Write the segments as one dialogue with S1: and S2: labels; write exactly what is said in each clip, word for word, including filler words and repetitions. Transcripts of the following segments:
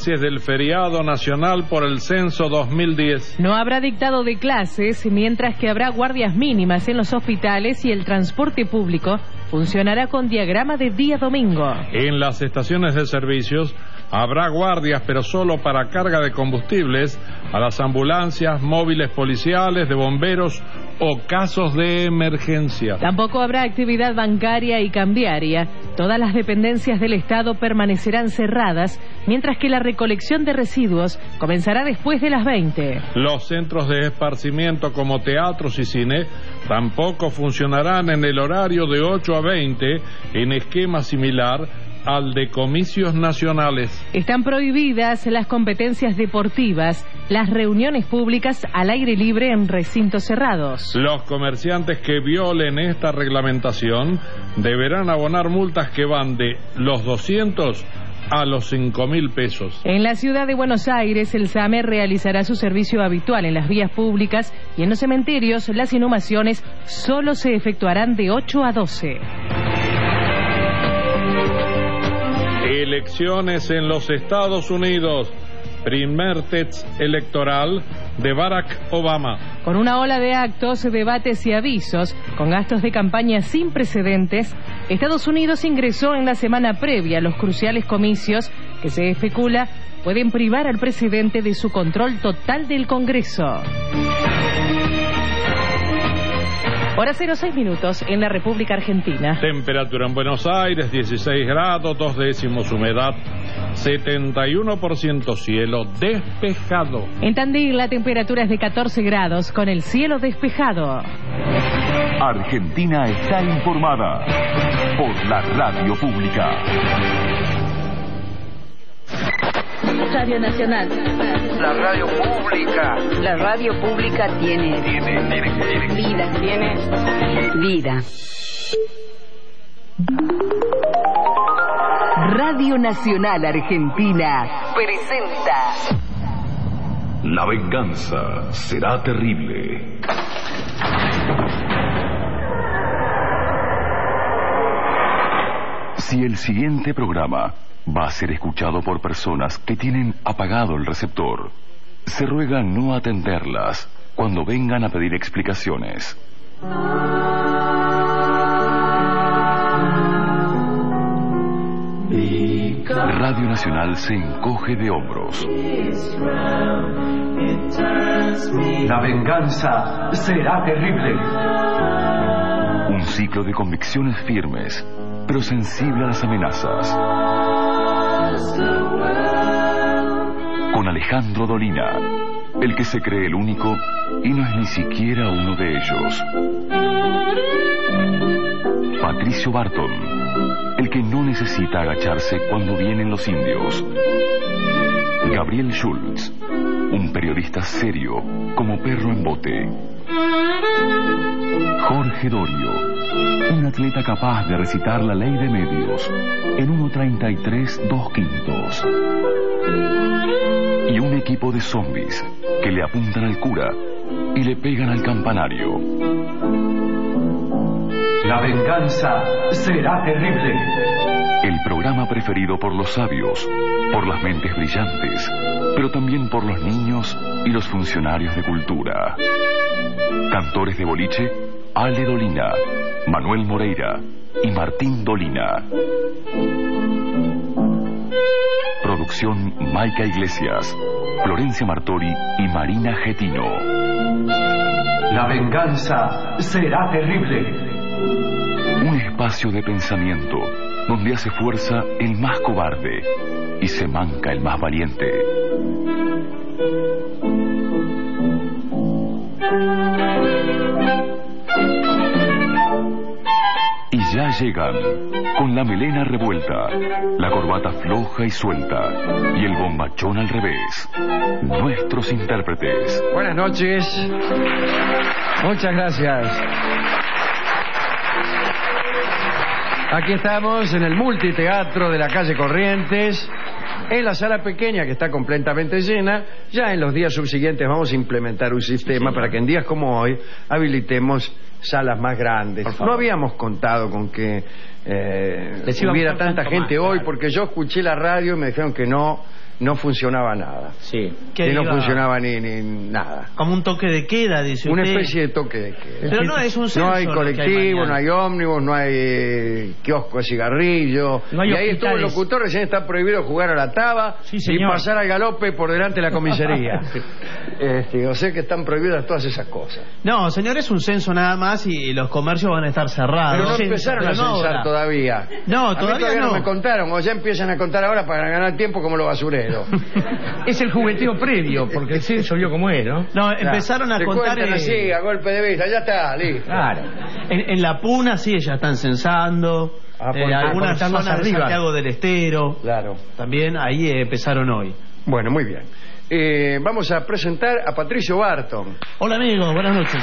S1: especies del feriado nacional por el censo dos mil diez.
S2: No habrá dictado de clases, mientras que habrá guardias mínimas en los hospitales y el transporte público funcionará con diagrama de día domingo.
S1: En las estaciones de servicios habrá guardias, pero solo para carga de combustibles a las ambulancias, móviles policiales, de bomberos o casos de emergencia.
S2: Tampoco habrá actividad bancaria y cambiaria. Todas las dependencias del Estado permanecerán cerradas, mientras que la recolección de residuos comenzará después de las veinte.
S1: Los centros de esparcimiento como teatros y cine tampoco funcionarán en el horario de ocho a veinte, en esquema similar al de comicios nacionales.
S2: Están prohibidas las competencias deportivas, las reuniones públicas al aire libre en recintos cerrados.
S1: Los comerciantes que violen esta reglamentación deberán abonar multas que van de los doscientos a los cinco mil pesos.
S2: En la ciudad de Buenos Aires, el SAME realizará su servicio habitual en las vías públicas, y en los cementerios las inhumaciones solo se efectuarán de ocho a doce.
S1: Elecciones en los Estados Unidos. Primer test electoral de Barack Obama.
S2: Con una ola de actos, debates y avisos, con gastos de campaña sin precedentes, Estados Unidos ingresó en la semana previa a los cruciales comicios que se especula pueden privar al presidente de su control total del Congreso. Hora cero seis minutos en la República Argentina.
S1: Temperatura en Buenos Aires, dieciséis grados, dos décimos, humedad setenta y uno por ciento, cielo despejado.
S2: En Tandil la temperatura es de catorce grados con el cielo despejado.
S3: Argentina está informada por la radio pública.
S4: Radio Nacional.
S5: La radio pública.
S4: La radio pública tiene...
S5: Tiene, tiene, tiene.
S4: Vida. Tiene... Vida. Radio Nacional Argentina presenta...
S3: La venganza será terrible. Si el siguiente programa va a ser escuchado por personas que tienen apagado el receptor, se ruega no atenderlas cuando vengan a pedir explicaciones. Radio Nacional se encoge de hombros.
S6: La venganza será terrible.
S3: Un ciclo de convicciones firmes, pero sensible a las amenazas. Con Alejandro Dolina, el que se cree el único y no es ni siquiera uno de ellos. Patricio Barton, el que no necesita agacharse cuando vienen los indios. Gabriel Schultz, un periodista serio como perro en bote. Jorge Dorio, un atleta capaz de recitar la ley de medios en uno treinta y tres dos quintos. Y un equipo de zombies que le apuntan al cura y le pegan al campanario.
S6: La venganza será terrible.
S3: El programa preferido por los sabios, por las mentes brillantes, pero también por los niños y los funcionarios de cultura. Cantores de boliche, Ale Dolina, Manuel Moreira y Martín Dolina. Producción Maica Iglesias, Florencia Martori y Marina Getino.
S6: La venganza será terrible.
S3: Un espacio de pensamiento donde hace fuerza el más cobarde y se manca el más valiente. Y ya llegan, con la melena revuelta, la corbata floja y suelta y el bombachón al revés, nuestros intérpretes.
S7: Buenas noches. Muchas gracias. Aquí estamos en el multiteatro de la calle Corrientes, en la sala pequeña que está completamente llena. Ya en los días subsiguientes vamos a implementar un sistema sí, para que en días como hoy habilitemos salas más grandes. No habíamos contado con que eh, hubiera tanta gente más, hoy, claro. Porque yo escuché la radio y me dijeron que no, no funcionaba nada.
S8: Sí.
S7: Que no
S9: iba?
S7: funcionaba ni, ni nada.
S9: Como un toque de queda, dice
S7: Una
S9: usted.
S7: especie de toque de queda.
S9: Pero no es un censo
S7: No hay
S9: lo que hay
S7: colectivo,
S9: mañana.
S7: no hay ómnibus, no hay eh, kiosco de cigarrillo.
S8: No hay
S7: y ahí estuvo el
S8: hospitales.
S7: locutor, recién está prohibido jugar a la taba
S8: Sí,
S7: y
S8: señor.
S7: pasar al galope por delante de la comisaría. este, o sea que están prohibidas todas esas cosas.
S9: No, señor, es un censo nada más y los comercios van a estar cerrados.
S7: Pero no
S9: Sí,
S7: empezaron
S9: pero
S7: a
S9: no
S7: censar
S9: ahora.
S7: todavía.
S9: No,
S7: A mí
S9: todavía
S7: no
S9: no.
S7: me contaron, o ya empiezan a contar ahora para ganar tiempo como los basureros.
S8: Es el jugueteo previo, porque el censo vio como es, ¿no?
S9: No, empezaron a
S7: Te
S9: contar
S7: cuentan
S9: eh,
S7: así, a golpe de vista, ya está, listo.
S8: Claro.
S9: en, en La Puna, sí, ya están censando.
S7: Ah,
S9: eh,
S7: porque-
S8: ah, porque
S9: algunas
S8: están más
S9: zonas de
S8: arriba.
S9: Santiago del Estero.
S7: Claro.
S9: También ahí eh, empezaron hoy.
S7: Bueno, muy bien. Eh, vamos a presentar a Patricio Barton.
S9: Hola, amigos, buenas noches.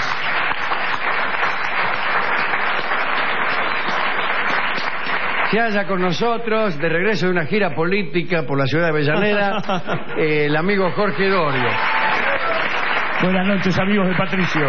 S7: Que haya con nosotros, de regreso de una gira política por la ciudad de Avellaneda, eh, el amigo Jorge Dorio.
S8: Buenas noches, amigos de Patricio.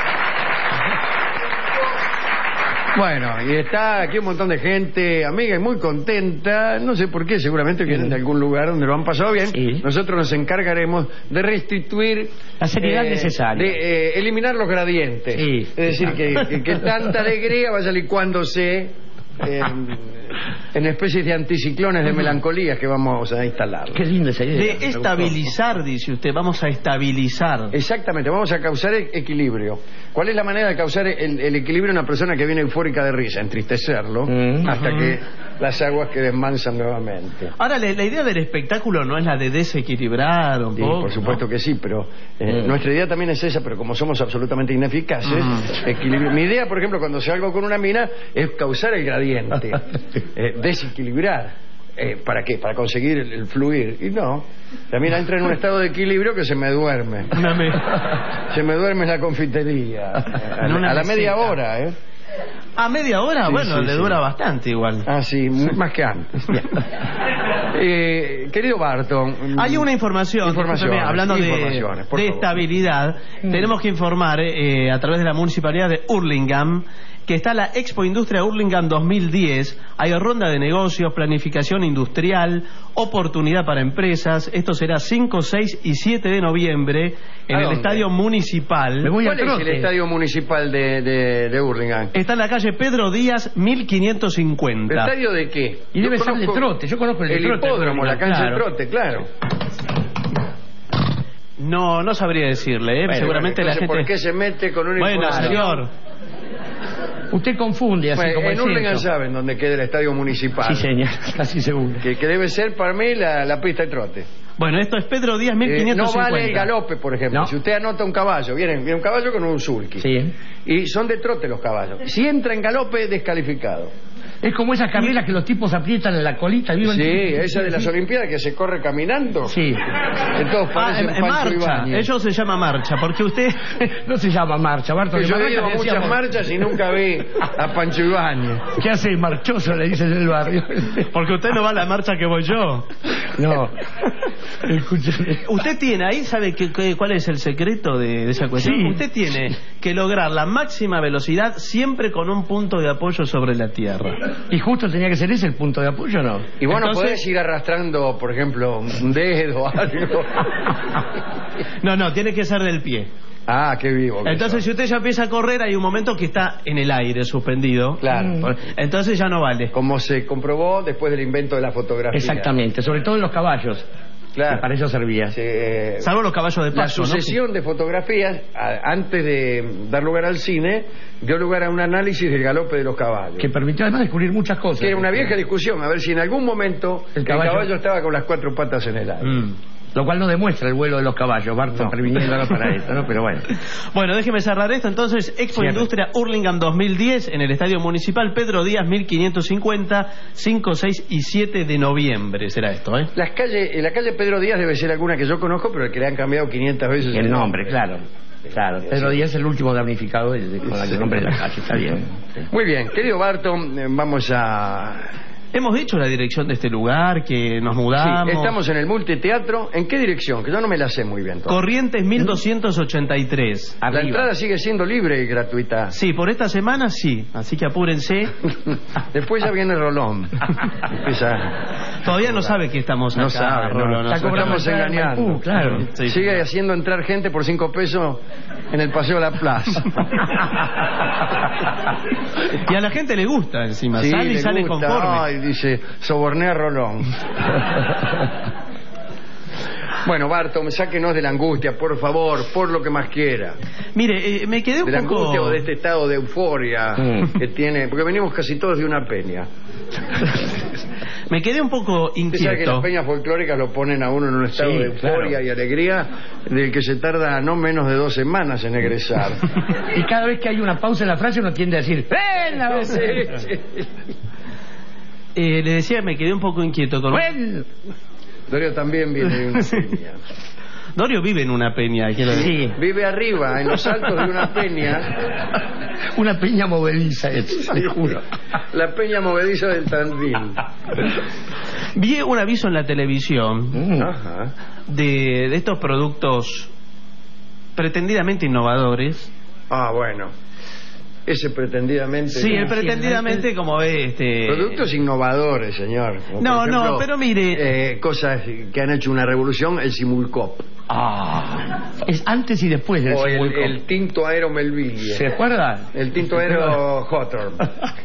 S7: Bueno, y está aquí un montón de gente, amiga y muy contenta, no sé por qué, seguramente vienen de algún lugar donde lo han pasado bien.
S8: Sí.
S7: Nosotros nos encargaremos de restituir...
S8: La seriedad necesaria.
S7: De eh, eliminar los gradientes.
S8: Sí.
S7: Es decir, que, que- que tanta alegría vaya licuándose en, en especies de anticiclones de melancolías que vamos a instalar.
S8: Qué linda esa idea.
S9: De
S8: me gustó.
S9: estabilizar, dice usted, vamos a estabilizar.
S7: Exactamente, vamos a causar e- equilibrio. ¿Cuál es la manera de causar el, el equilibrio en una persona que viene eufórica de risa? Entristecerlo
S8: Mm.
S7: hasta que las aguas queden mansas nuevamente.
S9: Ahora, la, la idea del espectáculo no es la de desequilibrar un
S7: Sí,
S9: poco.
S7: por supuesto
S9: ¿no?
S7: que sí, pero eh,
S8: Mm.
S7: nuestra idea también es esa, pero como somos absolutamente ineficaces,
S9: Mm.
S7: equilibrio. Mi idea, por ejemplo, cuando salgo con una mina, es causar el gradiente, eh, desequilibrar. Eh, ¿Para qué? Para conseguir el, el fluir. Y no, la mina entra en un estado de equilibrio que se me duerme.
S9: Una me-
S7: Se me duerme en la confitería. A,
S9: En una
S7: a la media
S9: meseta.
S7: hora, ¿eh?
S9: A media hora,
S7: Sí,
S9: bueno,
S7: sí,
S9: le
S7: sí.
S9: dura bastante igual.
S7: Ah, sí, m- más que antes. Bien. Eh, querido Barton.
S9: Hay una información,
S7: Informaciones,
S9: discúlpeme, hablando de,
S7: informaciones, por
S9: de
S7: favor.
S9: estabilidad. Tenemos que informar eh, a través de la municipalidad de Hurlingham que está la Expo Industria Hurlingham dos mil diez. Hay ronda de negocios, planificación industrial, oportunidad para empresas. Esto será cinco, seis y siete de noviembre en
S7: ¿A
S9: el
S7: dónde?
S9: Estadio Municipal.
S8: Me voy
S7: ¿Cuál
S8: al
S7: es
S8: trote.
S7: el estadio municipal de, de, de Hurlingham?
S9: Está en la calle Pedro Díaz, mil quinientos
S7: ¿El
S9: cincuenta.
S7: estadio de qué?
S8: Y debe
S7: Yo
S8: ser de
S7: conozco
S8: trote, yo conozco el de trote.
S7: hipódromo, la cancha
S8: Claro.
S7: de trote, claro.
S9: No, no sabría decirle, ¿eh?
S7: Bueno,
S9: seguramente
S7: bueno,
S9: la
S7: entonces,
S9: gente...
S7: ¿por qué se mete con una
S9: Bueno,
S7: información?
S9: señor.
S8: Usted confunde así
S7: Bueno,
S8: como
S7: en
S8: el
S7: Hurlingham
S8: censo.
S7: saben dónde queda el estadio municipal.
S8: Sí, señor, casi seguro.
S7: Que, que debe ser para mí la, la pista de trote.
S9: Bueno, esto es Pedro Díaz, mil
S7: Eh,
S9: quinientos
S7: no
S9: cincuenta.
S7: vale el galope, por ejemplo.
S8: No.
S7: Si usted anota un caballo, viene, viene un caballo con un sulky.
S8: Sí.
S7: Y son de trote los caballos. Si entra en galope, descalificado.
S8: Es como esas carreras que los tipos aprietan en la colita. ¿vieron?
S7: Sí, esa de las Olimpiadas que se corre caminando.
S8: Sí.
S7: Que todos
S9: Ah,
S7: parecen
S9: en, en
S7: Pancho
S9: marcha.
S7: Ibáñez.
S9: Ellos se llama marcha, porque usted...
S8: No se llama marcha, Barton.
S7: Que yo he ido a
S8: Marcha,
S7: muchas
S8: decíamos,
S7: marchas y nunca vi a Pancho Ibáñez.
S8: ¿Qué hace el marchoso? Le dicen en el barrio.
S9: Porque usted no va a la marcha que voy yo.
S8: No. Escúcheme.
S9: Usted tiene, ahí sabe que, que- cuál es el secreto de, de esa cuestión.
S8: Sí.
S9: Usted tiene que lograr la máxima velocidad siempre con un punto de apoyo sobre la tierra.
S8: Y justo tenía que ser ese el punto de apoyo, ¿no?
S7: Y vos no
S9: Entonces-
S7: podés ir arrastrando, por ejemplo, un dedo o algo.
S9: No, no, tiene que ser del pie.
S7: Ah, qué vivo. que
S9: Entonces,
S7: sos.
S9: si usted ya empieza a correr, hay un momento que está en el aire, suspendido.
S7: Claro.
S9: Entonces ya no vale.
S7: Como se comprobó después del invento de la fotografía.
S8: Exactamente, sobre todo en los caballos.
S7: Claro.
S8: Que para eso servía.
S7: Sí, eh,
S9: Salvo los caballos de
S7: la
S9: paso, ¿no?
S7: sucesión de fotografías, a- antes de dar lugar al cine, dio lugar a un análisis del galope de los caballos.
S8: Que permitió además descubrir muchas cosas.
S7: Que era una vieja discusión, a ver si en algún momento
S8: El
S7: el
S8: caballo-
S7: caballo, estaba con las cuatro patas en el aire.
S9: Mm.
S8: Lo cual no demuestra el vuelo de los caballos, Barton
S7: No.
S8: previniéndolo para esto, ¿no? Pero bueno.
S9: Bueno, déjeme cerrar esto. Entonces, Expo
S8: Cierre.
S9: Industria Hurlingham dos mil diez en el Estadio Municipal Pedro Díaz, mil quinientos cincuenta, cinco, seis y siete de noviembre será esto, ¿eh?
S7: Las calles, en la calle Pedro Díaz debe ser alguna que yo conozco, pero que le han cambiado quinientas veces
S8: El nombre, claro. Claro.
S7: Sí,
S8: Pedro
S7: sí.
S8: Díaz es el último damnificado de- de- con el nombre de la calle, está bien.
S7: Muy bien, querido Barton, eh, vamos a
S9: Hemos dicho la dirección de este lugar, que nos mudamos.
S7: Sí, estamos en el multiteatro. ¿En qué dirección? Que yo no me la sé muy bien. Todavía.
S9: Corrientes mil doscientos ochenta y tres.
S7: La
S9: Arriba.
S7: entrada sigue siendo libre y gratuita.
S9: Sí, por esta semana sí, así que apúrense.
S7: Después ya viene Rolón. Empieza...
S9: Todavía no sabe que estamos acá.
S7: No sabe, no,
S9: Rolón,
S7: no,
S9: no sabe.
S7: estamos engañando.
S8: Uh, claro.
S9: Sí,
S7: Sigue
S9: sí.
S7: haciendo entrar gente por cinco pesos en el Paseo de la Plaza.
S9: Y a la gente le gusta encima,
S7: Sí,
S9: sale y
S7: le
S9: sale
S7: gusta.
S9: conforme.
S7: Ay, dice, soborné a Rolón. Bueno, Barto, sáquenos de la angustia, por favor, por lo que más quiera.
S9: Mire, eh, me quedé un
S7: De la
S9: poco...
S7: angustia o de este estado de euforia
S8: Mm.
S7: que tiene, porque venimos casi todos de una peña.
S9: Me quedé un poco
S7: Usted sabe que
S9: inquieto.
S7: las peñas folclóricas lo ponen a uno en un estado
S8: Sí,
S7: de euforia
S8: claro.
S7: y alegría del que se tarda no menos de dos semanas en egresar.
S8: Y cada vez que hay una pausa en la frase uno tiende a decir ¡ven! la-
S7: Sí, sí.
S9: Eh, le decía, me quedé un poco inquieto con...
S8: ¡Ven!
S7: Dorio también viene de una peña.
S9: Dorio vive en una peña, quiero decir.
S8: Sí,
S7: Vive arriba, en los altos de una peña.
S8: una peña movediza, es, te juro.
S7: La peña movediza del Tandil.
S9: Vi un aviso en la televisión
S8: Mm.
S7: Ajá.
S9: de, de estos productos pretendidamente innovadores.
S7: Ah, bueno. Ese pretendidamente...
S9: Sí, el
S8: sí,
S9: pretendidamente, como ve, este...
S7: Productos innovadores, señor. Como
S9: No,
S7: por
S9: no,
S7: ejemplo,
S9: pero mire-
S7: eh, cosas que han hecho una revolución, el Simulcop.
S8: Ah, es antes y después del
S7: O el,
S8: Simulcop.
S7: el tinto aero Melville.
S8: ¿Se acuerda?
S7: El tinto aero Hawthorne.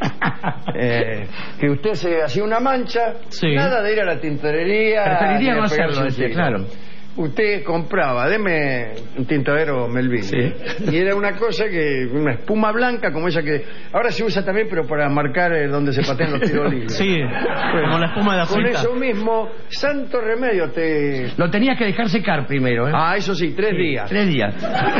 S7: Eh, que usted se hacía una mancha,
S9: Sí.
S7: nada de ir a la tintorería.
S8: Preferiría
S7: ni
S8: no
S7: a pegarse
S8: hacerlo,
S7: un
S8: decía,
S7: tiro.
S8: claro.
S7: Usted compraba, deme un tintadero Melville.
S8: Sí.
S7: Y era una cosa que, una espuma blanca como esa que ahora se usa también, pero para marcar eh, donde se patean los tiros libres.
S9: Sí, como la espuma de la
S7: Con
S9: fruta.
S7: eso mismo, santo remedio te...
S8: Lo tenías que dejar secar primero, ¿eh?
S7: Ah, eso sí, tres
S8: Sí,
S7: días.
S8: Tres días.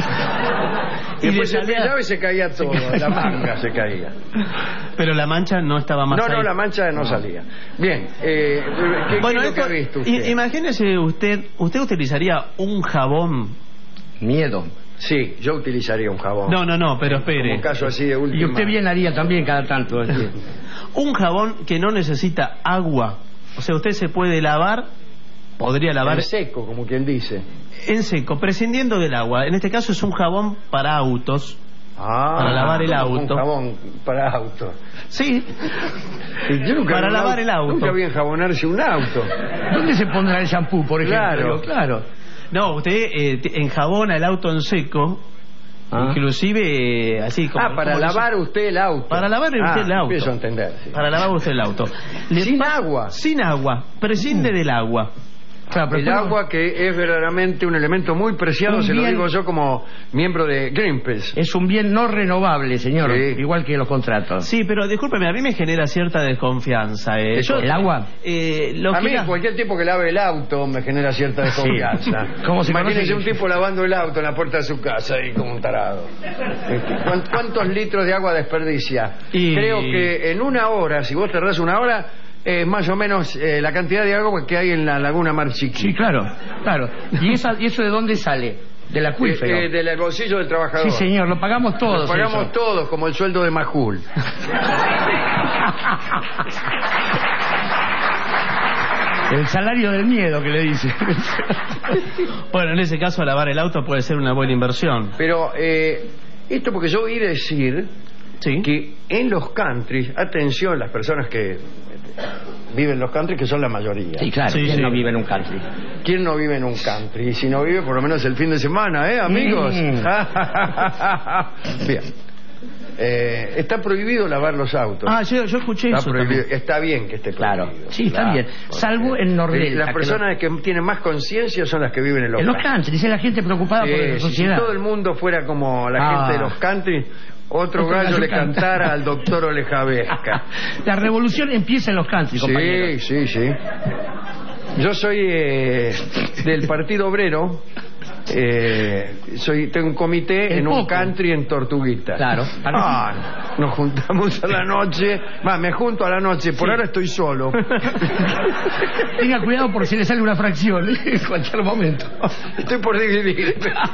S7: Y después
S9: Y
S7: se
S9: le salía-
S7: pillaba y se caía todo, la manga se caía.
S9: Pero la mancha no estaba más
S7: No,
S9: ahí.
S7: no, la mancha no salía. Bien, eh, ¿qué,
S9: Bueno,
S7: qué es lo que
S9: esto-
S7: ha visto
S9: i-
S7: usted?
S9: imagínese usted, usted utilizaría un jabón.
S8: Miedo.
S7: Sí, yo utilizaría un jabón.
S9: No, no, no, pero
S7: Como
S9: espere.
S7: un caso así de última.
S8: Y usted bien haría también cada tanto. ¿eh?
S9: Un jabón que no necesita agua. O sea, usted se puede lavar, podría lavar
S7: En seco, como quien dice.
S9: en seco, prescindiendo del agua. En este caso es un jabón para autos.
S7: Ah,
S9: Para lavar el
S7: como
S9: auto.
S7: Un jabón para auto.
S9: Sí,
S7: Y yo nunca
S9: Para
S7: vi un
S9: lavar el auto.
S7: Nunca vi enjabonarse un auto.
S8: ¿Dónde se pondrá el shampoo, por ejemplo?
S7: Claro.
S8: claro.
S9: no, usted eh, te- enjabona el auto en seco,
S8: Ah.
S9: inclusive eh, así como...
S7: Ah, para
S9: como
S7: lavar usted el auto.
S9: Para lavar usted
S7: Ah,
S9: el auto.
S7: Empiezo a entender. sí.
S9: Para lavar usted el auto. Le
S7: Sin
S9: pa-
S7: agua.
S9: Sin agua, prescinde del agua.
S8: Claro, pero
S7: El
S8: espera-
S7: agua que es verdaderamente un elemento muy preciado,
S8: Un
S7: se lo
S8: bien-
S7: digo yo como miembro de Greenpeace.
S8: Es un bien no renovable, señor.
S7: Sí.
S8: Igual que los contratos.
S9: Sí, pero discúlpeme, a mí me genera cierta desconfianza. Eh.
S7: ¿Eso?
S8: ¿El agua?
S9: Eh, lo
S7: A
S9: que
S7: mí
S9: era-
S7: cualquier tipo que lave el auto me genera cierta desconfianza.
S8: ¿Cómo se
S7: Imagínese
S8: conoce?
S7: un tipo lavando el auto en la puerta de su casa ahí como un tarado. ¿Cuán- ¿Cuántos litros de agua desperdicia?
S9: Y-
S7: Creo que en una hora, si vos tardás una hora, es más o menos eh, la cantidad de agua que hay en la laguna Mar Chiquita.
S8: Sí, claro, claro. ¿Y, esa, ¿Y eso de dónde sale? Del acuífero.
S7: Eh, eh, del bolsillo del trabajador.
S8: Sí, señor, lo pagamos todos.
S7: Lo pagamos
S8: eso.
S7: todos, como el sueldo de Majul.
S8: El salario del miedo que le dice.
S9: Bueno, en ese caso lavar el auto puede ser una buena inversión.
S7: Pero eh, esto porque yo oí decir
S9: Sí.
S7: que en los countries, atención, las personas que eh, viven en los countries, que son la mayoría.
S8: Sí, claro,
S9: Sí,
S8: ¿quién
S9: sí.
S8: no vive en un country?
S7: ¿Quién no vive en un country? Y si no vive, por lo menos el fin de semana, ¿eh, amigos?
S8: Mm.
S7: Bien. Eh, está prohibido lavar los autos.
S9: Ah, yo, yo escuché
S7: está,
S9: eso
S7: prohibido.
S9: también.
S7: Está bien que esté prohibido.
S8: Claro. Sí, está
S7: Claro,
S8: bien.
S7: porque,
S8: Salvo en Nordelta,
S7: eh, Las
S8: que
S7: personas que tienen más conciencia son las que viven en los
S8: En los
S7: country.
S8: country, es la gente preocupada por
S7: Sí,
S8: la
S7: si
S8: sociedad.
S7: todo el mundo fuera como la
S8: Ah.
S7: gente de los country, otro,
S8: Otro
S7: gallo,
S8: gallo
S7: le
S8: canta.
S7: cantara al doctor Olejavesca.
S8: La revolución empieza en los country, compañeros.
S7: Sí, sí, sí. Yo soy eh, del Partido Obrero. Eh, soy tengo un comité
S8: El
S7: en un
S8: poco.
S7: country en Tortuguita.
S8: Claro.
S7: Ah, nos juntamos a la noche. Va, me junto a la noche. Por
S8: Sí.
S7: ahora estoy solo.
S8: Tenga cuidado por si le sale una fracción en cualquier momento.
S7: Estoy por dividir.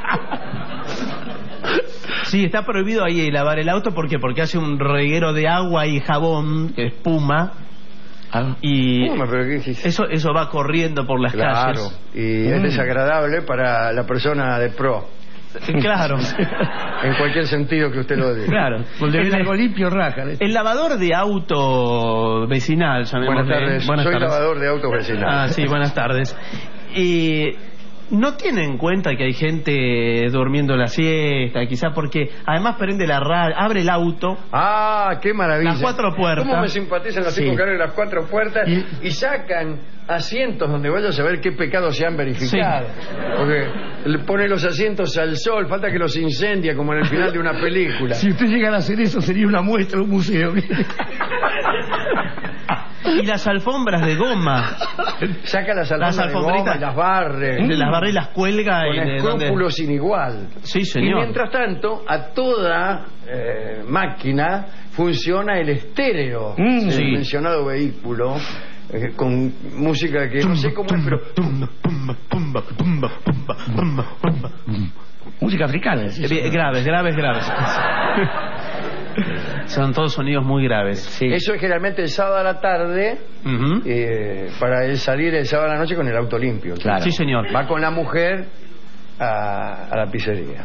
S9: Sí, está prohibido ahí lavar el auto. ¿Por qué? Porque hace un reguero de agua y jabón, que espuma.
S8: Ah.
S9: Y
S7: ¿Cómo? ¿Pero qué hiciste?
S9: eso, eso va corriendo por las
S7: Claro,
S9: calles.
S7: y es
S8: Mm.
S7: desagradable para la persona de pro,
S9: Claro.
S7: en cualquier sentido que usted lo diga.
S9: Claro.
S8: Donde ven algo limpio, raja.
S9: El lavador de auto vecinal, llamémosle.
S7: Buenas tardes,
S9: Buenas
S7: soy
S9: tardes.
S7: lavador de autos vecinales.
S9: Ah, sí, buenas tardes. Y no tiene en cuenta que hay gente durmiendo la siesta, quizás porque además prende la radio, abre el auto.
S7: Ah, qué maravilla.
S9: Las cuatro puertas.
S7: ¿Cómo me simpatizan las cinco
S8: Sí.
S7: que abren las cuatro puertas
S8: Y-
S7: y sacan asientos donde vaya a saber qué pecados se han verificado? Porque le pone los asientos al sol, falta que los incendia como en el final de una película.
S8: Si usted llegara a hacer eso, sería una muestra, un museo.
S9: Y las alfombras de goma.
S7: Saca las alfombras
S9: Las
S7: de
S9: alfombritas.
S7: goma y las barre.
S9: De las barras y las cuelga.
S7: Con
S9: en, eh, donde-
S7: escrúpulos sin igual.
S9: Sí,
S7: Y
S9: señor.
S7: mientras tanto, a toda eh, máquina funciona el estéreo
S8: Mm,
S7: del
S9: sí.
S7: mencionado vehículo, eh, con música que no sé cómo es, pero
S8: Música africana. es eso.
S9: Eh, Graves, graves, graves. Son todos sonidos muy graves.
S8: Sí.
S7: eso es generalmente el sábado a la tarde,
S9: Ujú.
S7: eh, para él salir el sábado a la noche con el auto limpio.
S8: Claro.
S9: Sí, señor.
S7: Va con la mujer a, a la pizzería.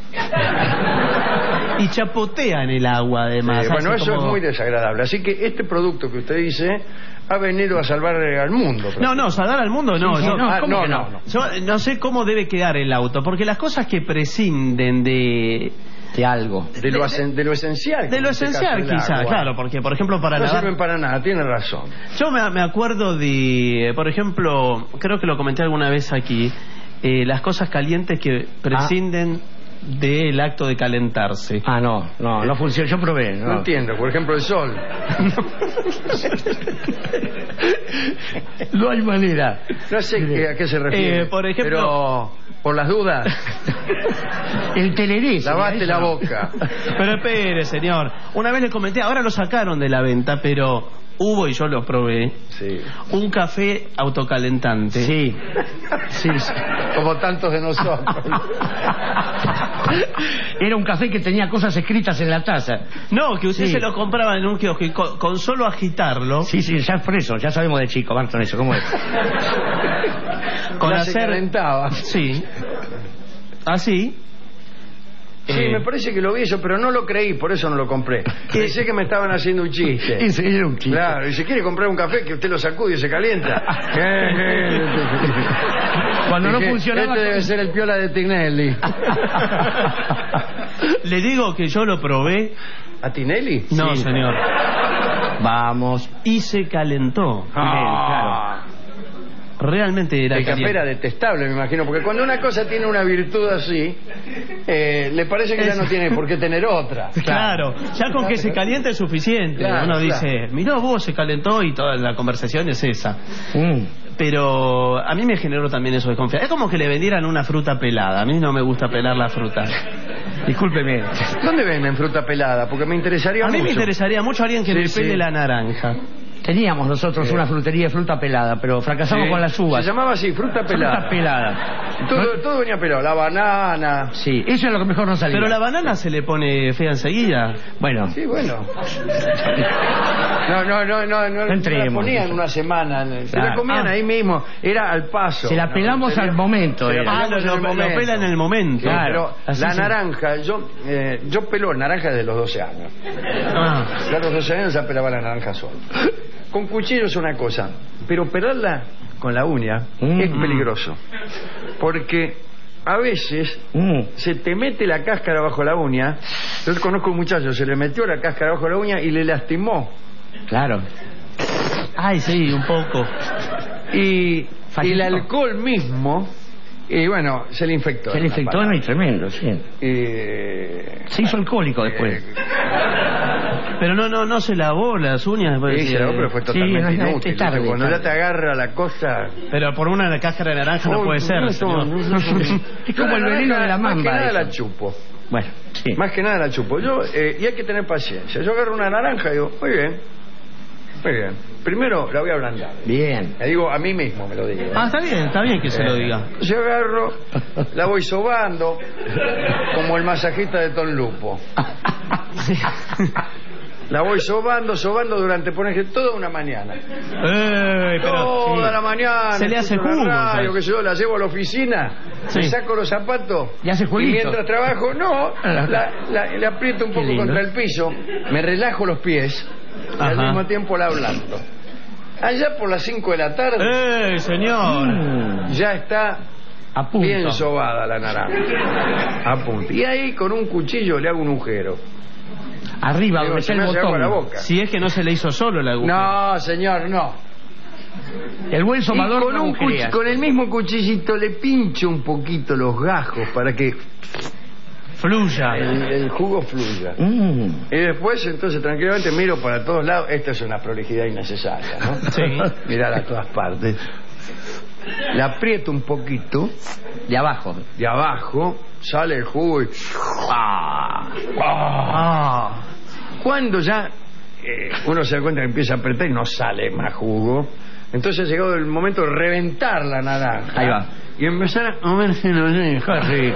S9: Y chapotea en el agua, además.
S7: Eh, bueno,
S9: hace
S7: eso
S9: como-
S7: es muy desagradable. Así que este producto que usted dice ha venido a salvar al mundo.
S9: No, no, salvar al mundo no.
S8: Sí, sí,
S9: yo,
S8: no,
S7: Ah,
S8: ¿cómo
S7: no,
S8: que
S7: no,
S8: no?
S7: no.
S9: yo no sé cómo debe quedar el auto, porque las cosas que prescinden de
S8: De algo.
S7: De lo, esen- de lo esencial.
S9: de
S7: como
S9: lo
S7: en este
S9: esencial
S7: caso el
S9: quizá,
S7: agua.
S9: claro, porque por ejemplo para
S7: No
S9: lavar.
S7: sirven para nada, tiene razón.
S9: Yo me, me acuerdo de, por ejemplo, creo que lo comenté alguna vez aquí, eh, las cosas calientes que prescinden del acto de calentarse.
S8: Ah, no, no, no funciona. Yo probé.
S7: No
S8: No,
S7: entiendo, por ejemplo, el sol.
S8: No hay manera.
S7: No sé qué- a qué se refiere.
S9: Eh, por ejemplo-
S7: Pero, por las dudas,
S8: El teleré. sería
S7: lavate
S8: eso,
S7: la
S8: ¿no?
S7: boca.
S9: Pero espere, señor. Una vez le comenté, ahora lo sacaron de la venta, pero hubo, y yo lo probé,
S7: Sí.
S9: un café autocalentante.
S8: Sí. Sí, sí.
S7: Como tantos de nosotros.
S8: Era un café que tenía cosas escritas en la taza.
S9: No, que usted
S8: Sí.
S9: se lo compraba en un kiosco y con, con solo agitarlo,
S8: Sí, sí, ya es por eso. Ya sabemos de chico, Barton, eso, ¿cómo es?
S9: con
S7: Ya se
S9: hacer...
S7: calentaba.
S9: Sí. Así.
S7: Sí,
S9: Eh,
S7: me parece que lo vi eso, pero no lo creí, por eso no lo compré. Pensé que me estaban haciendo un chiste.
S8: Ese era un chiste.
S7: Claro, y si quiere comprar un café que usted lo sacude y se calienta. Eh,
S8: Cuando no
S7: Dije,
S8: funcionaba...
S7: Este debe ser el piola de Tinelli.
S9: Le digo que yo lo probé.
S7: ¿A Tinelli?
S9: No,
S8: Sí.
S9: señor.
S8: Vamos.
S9: Y se calentó.
S7: Ah.
S9: Realmente era
S7: El café
S9: caliente.
S7: era detestable, me imagino, porque cuando una cosa tiene una virtud así, eh, le parece que ya
S9: Es-
S7: no tiene por qué tener otra.
S9: Claro, ya con que se caliente es suficiente.
S7: Claro,
S9: Uno
S7: claro.
S9: dice, mirá vos, se calentó y toda la conversación es esa.
S8: Mm.
S9: Pero a mí me generó también eso de confianza. Es como que le vendieran una fruta pelada. A mí no me gusta pelar la fruta.
S8: Discúlpeme.
S7: ¿Dónde venden fruta pelada? Porque me interesaría
S9: A mí
S7: mucho.
S9: me interesaría mucho alguien que
S7: Sí,
S9: me
S7: sí.
S9: pele la naranja.
S8: Teníamos nosotros
S7: Sí.
S8: una frutería de fruta pelada, pero fracasamos
S7: Sí.
S8: con las uvas.
S7: Se llamaba así, fruta pelada.
S8: Fruta pelada.
S7: Todo, todo venía pelado, la banana.
S8: Sí, eso es lo que mejor nos salía.
S9: Pero la banana se le pone fea enseguida.
S8: Bueno,
S7: Sí, bueno. No, no, no, no, no,
S8: No entremos.
S7: la ponían una semana. Se la
S8: Claro.
S7: comían
S8: Ah.
S7: ahí mismo. Era al paso.
S8: se la
S7: No,
S8: pelamos
S7: sería-
S8: al momento.
S7: se la
S8: era.
S9: Ah,
S7: pelamos
S9: lo,
S7: en el
S9: lo- lo
S7: momento.
S9: pela en el momento.
S8: Claro.
S7: Pero
S8: así
S7: la
S8: se-
S7: naranja, yo eh, yo pelo naranja desde los doce años.
S9: Ah.
S7: Ya a los doce años ya pelaba la naranja solo. Con cuchillo es una cosa, pero pelarla con la uña
S8: Mm.
S7: es peligroso. Porque a veces
S8: Mm.
S7: se te mete la cáscara bajo la uña. Yo conozco un muchacho, se le metió la cáscara bajo la uña y le lastimó.
S8: Claro.
S9: Ay, sí, un poco.
S7: Y
S8: Falló.
S7: el alcohol mismo, y bueno, se le infectó.
S8: Se le infectó,
S7: Una
S8: no, y tremendo, sí.
S7: Eh,
S8: Se hizo alcohólico después.
S7: eh,
S9: Pero no, no, no se lavó las uñas. después,
S7: sí, se lavó,
S9: eh,
S7: pero fue
S8: sí,
S7: totalmente
S8: no, no,
S7: inútil.
S8: es tarde,
S7: ¿viste? Cuando
S8: tarde.
S7: ya te agarra la cosa...
S9: Pero por una cáscara de naranja no
S7: Oh,
S9: puede ser,
S7: no,
S9: señor.
S7: no, no, no.
S8: Es como el
S7: La
S8: veneno
S7: naranja,
S8: de la
S7: Más que
S8: mamba.
S7: nada
S8: eso.
S7: la chupo.
S8: Bueno, sí.
S7: Más que nada la chupo. Yo, eh, y hay que tener paciencia. Yo agarro una naranja y digo, muy bien, muy bien. Primero la voy a ablandar.
S8: Bien.
S7: Le digo a mí mismo, me lo digo. ¿eh?
S9: Ah, está bien, está bien que se lo diga.
S7: Yo agarro, la voy sobando, como el masajista de Don Lupo. La voy sobando, sobando durante, por ejemplo, toda una mañana.
S9: Eh, pero,
S7: Toda
S9: sí.
S7: la mañana.
S9: Se le hace
S7: escucho la
S9: jugo,
S7: radio,
S9: ¿sabes?
S7: que yo la llevo a la oficina,
S9: Sí.
S7: me saco los zapatos
S8: Y hace
S7: y
S8: jueguito.
S7: mientras trabajo, no, la, la- le aprieto un
S8: Qué
S7: poco
S8: lindo.
S7: contra el piso, me relajo los pies y al
S9: Ajá.
S7: mismo tiempo la ablando. Allá por las cinco de la tarde
S9: ¡Eh, señor!
S8: Mm,
S7: ya está
S8: a punto.
S7: bien sobada la naranja. A punto. Y ahí con un cuchillo le hago un agujero.
S8: Arriba,
S7: Digo,
S8: donde
S7: se
S8: está
S7: me
S8: el
S7: hace agua la
S8: botón.
S7: boca.
S9: Si es que no se le hizo solo la agujero.
S7: No, señor, no.
S8: El buen
S7: Y
S8: somador
S7: con,
S8: no
S7: un
S8: agujerea.
S7: cuch- con el mismo cuchillito le pincho un poquito los gajos para que
S9: Fluya.
S7: el, el jugo fluya.
S8: Mm.
S7: Y después, entonces, tranquilamente miro para todos lados. Esto es una prolijidad innecesaria, ¿no?
S9: Sí.
S7: Mirar a todas partes. Le aprieto un poquito
S8: De abajo.
S7: de abajo, sale el jugo y... ¡Ah!
S9: Ah.
S7: Cuando ya eh, uno se da cuenta que empieza a apretar y no sale más jugo, entonces ha llegado el momento de reventar la naranja.
S8: Ahí va.
S7: Y empezar a comerse los hijos, rico.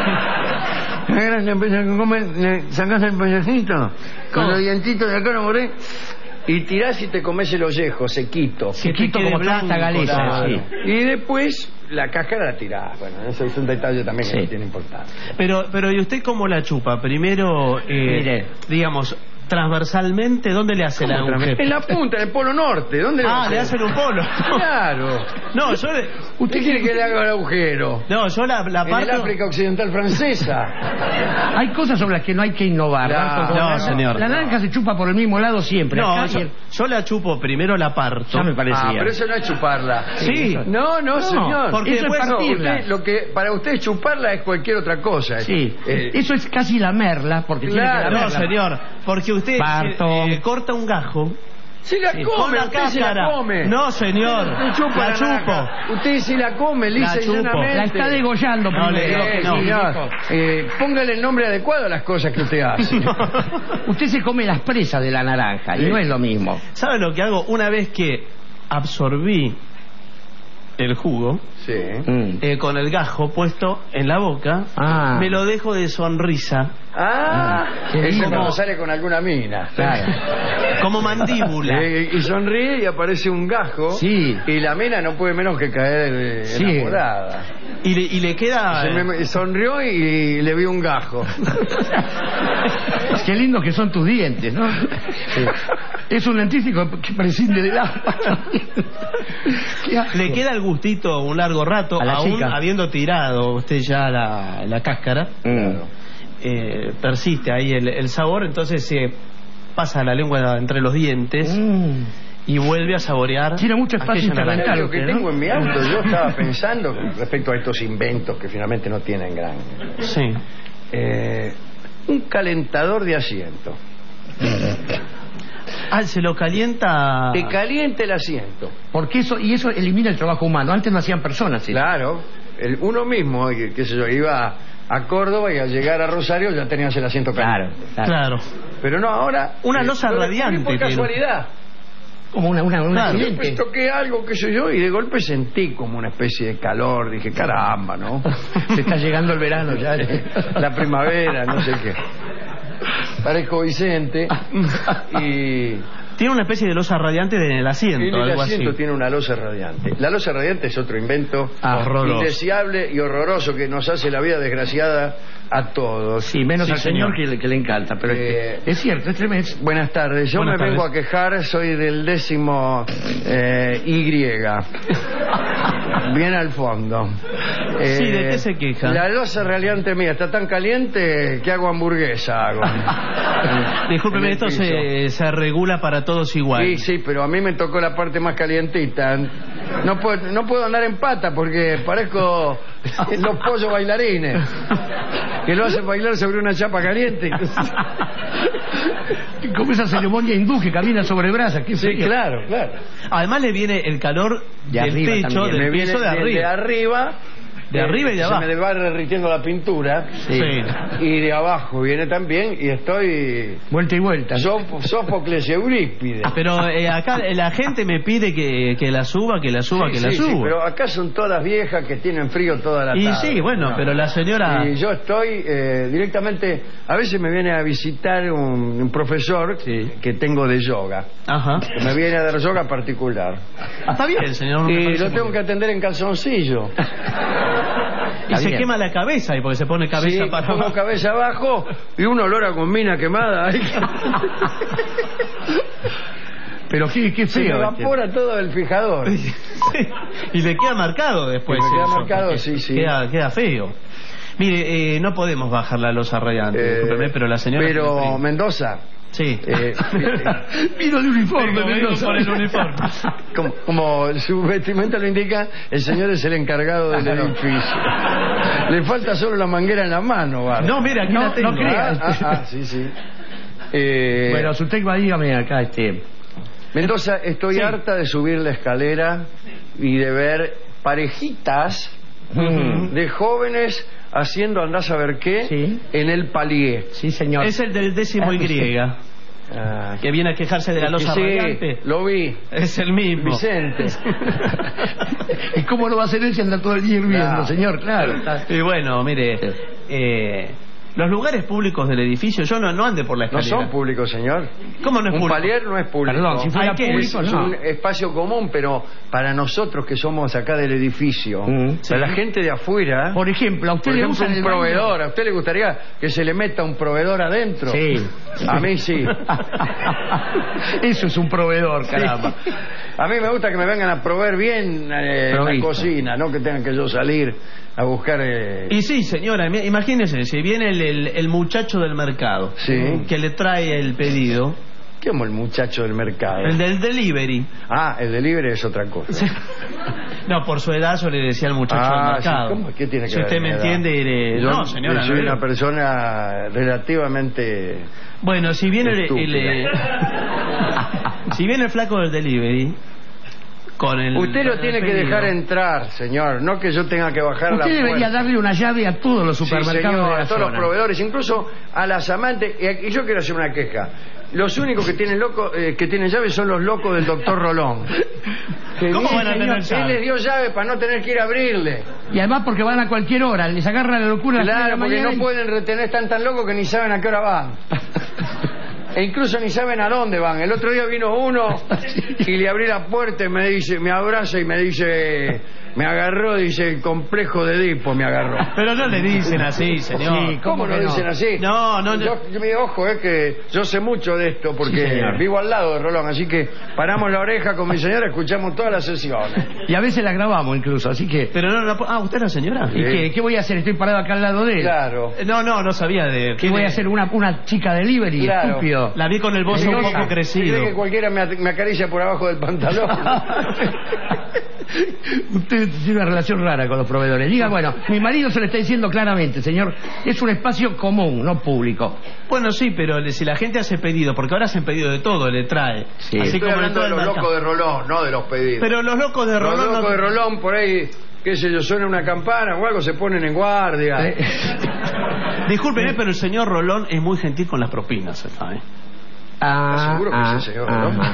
S7: Ahora se empieza a comer, le sacás el pellejito, con
S9: ¿Cómo?
S7: los dientitos de acá, lo moré, y tirás y te comes el ollejo, sequito.
S8: Se quito
S9: quede
S8: como
S9: blanco,
S8: torta galesa.
S9: claro.
S8: Sí.
S7: Y después la cáscara la tirás. Bueno, eso es un detalle también que
S8: Sí.
S7: no tiene importancia.
S9: Pero, pero ¿y usted cómo la chupa? Primero, eh,
S8: Mire.
S9: digamos, transversalmente, ¿dónde le hace el agujero?
S7: En la punta, en el polo norte. ¿Dónde
S9: Ah,
S7: va
S9: le
S7: a
S9: hacen
S7: hacer?
S9: un polo.
S7: Claro.
S9: No, yo le-
S7: ¿Usted quiere que le haga el agujero?
S9: no, yo la, la
S7: En el
S9: parto.
S7: África Occidental Francesa.
S8: Hay cosas sobre las que no hay que innovar.
S7: Claro.
S8: Marco.
S9: No,
S8: La-
S9: señor.
S8: La naranja se chupa por el mismo lado siempre.
S9: No,
S8: Acá
S9: yo,
S8: y el-
S9: yo la chupo, primero la parto.
S8: Ya me parecía.
S7: Ah, pero eso no es chuparla.
S9: Sí.
S7: No, no, señor.
S9: porque
S8: eso es
S9: después-
S7: No,
S8: partirla.
S7: usted- lo que para usted chuparla es cualquier otra cosa.
S8: Sí,
S7: Eh,
S8: eso es casi lamerla, porque
S7: Claro.
S8: tiene que
S9: No,
S8: lamerla.
S9: señor, porque usted
S8: Parto.
S9: eh, eh, corta un gajo.
S7: se la
S9: Sí,
S7: come,
S9: con la
S7: usted se la
S9: cáscara.
S7: come.
S9: No, señor.
S7: Usted chupa
S9: la
S7: la
S9: chupo.
S7: naranja. Usted se la come, lisa
S9: La
S7: y
S9: chupo.
S7: llanamente.
S8: La está degollando
S9: No, le
S8: primero.
S9: digo que
S7: Eh,
S9: no.
S7: señor, eh, póngale el nombre adecuado a las cosas que usted hace.
S8: Usted se come las presas de la naranja y
S7: Sí.
S8: no es lo mismo.
S9: ¿Sabe lo que hago? Una vez que absorbí el jugo,
S7: Sí.
S8: Mm.
S9: eh, con el gajo puesto en la boca,
S8: Ah.
S9: me lo dejo de sonrisa,
S7: Ah,
S8: Qué
S7: eso
S8: lindo.
S7: cuando sale con alguna mina.
S8: Claro.
S9: como mandíbula.
S7: Eh, y sonríe y aparece un gajo.
S8: Sí.
S7: Y la mina no puede menos que caer eh,
S8: Sí.
S7: enamorada.
S9: Y le, y le queda...
S7: Se me- sonrió y le vio un gajo.
S8: Qué lindos que son tus dientes, ¿no? Es un lentífico que prescinde del agua. Qué asco.
S9: Le queda el gustito un largo rato,
S8: A la
S9: aún
S8: chica.
S9: habiendo tirado usted ya la, la cáscara.
S8: Mm.
S9: eh, persiste ahí el, el sabor, entonces se pasa la lengua entre los dientes
S8: Mm.
S9: y vuelve a saborear.
S8: Tiene mucho espacio
S9: aquella naranja.
S8: interdental.
S7: Lo que
S8: usted, ¿no?
S7: tengo en mi auto, yo estaba pensando respecto a estos inventos que finalmente no tienen gran.
S9: Sí.
S7: Eh, un calentador de asiento.
S9: Ah, se lo calienta.
S7: Te caliente el asiento.
S8: Porque eso, y eso elimina el trabajo humano. Antes no hacían personas. ¿sí?
S7: Claro, el, uno mismo, eh, qué sé yo, iba a Córdoba y al llegar a Rosario ya tenías el asiento
S8: Claro,
S7: caliente.
S8: claro.
S9: Claro.
S7: Pero no, ahora...
S9: Una
S7: eh,
S9: losa
S7: lo descubrí
S9: radiante
S7: por
S9: tiene.
S7: casualidad.
S8: Como una, una, un
S9: Claro.
S8: accidente.
S7: Después toqué algo, qué sé yo, y de golpe sentí como una especie de calor. Dije, caramba, ¿no?
S8: Se está llegando el verano ya.
S7: La primavera, no sé qué. Parezco Vicente. Y,
S9: Tiene una especie de losa radiante en el asiento,
S7: y el
S9: algo
S7: asiento
S9: así.
S7: tiene una losa radiante. La losa radiante es otro invento
S8: Ah,
S9: horroroso.
S7: indeseable y horroroso que nos hace la vida desgraciada a todos.
S8: Sí, menos
S9: Sí,
S8: al señor,
S9: señor.
S8: que, le- que le encanta. Pero
S7: Eh,
S8: es, que- es cierto, es tremendo.
S7: Buenas tardes, yo
S9: Buenas
S7: me vengo a
S9: tardes.
S7: quejar, soy del décimo eh, Y. Bien al fondo. Eh,
S9: Sí, ¿de qué se queja?
S7: La losa radiante mía está tan caliente que hago hamburguesa. Hago.
S9: Discúlpeme,
S7: En el
S9: esto
S7: piso.
S9: se, se regula para todos igual.
S7: Sí, sí, pero a mí me tocó la parte más calientita. No puedo, no puedo andar en pata porque parezco los pollos bailarines que lo hacen bailar sobre una chapa caliente.
S8: Como esa ceremonia hindú que camina sobre brasas. ¿Qué
S7: Sí,
S8: sería?
S7: claro, claro.
S9: Además le viene el calor
S8: De
S9: del
S8: arriba
S9: techo,
S8: también.
S9: del
S7: Me viene
S9: piso de
S7: de,
S9: arriba.
S7: de arriba
S9: De
S7: eh,
S9: arriba y de abajo.
S7: Se me va derritiendo la pintura.
S9: Sí.
S7: Y de abajo viene también y estoy...
S8: Vuelta y vuelta.
S7: Sóf- Sófocles y Eurípides.
S9: Pero eh, acá la gente me pide que, que la suba, que la suba,
S7: Sí,
S9: que la
S7: sí,
S9: suba.
S7: sí, pero acá son todas viejas que tienen frío toda la
S9: Y
S7: tarde.
S9: sí, bueno,
S7: No.
S9: pero la señora...
S7: Y yo estoy eh, directamente... A veces me viene a visitar un, un profesor
S9: Sí.
S7: que tengo de yoga.
S9: Ajá.
S7: Que me viene a dar yoga particular.
S9: Está bien, señor. me
S7: Y
S9: parece
S7: lo
S9: muy
S7: tengo que
S9: bien.
S7: atender en calzoncillo.
S9: Y se
S8: bien.
S9: quema la cabeza y porque se pone cabeza
S7: Sí,
S9: para
S7: pongo
S9: abajo.
S7: cabeza abajo y un olor a gomina quemada. Ay,
S8: Pero qué, qué
S7: se me
S8: feo. este.
S7: evapora todo el fijador.
S9: Y le queda marcado después.
S7: Y me queda
S9: eso.
S7: marcado, sí, sí.
S9: Queda, queda feo. Mire, eh, no podemos bajar la losa radiante,
S7: Eh,
S9: discúlpeme, pero la señora... tiene
S7: Pero
S9: frío.
S7: Mendoza,
S9: Sí.
S7: eh,
S8: Vino de uniforme,
S9: Vengo, vengo
S8: Mendoza.
S9: por el uniforme.
S7: como, como su vestimenta lo indica, el señor es el encargado del edificio. Le falta solo la manguera en la mano, Bárbara.
S9: No, mira, aquí
S8: No,
S9: la tengo.
S8: no crea.
S7: Ah, ah, ah, sí, sí. Eh,
S8: Bueno, su técnica, dígame acá, este.
S7: Mendoza, estoy
S9: Sí.
S7: harta de subir la escalera y de ver parejitas
S8: Mm.
S7: de jóvenes haciendo andás a ver qué
S8: Sí.
S7: en el palier.
S8: Sí, señor.
S9: Es el del décimo Y,
S7: Ah,
S9: que viene a quejarse de la losa
S7: sí,
S9: radiante.
S7: lo vi.
S9: Es el mismo.
S7: Vicente.
S8: ¿Y cómo no va a ser él si anda todo el día hirviendo,
S7: Claro.
S8: señor? Claro. está-
S9: Y bueno, mire, eh, los lugares públicos del edificio, yo no, no ande por la
S7: No
S9: escalera.
S7: son públicos, señor.
S9: ¿Cómo no es
S7: Un
S9: público?
S7: palier no es público.
S8: Perdón, si fuera
S9: Hay que-
S8: público,
S7: Es
S8: no.
S7: un espacio común, pero para nosotros que somos acá del edificio,
S8: Mm.
S7: para la gente de afuera,
S8: Por ejemplo, a usted
S7: por
S8: le
S7: ejemplo,
S8: usan
S7: un
S8: el baño?
S7: proveedor, ¿a usted le gustaría que se le meta un proveedor adentro?
S8: Sí.
S7: A mí sí.
S8: Eso es un proveedor, caramba.
S7: A mí me gusta que me vengan a proveer bien eh, en la
S8: Provisto.
S7: cocina, no que tengan que yo salir a buscar... eh,
S9: Y sí, señora, im- imagínese, si viene el, el- el muchacho del mercado
S7: Sí.
S9: que le trae el pedido,
S7: ¿Cómo el muchacho del mercado?
S9: el del delivery.
S7: Ah, el delivery es otra cosa.
S9: No, por su edad yo le decía al muchacho
S7: Ah,
S9: del
S7: sí,
S9: mercado.
S7: ¿cómo? ¿Qué tiene que
S9: si
S7: ver
S9: usted
S7: mi
S9: me
S7: edad?
S9: entiende, diré,
S7: Yo
S9: no, señora.
S7: soy
S9: no,
S7: una
S9: no.
S7: persona relativamente...
S9: Bueno, si viene el, el,
S7: Estúpida.
S9: eh, si viene el flaco del delivery con el
S7: Usted lo
S9: con el
S7: tiene que
S9: pedido.
S7: dejar entrar, señor, no que yo tenga que bajar la
S8: Usted debería
S7: puerta.
S8: darle una llave a todos los
S7: Sí,
S8: supermercados
S7: señor,
S8: de la
S7: a todos
S8: zona.
S7: los proveedores, incluso a las amantes. Y aquí- y yo quiero hacer una queja. Los únicos que tienen loco, eh, que tienen llave son los locos del doctor Rolón. Que
S9: ¿Cómo
S7: dice,
S9: van a tener
S7: señor,
S9: llave?
S7: él les dio llave para no tener que ir a abrirle.
S8: Y además porque van a cualquier hora, les agarra la locura a las tres de
S7: Claro,
S8: la
S7: porque
S8: mañana
S7: no
S8: y-
S7: pueden retener, están tan locos que ni saben a qué hora van. E incluso ni saben a dónde van. El otro día vino uno y le abrí la puerta y me dice, me abraza y me dice, me agarró, dice, el complejo de Edipo me agarró.
S9: Pero no le dicen así, señor.
S8: Sí,
S7: ¿Cómo,
S8: ¿Cómo
S7: no
S8: que no?
S7: dicen así?
S9: No, no, no.
S7: Yo, yo- mi ojo, es que yo sé mucho de esto porque
S8: Sí, señor.
S7: vivo al lado de Rolón, así que paramos la oreja con mi señora, escuchamos todas las sesiones.
S8: Y a veces la grabamos incluso, así que...
S9: Pero no, no, ah, ¿usted es la señora?
S8: ¿Y qué, qué voy a hacer? Estoy parado acá al lado de él.
S7: Claro.
S9: Eh, No, no, no sabía de...
S8: ¿Qué voy a hacer? Una, una chica delivery,
S7: Claro.
S8: estúpido.
S9: La vi con el bozo un
S7: ¿Cree
S9: poco
S7: que-
S9: crecido.
S7: cree que cualquiera me, at- me acaricia por abajo del pantalón?
S8: Usted tiene una relación rara con los proveedores. Diga, bueno, mi marido se lo está diciendo claramente, señor, es un espacio común, no público.
S9: Bueno, sí, pero le- si la gente hace pedido, porque ahora hacen pedido de todo, le trae.
S8: Sí.
S9: Así
S7: Estoy
S9: como en
S7: hablando
S9: todo
S7: de
S9: el
S7: los
S9: mercado.
S7: locos de Rolón, no de los pedidos.
S9: Pero los locos de
S7: los
S9: Rolón...
S7: locos
S9: no-
S7: de Rolón, por ahí, qué sé yo, suena una campana o algo, se ponen en guardia.
S8: Eh,
S9: Discúlpeme, pero el señor Rolón es muy gentil con las propinas, ¿sabe?
S8: Ah,
S7: ¿Seguro que
S8: ah,
S7: es el señor
S8: ah.
S7: Rolón?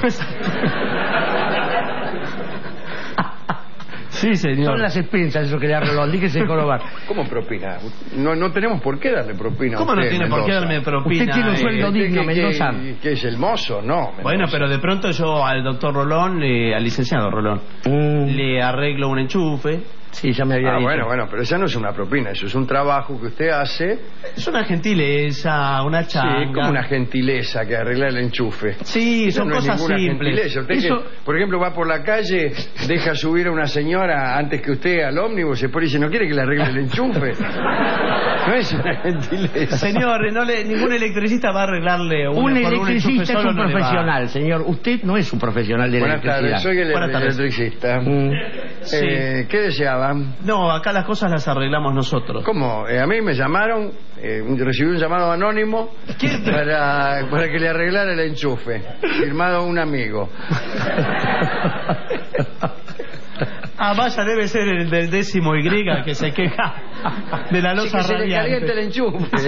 S9: Sí, señor.
S8: Son las expensas eso que le da Rolón, dígese de Corobar.
S7: ¿Cómo propina? No, no tenemos por qué darle propina a
S9: ¿Cómo no
S7: usted,
S9: tiene por qué
S7: Mendoza.
S9: darme propina?
S8: Usted tiene un
S9: eh?
S8: sueldo
S7: ¿Usted
S8: digno,
S7: qué-
S8: Mendoza.
S7: qué- qué es el mozo? No, Mendoza.
S9: Bueno, pero de pronto yo al doctor Rolón, eh, al licenciado Rolón,
S8: Mm,
S9: le arreglo un enchufe.
S8: sí, ya me había
S7: Ah,
S8: dicho.
S7: bueno, bueno, pero esa no es una propina, eso es un trabajo que usted hace.
S9: Es una gentileza, una
S7: Sí,
S9: changa.
S7: es como una gentileza que arreglar el enchufe.
S9: Sí,
S7: Eso
S9: son
S7: no es
S9: cosas
S7: ninguna
S9: simples.
S7: gentileza. Usted
S8: Eso-
S7: que, por ejemplo, va por la calle, deja subir a una señora antes que usted al ómnibus, y después dice, ¿no quiere que le arregle el enchufe? No es una gentileza.
S9: Señor, no le, ningún electricista va a arreglarle un,
S8: Un
S9: por
S8: electricista
S9: enchufe
S8: es
S9: solo
S8: un
S9: no le va.
S8: profesional, señor. Usted no es un profesional de la
S7: Buenas tardes,
S8: electricidad.
S7: soy el
S9: Buenas tardes.
S7: electricista.
S8: Mm.
S9: Sí.
S7: Eh, ¿Qué deseaban?
S9: No, acá las cosas las arreglamos nosotros.
S7: ¿Cómo? Eh, a mí me llamaron, eh, recibí un llamado anónimo para, para que le arreglara el enchufe, firmado un amigo.
S9: Ah, vaya, debe ser el del décimo Y que se queja de la losa
S7: sí, que
S9: radiante.
S7: Se le calienta el enchufe.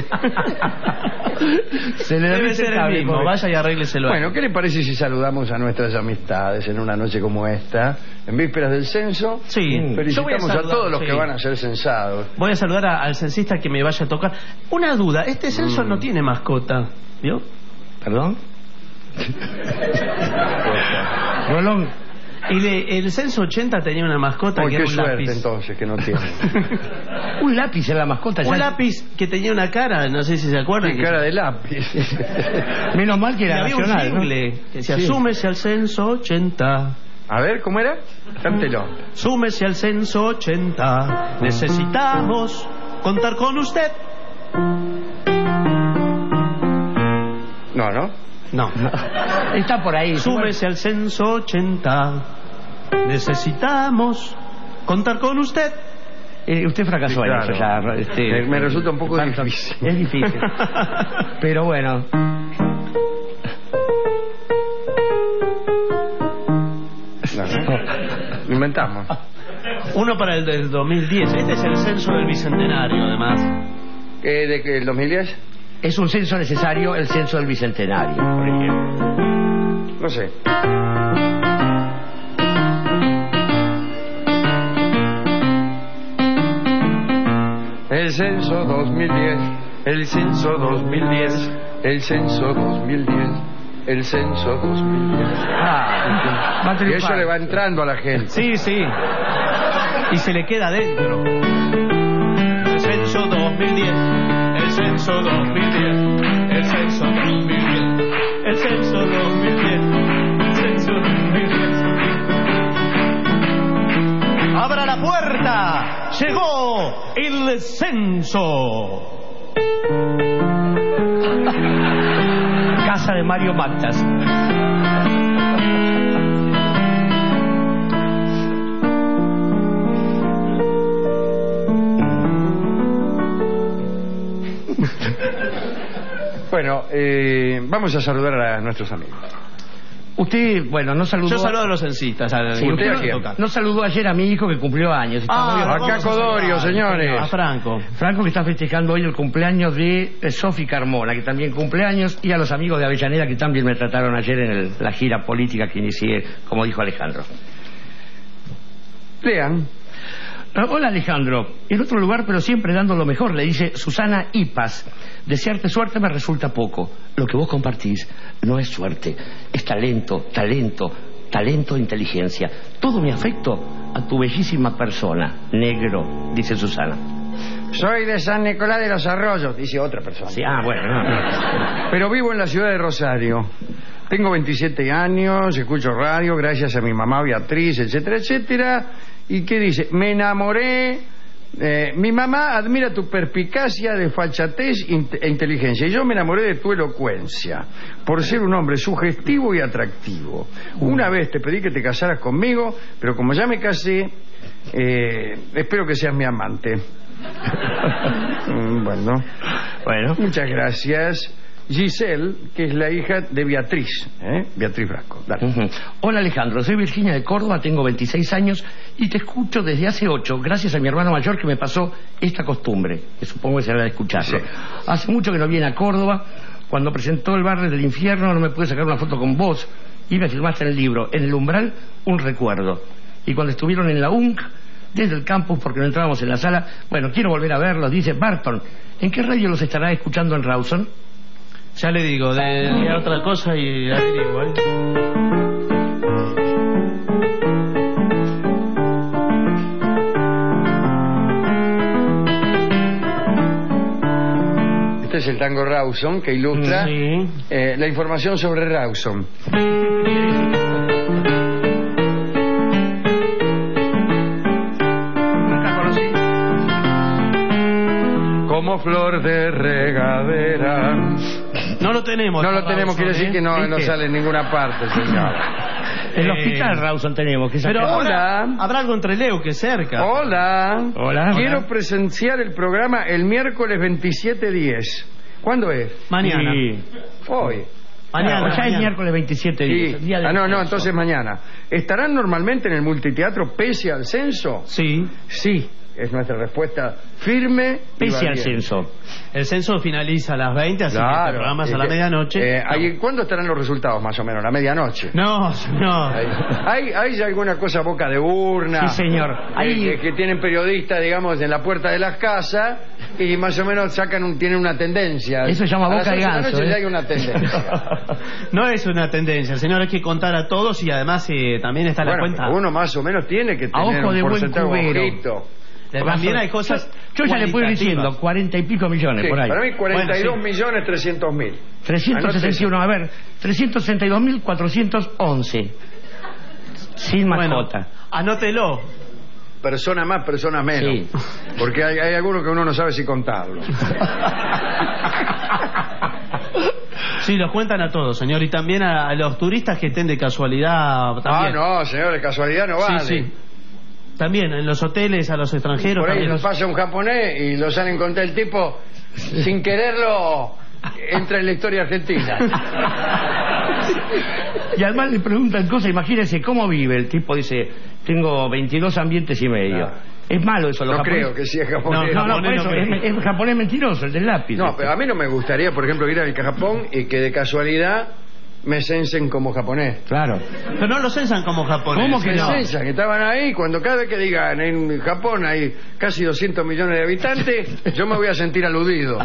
S8: Se le
S9: Debe ser el mismo,
S8: pobre.
S9: vaya y arrégleselo.
S7: Bueno, ¿qué le parece si saludamos a nuestras amistades en una noche como esta, en vísperas del censo?
S9: Sí. Yo voy a
S7: Felicitamos a,
S9: saludar,
S7: todos los
S9: sí.
S7: que van a ser censados.
S9: Voy a saludar a- al censista que me vaya a tocar. Una duda, este censo
S7: Mm.
S9: no tiene mascota, ¿vio?
S8: ¿Perdón? Rolón.
S9: El, el censo ochenta tenía una mascota
S7: Uy,
S9: que
S7: qué
S9: era un
S7: suerte
S9: lápiz.
S7: entonces que no tiene.
S8: Un lápiz en la mascota.
S9: Un
S8: ya-
S9: lápiz que tenía una cara, no sé si se acuerdan.
S7: Sí,
S9: que-
S7: cara de lápiz.
S8: Menos mal que
S9: y
S8: era
S9: había un
S8: nacional, ¿no?
S9: jingle que decía,
S7: Sí.
S9: súmese al censo ochenta.
S7: A ver, ¿cómo era? Cántelo.
S9: Súmese al censo ochenta. Necesitamos contar con usted.
S7: No, ¿no?
S9: No.
S8: Está por ahí.
S9: Súmese al censo ochenta. Necesitamos contar con usted.
S8: Eh, usted fracasó
S7: Sí,
S8: en
S7: claro.
S8: eso ya. Este,
S7: Eh, me resulta un poco
S8: tanto-
S7: difícil.
S8: Es difícil. Pero bueno.
S7: No, ¿no? Lo inventamos.
S9: Uno para el del dos mil diez. Este es el censo del bicentenario, además.
S7: ¿Eh, ¿De qué? ¿El dos mil diez?
S8: Es un censo necesario, el censo del bicentenario, por ejemplo.
S7: No sé. El censo dos mil diez, el censo dos mil diez, el censo dos mil diez, el censo dos mil diez.
S8: Ah, va a
S7: Y
S8: triunfar.
S7: eso le va entrando a la gente.
S9: Sí, sí. Y se le queda dentro. El censo dos mil diez. El censo dos mil diez. El censo dos mil diez. El censo dos mil diez. El censo dos mil diez. ¡Abra la puerta! ¡Llegó el censo!
S8: Casa de Mario Matas.
S7: Bueno, eh, vamos a saludar a nuestros amigos.
S8: Usted, bueno, no saludó.
S9: Yo saludo a los censistas. a-
S8: Sí,
S9: y
S7: ¿usted
S9: usted
S7: a
S9: no
S7: quién?
S9: toca.
S8: No saludó ayer a mi hijo que cumplió años. Está muy bien.
S9: Ah,
S7: Acá
S9: vamos a
S7: Codorio,
S9: saludar.
S7: señores.
S9: A Franco.
S8: Franco, que está festejando hoy el cumpleaños de eh, Sofi Carmona, que también cumpleaños, y a los amigos de Avellaneda que también me trataron ayer en el- la gira política que inicié, como dijo Alejandro.
S7: Lean.
S8: Ah, hola Alejandro, en otro lugar pero siempre dando lo mejor, le dice Susana Ipas. Desearte suerte me resulta poco. Lo que vos compartís no es suerte, es talento, talento, talento e inteligencia. Todo mi afecto a tu bellísima persona, negro, dice Susana.
S7: Soy de San Nicolás de los Arroyos, dice otra persona.
S8: Sí, ah, bueno, no, no.
S7: Pero vivo en la ciudad de Rosario. Tengo veintisiete años, escucho radio gracias a mi mamá Beatriz, etcétera, etcétera. ¿Y qué dice? Me enamoré. Eh, mi mamá admira tu perspicacia, desfachatez int- e inteligencia. Y yo me enamoré de tu elocuencia, por ser un hombre sugestivo y atractivo. Una vez te pedí que te casaras conmigo, pero como ya me casé, eh, espero que seas mi amante. Mm, bueno,
S8: Bueno.
S7: muchas gracias. Giselle, que es la hija de Beatriz, ¿eh? Beatriz Brasco. Dale.
S8: Ujú. Hola Alejandro, soy Virginia de Córdoba, tengo veintiséis años y te escucho desde hace ocho, gracias a mi hermano mayor que me pasó esta costumbre, que supongo que será de escucharlo.
S7: Sí.
S8: Hace mucho que no viene a Córdoba, cuando presentó El Barrio del Infierno no me pude sacar una foto con vos y me filmaste en el libro, En el umbral, un recuerdo. Y cuando estuvieron en la U N C, desde el campus, porque no entrábamos en la sala, bueno, quiero volver a verlos, dice Barton. ¿En qué radio los estará escuchando en Rawson?
S9: Ya le digo, de, de otra cosa y averiguo, ¿eh?
S7: Este es el tango Rawson que ilustra
S9: Sí.
S7: eh, la información sobre Rawson.
S8: Nunca conocí.
S7: Como flor de regadera.
S9: No lo tenemos.
S7: No lo
S9: Rawson,
S7: tenemos, quiere decir
S9: ¿eh?
S7: que no, no
S8: ¿Viste?
S7: sale en ninguna parte, señor.
S8: En el
S9: Eh,
S8: hospital Rawson tenemos que
S9: Pero
S8: sacar-
S9: ahora
S7: Hola.
S9: habrá algo entre Leo que cerca.
S7: Hola.
S8: Hola.
S7: Quiero
S8: Hola.
S7: presenciar el programa el miércoles veintisiete diez. ¿Cuándo es?
S9: Mañana.
S8: Sí.
S7: Hoy.
S9: Mañana,
S8: Claro, ya
S9: mañana.
S8: es miércoles veintisiete de
S7: Sí.
S8: día, día de
S7: Ah, no, no,
S8: descanso.
S7: entonces mañana. ¿Estarán normalmente en el multiteatro pese al censo?
S9: Sí.
S7: Sí, es nuestra respuesta firme. y
S8: Pese al
S7: valiente.
S8: censo.
S9: El censo finaliza a las veinte, así que
S7: Claro.
S9: este programa es a la
S7: Eh,
S9: medianoche.
S7: eh, ahí- ¿Cuándo estarán los resultados, más o menos? ¿La medianoche?
S9: No, no.
S7: ¿Hay, hay, hay alguna cosa boca de urna?
S8: Sí, señor.
S7: Eh,
S8: Hay-
S7: que, que tienen periodistas, digamos, en la puerta de las casas y más o menos sacan un, tienen una tendencia.
S8: Eso se llama
S7: A las
S8: boca de
S7: once la
S8: ganso,
S7: noche
S8: ¿eh?
S7: ya hay una tendencia.
S9: No es una tendencia, señor, hay que contar a todos y además eh, también está la
S7: Bueno,
S9: cuenta.
S7: uno más o menos tiene que
S8: A
S7: tener
S8: ojo
S7: un
S8: de buen
S7: porcentaje
S8: cubero.
S7: ojito.
S9: Eh, También hay cosas.
S8: Yo, yo ya le puedo ir
S9: cualitativas.
S8: diciendo, cuarenta y pico millones
S7: Sí,
S8: por ahí.
S7: para mí cuarenta y dos
S9: Bueno, sí.
S7: millones trescientos mil.
S8: trescientos sesenta y uno, a ver, trescientos sesenta y dos mil cuatrocientos once. Sin
S9: Bueno,
S8: mascota.
S9: anótelo.
S7: Persona más, persona menos.
S8: Sí.
S7: Porque hay, hay algunos que uno no sabe si contarlo.
S9: Sí, los cuentan a todos, señor. Y también a, a los turistas que estén de casualidad.
S7: Ah,
S9: También.
S7: no, señores, casualidad no vale.
S9: Sí, sí. También en los hoteles, a los extranjeros.
S7: Por ahí
S9: también
S7: nos
S9: los-
S7: pasa un japonés y lo salen contra el tipo, sin quererlo, entra en la historia argentina.
S8: Y además le preguntan cosas, imagínense cómo vive. El tipo dice, tengo veintidós ambientes y medio.
S7: Ah.
S8: Es malo eso, los
S7: No
S8: japoneses.
S7: creo que sea japonés.
S8: No, no, por
S9: japonés
S8: eso,
S9: no creo.
S8: es, es japonés mentiroso, el del lápiz.
S7: No, pero a mí no me gustaría, por ejemplo, ir a Japón y que de casualidad me censen como japonés.
S8: Claro.
S9: Pero no los censan como japoneses.
S8: ¿Cómo que
S7: Me
S8: no?
S7: censan, que estaban ahí, cuando cada vez que digan en Japón hay casi doscientos millones de habitantes, yo me voy a sentir aludido.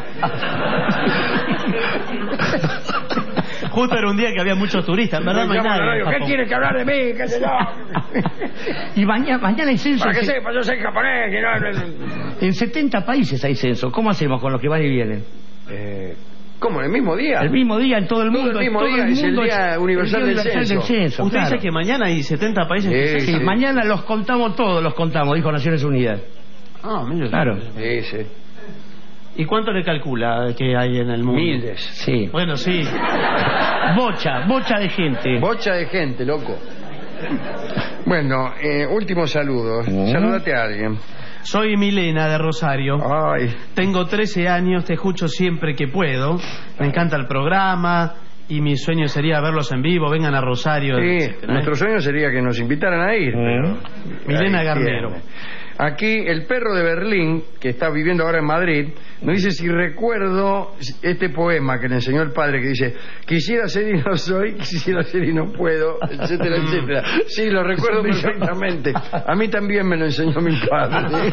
S9: Justo era un día que había muchos turistas, en verdad no hay
S7: Llamo a la
S9: nadie. en
S7: radio, ¿qué
S9: Japón.
S7: tiene que hablar de mí? ¿Qué sé yo?
S8: Y mañana, mañana hay censo.
S7: Para que
S8: en,
S7: sepa, yo soy japonés. Que no...
S8: en setenta países hay censo. ¿Cómo hacemos con los que van y vienen?
S7: Eh, ¿Cómo? ¿En el mismo día?
S8: El mismo día en todo el
S7: Todo
S8: mundo.
S7: el mismo
S8: todo
S7: día, es el
S8: mundo
S7: Día Universal
S8: el Día
S7: del
S8: Universal
S7: Censo.
S8: censo,
S9: Usted
S8: claro.
S9: dice que mañana hay setenta países que
S7: Sí,
S9: se
S8: Sí,
S9: censan.
S8: mañana los contamos todos, los contamos, dijo Naciones Unidas.
S9: Ah, mire.
S8: Claro.
S7: Sí, sí.
S9: ¿Y cuánto le calcula que hay en el mundo?
S7: Miles.
S8: Sí.
S9: Bueno, sí.
S8: Bocha, bocha de gente.
S7: Bocha de gente, loco. Bueno, eh, últimos saludos.
S8: Mm.
S7: Saludate a alguien.
S9: Soy Milena de Rosario.
S7: Ay,
S9: Tengo trece años, te escucho siempre que puedo. Me encanta el programa y mi sueño sería verlos en vivo. Vengan a Rosario.
S7: sí,
S9: etcétera.
S7: nuestro sueño sería que nos invitaran a ir.
S8: Mm.
S9: Milena
S7: Ahí
S9: Garnero.
S7: tiene. Aquí el perro de Berlín, que está viviendo ahora en Madrid, nos dice si recuerdo este poema que le enseñó el padre, que dice: quisiera ser y no soy, quisiera ser y no puedo, etcétera, etcétera. Sí, lo recuerdo perfectamente. A mí también me lo enseñó mi padre.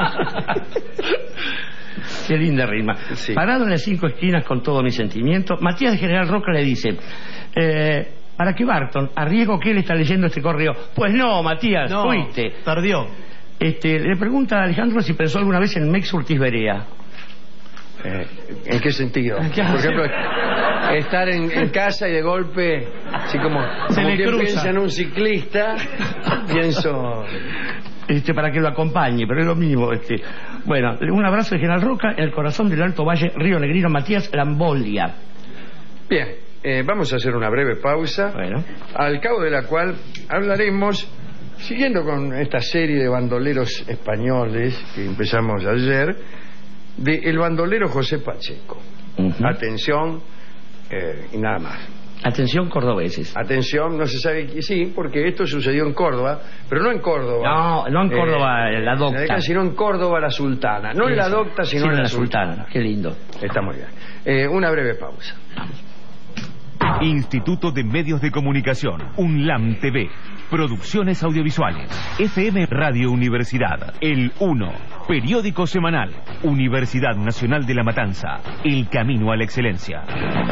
S8: Qué linda rima.
S7: Sí.
S8: Parado en las cinco esquinas con todo mi sentimiento, Matías de General Roca le dice, eh, para que Barton, a riesgo que él está leyendo este correo. Pues no, Matías,
S9: No,
S8: fuiste.
S9: perdió.
S8: Este, le pregunta a Alejandro si pensó alguna vez en Mex Urtiz Berea.
S7: Eh, ¿En qué sentido? Por ejemplo, estar en, en casa y de golpe, así como,
S9: Se
S7: como
S9: le
S7: quien
S9: cruza.
S7: piensa en un ciclista, pienso...
S8: Este, para que lo acompañe, pero es lo mismo. Este. Bueno, un abrazo de General Roca en el corazón del Alto Valle, Río Negrino, Matías Lambolia.
S7: Bien, eh, vamos a hacer una breve pausa,
S8: Bueno.
S7: al cabo de la cual hablaremos, siguiendo con esta serie de bandoleros españoles que empezamos ayer, de el bandolero José Pacheco.
S8: Ujú.
S7: Atención, eh, y nada más.
S8: Atención, cordobeses.
S7: Atención, no se sabe qué, sí, porque esto sucedió en Córdoba, pero no en Córdoba.
S8: No, no en Córdoba, en la docta.
S7: década, sino en Córdoba, la Sultana. No en la docta, sino
S8: Sí,
S7: en la Sultana.
S8: Qué lindo.
S7: Está muy bien. Eh, una breve pausa.
S10: Instituto de Medios de Comunicación, UNLAM T V, Producciones Audiovisuales, F M Radio Universidad, El uno, Periódico Semanal, Universidad Nacional de La Matanza, El Camino a la Excelencia.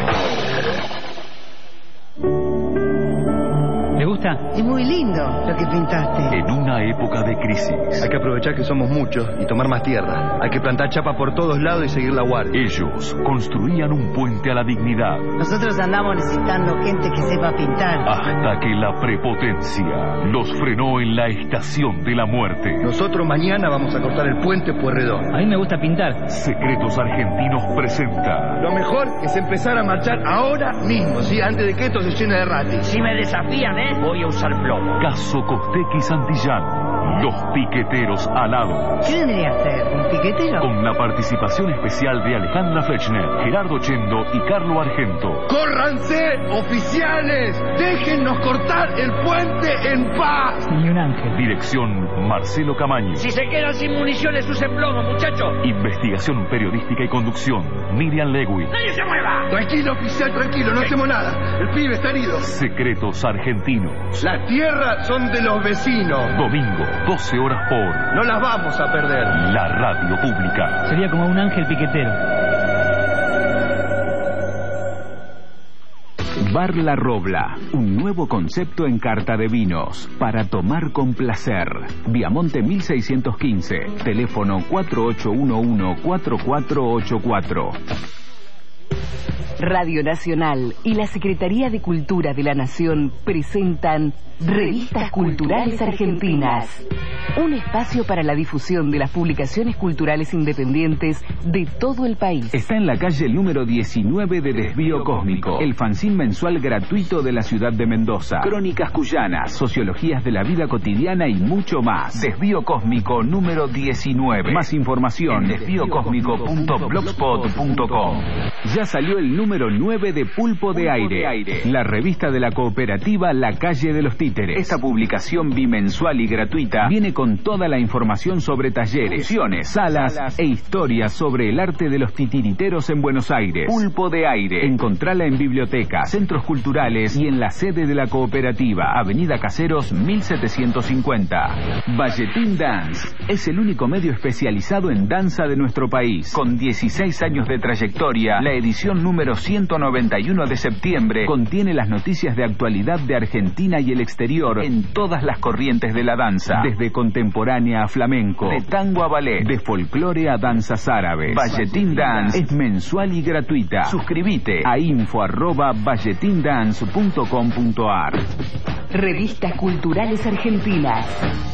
S11: ¿Le gusta?
S12: Es muy lindo lo que pintaste.
S3: En una época de crisis,
S13: Hay que aprovechar que somos muchos y tomar más tierra. Hay que plantar chapa por todos lados y seguir la guardia.
S3: ellos construían un puente a la dignidad
S12: Nosotros andamos necesitando gente que sepa pintar.
S3: hasta que la prepotencia los frenó en la estación de la muerte.
S13: Nosotros mañana vamos a cortar el puente Pueyrredón.
S11: A mí me gusta pintar.
S3: Secretos Argentinos presenta
S13: Lo mejor es empezar a marchar ahora mismo, ¿sí? Antes de que esto se llene de ratis.
S11: Si me desafían, ¿eh? Voy a usar plomo.
S3: Caso Costec y Santillán. Los Piqueteros Alados.
S12: ¿Qué vendría a ser? ¿Un piquetero?
S3: Con la participación especial de Alejandra Fechner, Gerardo Chendo y Carlo Argento.
S11: ¡Córranse, oficiales! ¡Déjennos cortar el puente en paz!
S3: Ni un ángel. Dirección Marcelo Camaño.
S14: Si se quedan sin municiones, usen plomo, muchachos.
S3: Investigación periodística y conducción, Miriam Lewis.
S14: ¡Nadie se mueva!
S11: Tranquilo, oficial, tranquilo, no hacemos nada. El pibe está herido.
S3: Secretos argentinos.
S11: Las tierras son de los vecinos.
S3: Domingo, doce horas por...
S11: No las vamos a perder.
S3: La radio pública.
S15: Sería como un ángel piquetero.
S16: Bar La Robla, un nuevo concepto en carta de vinos, para tomar con placer. Viamonte mil seiscientos quince, teléfono cuatro ocho uno uno, cuatro cuatro ocho cuatro.
S4: Radio Nacional y la Secretaría de Cultura de la Nación presentan Revistas Culturales Argentinas, un espacio para la difusión de las publicaciones culturales independientes de todo el país.
S16: Está en la calle número diecinueve de Desvío Cósmico, el fanzín mensual gratuito de la ciudad de Mendoza. Crónicas cuyanas, sociologías de la vida cotidiana y mucho más. Desvío Cósmico número diecinueve. Más información en desvío cósmico punto blogspot punto com. Ya salió el número nueve de Pulpo de Aire, la revista de la cooperativa La Calle de los Títeres. Esta publicación bimensual y gratuita viene con toda la información sobre talleres, funciones, salas e historias sobre el arte de los titiriteros en Buenos Aires. Pulpo de Aire. Encontrala en bibliotecas, centros culturales y en la sede de la cooperativa, Avenida Caseros mil setecientos cincuenta. Valletín Dance es el único medio especializado en danza de nuestro país. Con dieciséis años de trayectoria, la edición número ciento noventa y uno de septiembre contiene las noticias de actualidad de Argentina y el exterior en todas las corrientes de la danza, desde contemporánea a flamenco, de tango a ballet, de folclore a danzas árabes. Valletín Dance es mensual y gratuita. Suscríbete a info arroba valletindance punto com punto ar.
S4: Revistas Culturales Argentinas.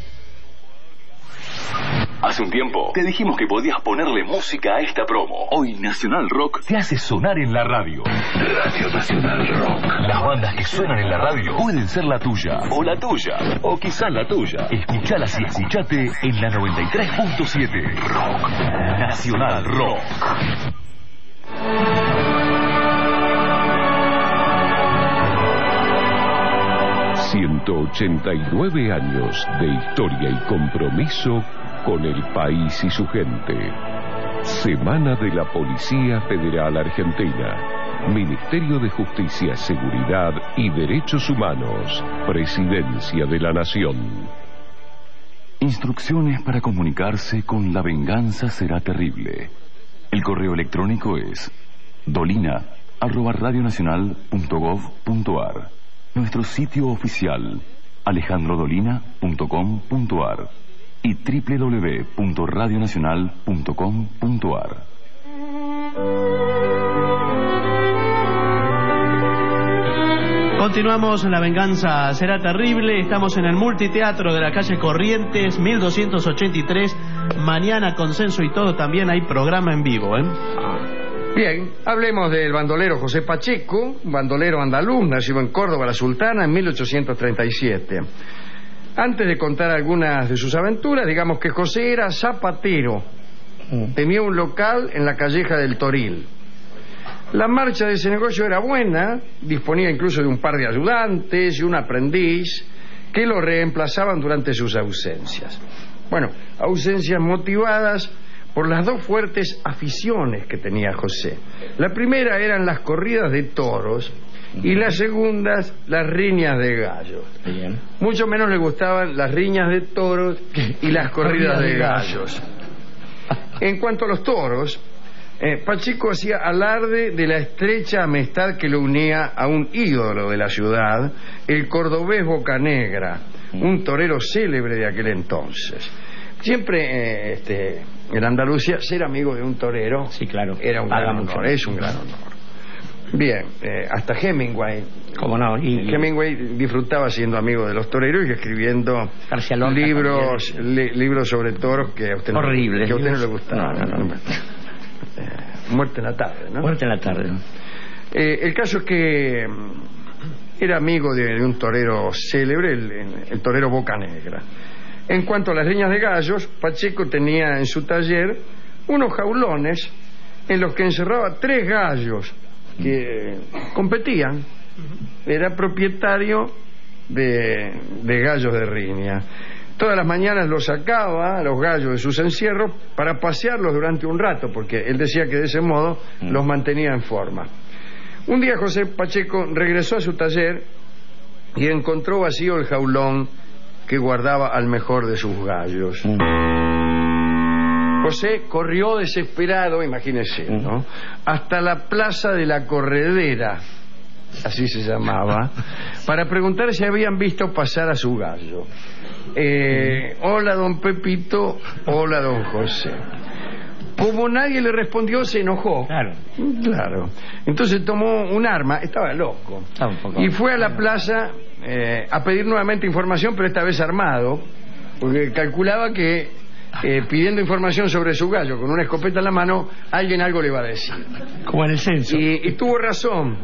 S3: Hace un tiempo te dijimos que podías ponerle música a esta promo. Hoy Nacional Rock te hace sonar en la radio. Radio Nacional Rock. Las bandas que suenan en la radio pueden ser la tuya, o la tuya, o quizás la tuya. Escuchalas y escuchate en la noventa y tres punto siete. Rock Nacional Rock.
S17: ciento ochenta y nueve años de historia y compromiso con el país y su gente. Semana de la Policía Federal Argentina. Ministerio de Justicia, Seguridad y Derechos Humanos. Presidencia de la Nación.
S3: Instrucciones para comunicarse con La Venganza Será Terrible. El correo electrónico es dolina arroba radionacional punto gov punto ar. Nuestro sitio oficial alejandro dolina punto com punto ar y doble u doble u doble u punto radionacional punto com punto ar.
S9: Continuamos en La Venganza Será Terrible. Estamos en el multiteatro de la calle Corrientes mil doscientos ochenta y tres. Mañana, Consenso y todo, también hay programa en vivo, ¿eh?
S7: Bien, hablemos del bandolero José Pacheco, un bandolero andaluz, nacido en Córdoba, la Sultana, en mil ochocientos treinta y siete. Antes de contar algunas de sus aventuras, digamos que José era zapatero. Tenía un local en la calleja del Toril. La marcha de ese negocio era buena, disponía incluso de un par de ayudantes y un aprendiz que lo reemplazaban durante sus ausencias. Bueno, ausencias motivadas por las dos fuertes aficiones que tenía José. La primera eran las corridas de toros y las segundas las riñas de gallos. Bien. Mucho menos le gustaban las riñas de toros y las corridas de gallos. En cuanto a los toros, eh, Pacheco hacía alarde de la estrecha amistad que lo unía a un ídolo de la ciudad, el cordobés Bocanegra, un torero célebre de aquel entonces. Siempre eh, este, en Andalucía ser amigo de un torero, sí, claro, era un gran honor, es un gran honor. Bien, eh, hasta Hemingway. ¿Cómo no? Y, y... Hemingway disfrutaba siendo amigo de los toreros y escribiendo libros li, libros sobre toros que a usted no, que a usted no le gustaban. No, no, no. Eh, Muerte en la tarde, ¿no?
S8: Muerte en la tarde.
S7: Eh, el caso es que era amigo de, de un torero célebre, el, el torero Bocanegra. En cuanto a las riñas de gallos, Pacheco tenía en su taller unos jaulones en los que encerraba tres gallos que competían. Era propietario de, de gallos de riña. Todas las mañanas los sacaba a los gallos de sus encierros para pasearlos durante un rato, porque él decía que de ese modo los mantenía en forma. Un día José Pacheco regresó a su taller y encontró vacío el jaulón que guardaba al mejor de sus gallos. José corrió desesperado, imagínese, ¿no?, hasta la plaza de la Corredera, así se llamaba, para preguntar si habían visto pasar a su gallo. Eh, hola, don Pepito. Hola, don José. Como nadie le respondió, se enojó. Claro. Claro. Entonces tomó un arma, estaba loco, estaba un poco... y fue a la plaza eh, a pedir nuevamente información, pero esta vez armado, porque calculaba que eh, pidiendo información sobre su gallo con una escopeta en la mano, alguien algo le iba a decir.
S8: Como en el censo.
S7: Y, y tuvo razón.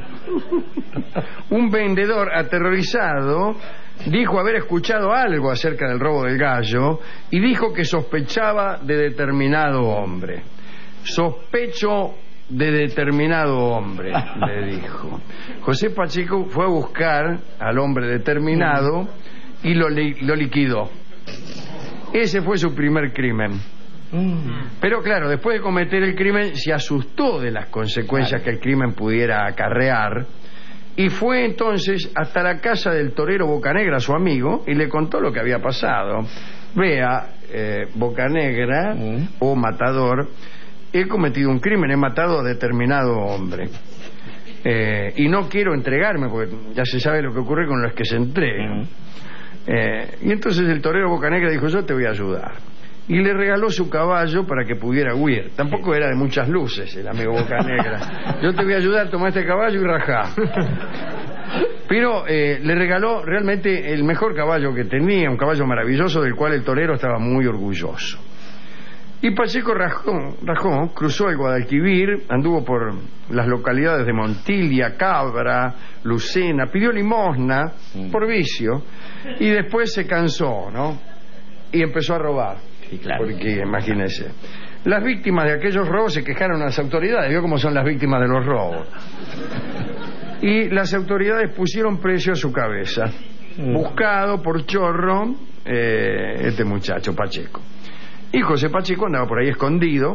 S7: Un vendedor aterrorizado dijo haber escuchado algo acerca del robo del gallo y dijo que sospechaba de determinado hombre. Sospecho de determinado hombre, le dijo. José Pacheco fue a buscar al hombre determinado y lo, li lo liquidó. Ese fue su primer crimen. Pero claro, después de cometer el crimen se asustó de las consecuencias que el crimen pudiera acarrear y fue entonces hasta la casa del torero Bocanegra, su amigo, y le contó lo que había pasado. Vea, eh, Bocanegra, mm. o matador, he cometido un crimen, he matado a determinado hombre. Eh, y no quiero entregarme, porque ya se sabe lo que ocurre con los que se entregan. Mm. Eh, y entonces el torero Bocanegra dijo, yo te voy a ayudar. Y le regaló su caballo para que pudiera huir. Tampoco era de muchas luces el amigo Bocanegra. Yo te voy a ayudar, toma este caballo y rajá. Pero eh, le regaló realmente el mejor caballo que tenía, un caballo maravilloso del cual el torero estaba muy orgulloso. Y Pacheco rajó, rajó, cruzó el Guadalquivir, anduvo por las localidades de Montilia, Cabra, Lucena, pidió limosna por vicio y después se cansó, ¿no? Y empezó a robar. Sí, claro. Porque, imagínese, las víctimas de aquellos robos se quejaron a las autoridades. ¿Vio cómo son las víctimas de los robos? Y las autoridades pusieron precio a su cabeza. Mm. Buscado por chorro, eh, este muchacho, Pacheco. Y José Pacheco andaba por ahí escondido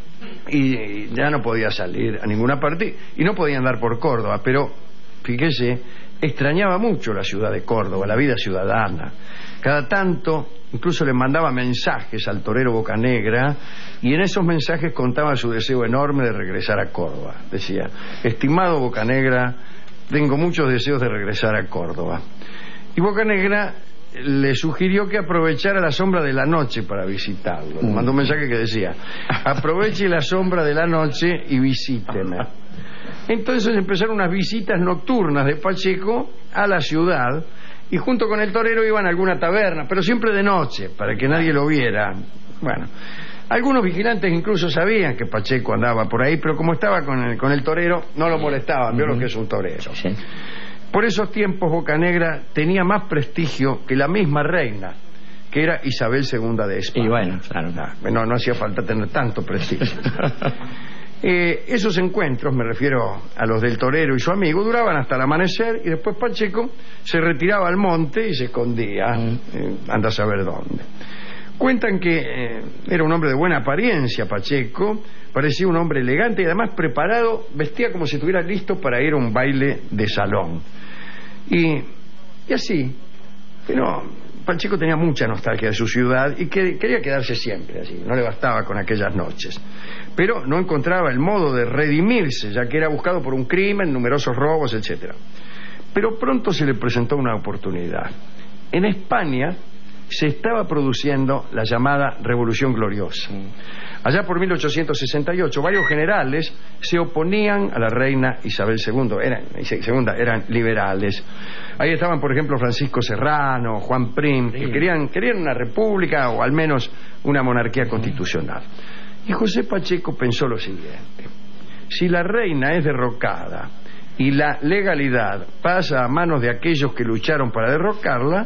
S7: y ya no podía salir a ninguna parte y no podía andar por Córdoba. Pero, fíjese, extrañaba mucho la ciudad de Córdoba, la vida ciudadana. Cada tanto incluso le mandaba mensajes al torero Bocanegra y en esos mensajes contaba su deseo enorme de regresar a Córdoba. Decía, estimado Bocanegra, tengo muchos deseos de regresar a Córdoba. Y Bocanegra le sugirió que aprovechara la sombra de la noche para visitarlo. Le mandó un mensaje que decía, aproveche la sombra de la noche y visíteme. Entonces empezaron unas visitas nocturnas de Pacheco a la ciudad y junto con el torero iban a alguna taberna, pero siempre de noche, para que nadie lo viera. Bueno, algunos vigilantes incluso sabían que Pacheco andaba por ahí, pero como estaba con el, con el torero, no lo molestaban. Vio lo que es un torero. Sí. Por esos tiempos Bocanegra tenía más prestigio que la misma reina, que era Isabel segunda de España. Y bueno, claro. No, no hacía falta tener tanto prestigio. Eh, esos encuentros, me refiero a los del torero y su amigo, duraban hasta el amanecer y después Pacheco se retiraba al monte y se escondía, eh, anda a saber dónde. Cuentan que eh, era un hombre de buena apariencia, Pacheco, parecía un hombre elegante y además preparado, vestía como si estuviera listo para ir a un baile de salón. Y, y así, pero Pacheco tenía mucha nostalgia de su ciudad y que, quería quedarse siempre allí, no le bastaba con aquellas noches. Pero no encontraba el modo de redimirse, ya que era buscado por un crimen, numerosos robos, etcétera. Pero pronto se le presentó una oportunidad. En España se estaba produciendo la llamada Revolución Gloriosa. Allá por mil ochocientos sesenta y ocho, varios generales se oponían a la reina Isabel segunda, eran, segunda, eran liberales. Ahí estaban, por ejemplo, Francisco Serrano, Juan Prim, que querían, querían una república o al menos una monarquía constitucional. Y José Pacheco pensó lo siguiente: si la reina es derrocada y la legalidad pasa a manos de aquellos que lucharon para derrocarla,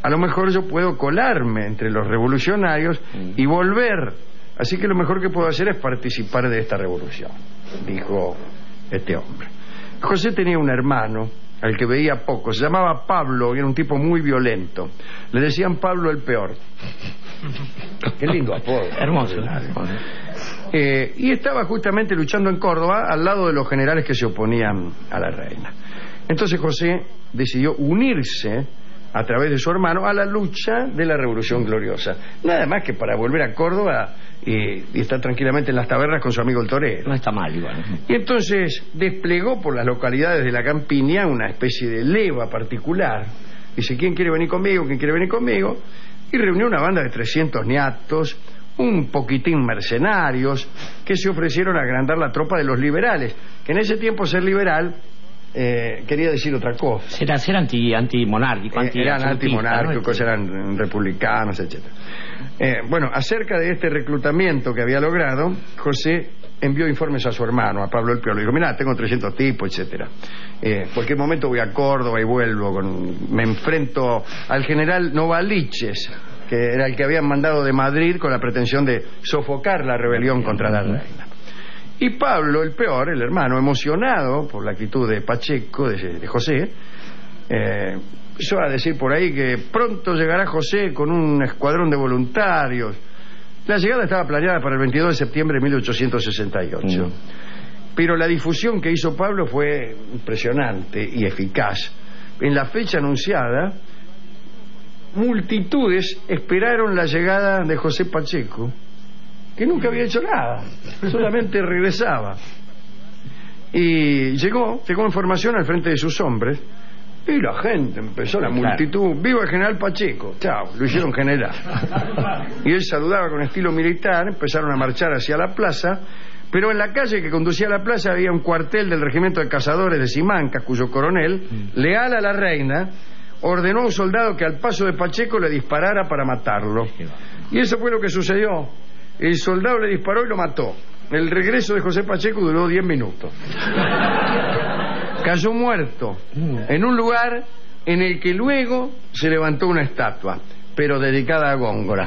S7: a lo mejor yo puedo colarme entre los revolucionarios y volver. Así que lo mejor que puedo hacer es participar de esta revolución, dijo este hombre. José tenía un hermano al que veía poco, se llamaba Pablo y era un tipo muy violento. Le decían Pablo el peor. Qué lindo apodo.
S8: Hermoso.
S7: Eh, y estaba justamente luchando en Córdoba al lado de los generales que se oponían a la reina. Entonces José decidió unirse a través de su hermano a la lucha de la Revolución Gloriosa. Nada más que para volver a Córdoba y, y estar tranquilamente en las tabernas con su amigo el torero.
S8: No está mal igual.
S7: Y entonces desplegó por las localidades de la campiña una especie de leva particular. Dice, ¿quién quiere venir conmigo? ¿Quién quiere venir conmigo? Y reunió una banda de trescientos niatos, un poquitín mercenarios, que se ofrecieron a agrandar la tropa de los liberales, que en ese tiempo ser liberal eh, quería decir otra cosa.
S8: Era ser anti, antimonárquico, anti
S7: eh, eran antimonárquicos, ¿no? Eran republicanos, etcétera. Eh, bueno, acerca de este reclutamiento que había logrado, José envió informes a su hermano, a Pablo el Peor. Le dijo, mirá, tengo trescientos tipos, etcétera. Eh, cualquier momento voy a Córdoba y vuelvo, con... me enfrento al general Novaliches, que era el que habían mandado de Madrid con la pretensión de sofocar la rebelión contra la reina. Y Pablo el Peor, el hermano, emocionado por la actitud de Pacheco, de, de José, eh, empezó a decir por ahí que pronto llegará José con un escuadrón de voluntarios. La llegada estaba planeada para el veintidós de septiembre de mil ochocientos sesenta y ocho. Mm. Pero la difusión que hizo Pablo fue impresionante y eficaz. En la fecha anunciada, multitudes esperaron la llegada de José Pacheco, que nunca había hecho nada, solamente regresaba. Y llegó, llegó en formación al frente de sus hombres, y la gente empezó, la multitud, ¡viva el general Pacheco! Chao, lo hicieron general. Y él saludaba con estilo militar, empezaron a marchar hacia la plaza, pero en la calle que conducía a la plaza había un cuartel del regimiento de cazadores de Simancas, cuyo coronel, leal a la reina, ordenó a un soldado que al paso de Pacheco le disparara para matarlo. Y eso fue lo que sucedió. El soldado le disparó y lo mató. El regreso de José Pacheco duró diez minutos. Cayó muerto en un lugar en el que luego se levantó una estatua, pero dedicada a Góngora.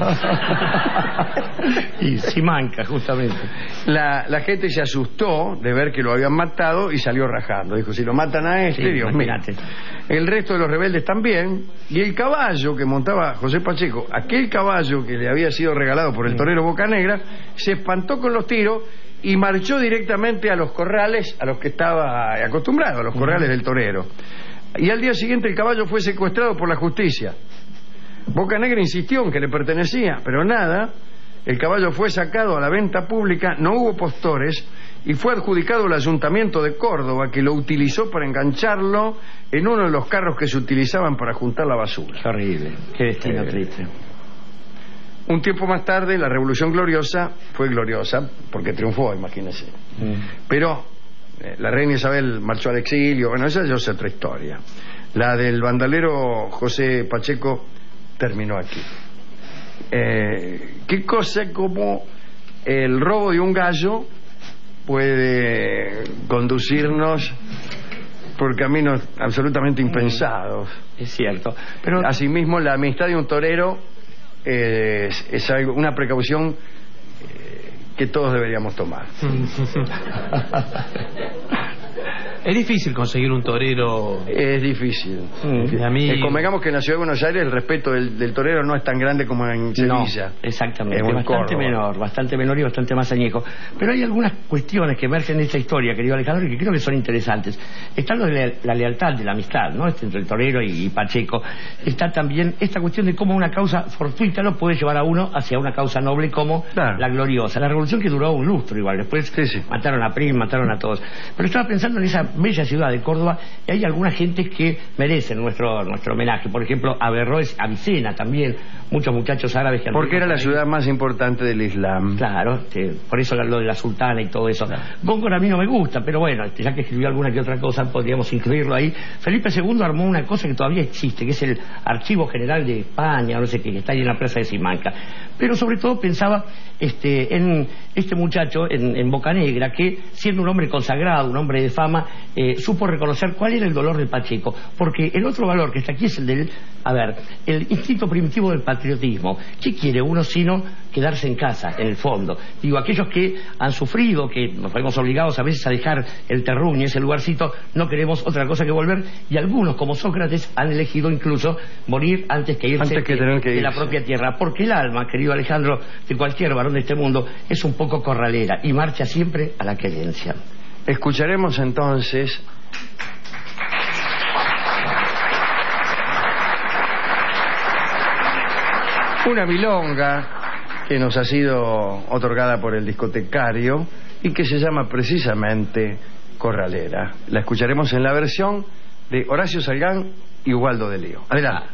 S8: Y Simanca, justamente.
S7: La, la gente se asustó de ver que lo habían matado y salió rajando. Dijo, si lo matan a este,
S8: sí,
S7: Dios mío. El resto de los rebeldes también. Y el caballo que montaba José Pacheco, aquel caballo que le había sido regalado por el torero Bocanegra, se espantó con los tiros y marchó directamente a los corrales a los que estaba acostumbrado, a los corrales del torero. Y al día siguiente el caballo fue secuestrado por la justicia. Bocanegra insistió en que le pertenecía, pero nada. El caballo fue sacado a la venta pública, no hubo postores y fue adjudicado al Ayuntamiento de Córdoba, que lo utilizó para engancharlo en uno de los carros que se utilizaban para juntar la basura.
S8: Qué horrible, qué destino eh, triste.
S7: Un tiempo más tarde la Revolución Gloriosa fue gloriosa porque triunfó, imagínense. Mm. Pero eh, la reina Isabel marchó al exilio, bueno, esa ya es otra historia. La del bandalero José Pacheco terminó aquí. Eh, ¿Qué cosa como el robo de un gallo puede conducirnos por caminos absolutamente impensados?
S8: Es cierto. Pero
S7: asimismo, la amistad de un torero eh, es, es algo, una precaución eh, que todos deberíamos tomar.
S9: Es difícil conseguir un torero.
S7: Es difícil.
S9: Mm. A mí...
S7: eh, convengamos que en la ciudad de Buenos Aires el respeto del, del torero no es tan grande como en Sevilla.
S8: No, exactamente.
S7: Es
S8: bastante
S7: Córdoba.
S8: menor, bastante menor y bastante más añejo. Pero hay algunas cuestiones que emergen de esta historia, querido Alejandro, y que creo que son interesantes. Está lo de la, la lealtad, de la amistad, ¿no? Este, entre el torero y, y Pacheco. Está también esta cuestión de cómo una causa fortuita lo puede llevar a uno hacia una causa noble como claro. la gloriosa. La revolución que duró un lustro igual. Después sí, sí. mataron a Prim, mataron a todos. Pero estaba pensando en esa bella ciudad de Córdoba, y hay algunas gentes que merecen nuestro nuestro homenaje. Por ejemplo, Averroes, Avicena también, muchos muchachos árabes que han...
S7: Porque era la ciudad más importante del Islam.
S8: Claro, este, por eso lo de la sultana y todo eso. Claro. Góngora a mí no me gusta, pero bueno, este, ya que escribió alguna que otra cosa, podríamos incluirlo ahí. Felipe segundo armó una cosa que todavía existe, que es el Archivo General de España, no sé qué, que está ahí en la plaza de Simancas. Pero sobre todo pensaba este, en este muchacho, en, en Bocanegra, que siendo un hombre consagrado, un hombre de fama, eh, supo reconocer cuál era el dolor de Pacheco, porque el otro valor que está aquí es el del, a ver, el instinto primitivo del patriotismo. ¿Qué quiere uno sino quedarse en casa, en el fondo? Digo, aquellos que han sufrido, que nos vemos obligados a veces a dejar el terruño, ese lugarcito, no queremos otra cosa que volver, y algunos, como Sócrates, han elegido incluso morir antes que irse
S7: antes que tener que
S8: de
S7: irse.
S8: la propia tierra, porque el alma, querido Alejandro, de cualquier varón de este mundo es un poco corralera y marcha siempre a la querencia.
S7: Escucharemos entonces una milonga que nos ha sido otorgada por el discotecario y que se llama precisamente Corralera. La escucharemos en la versión de Horacio Salgán y Ubaldo de Lío. Adelante.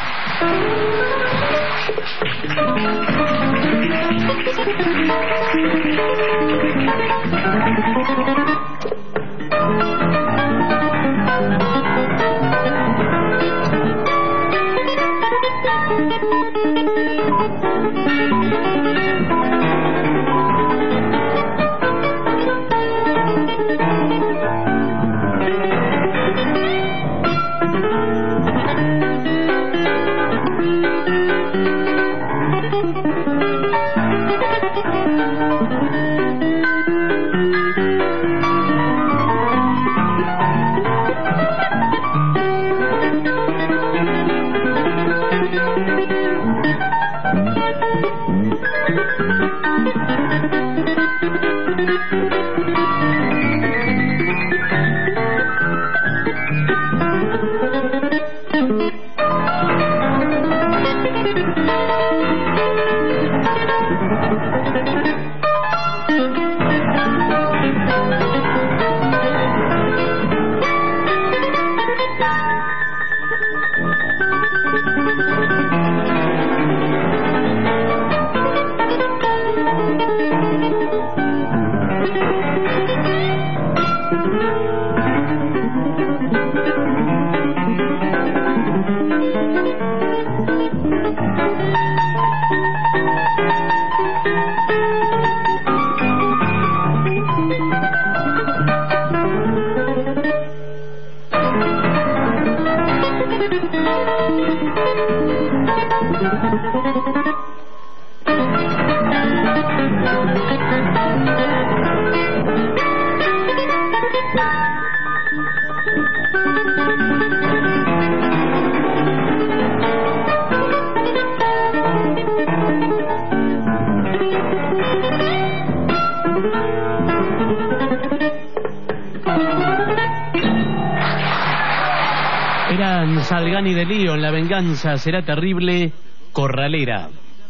S9: Eran Salgán y de Lío en La venganza será terrible, Corralera.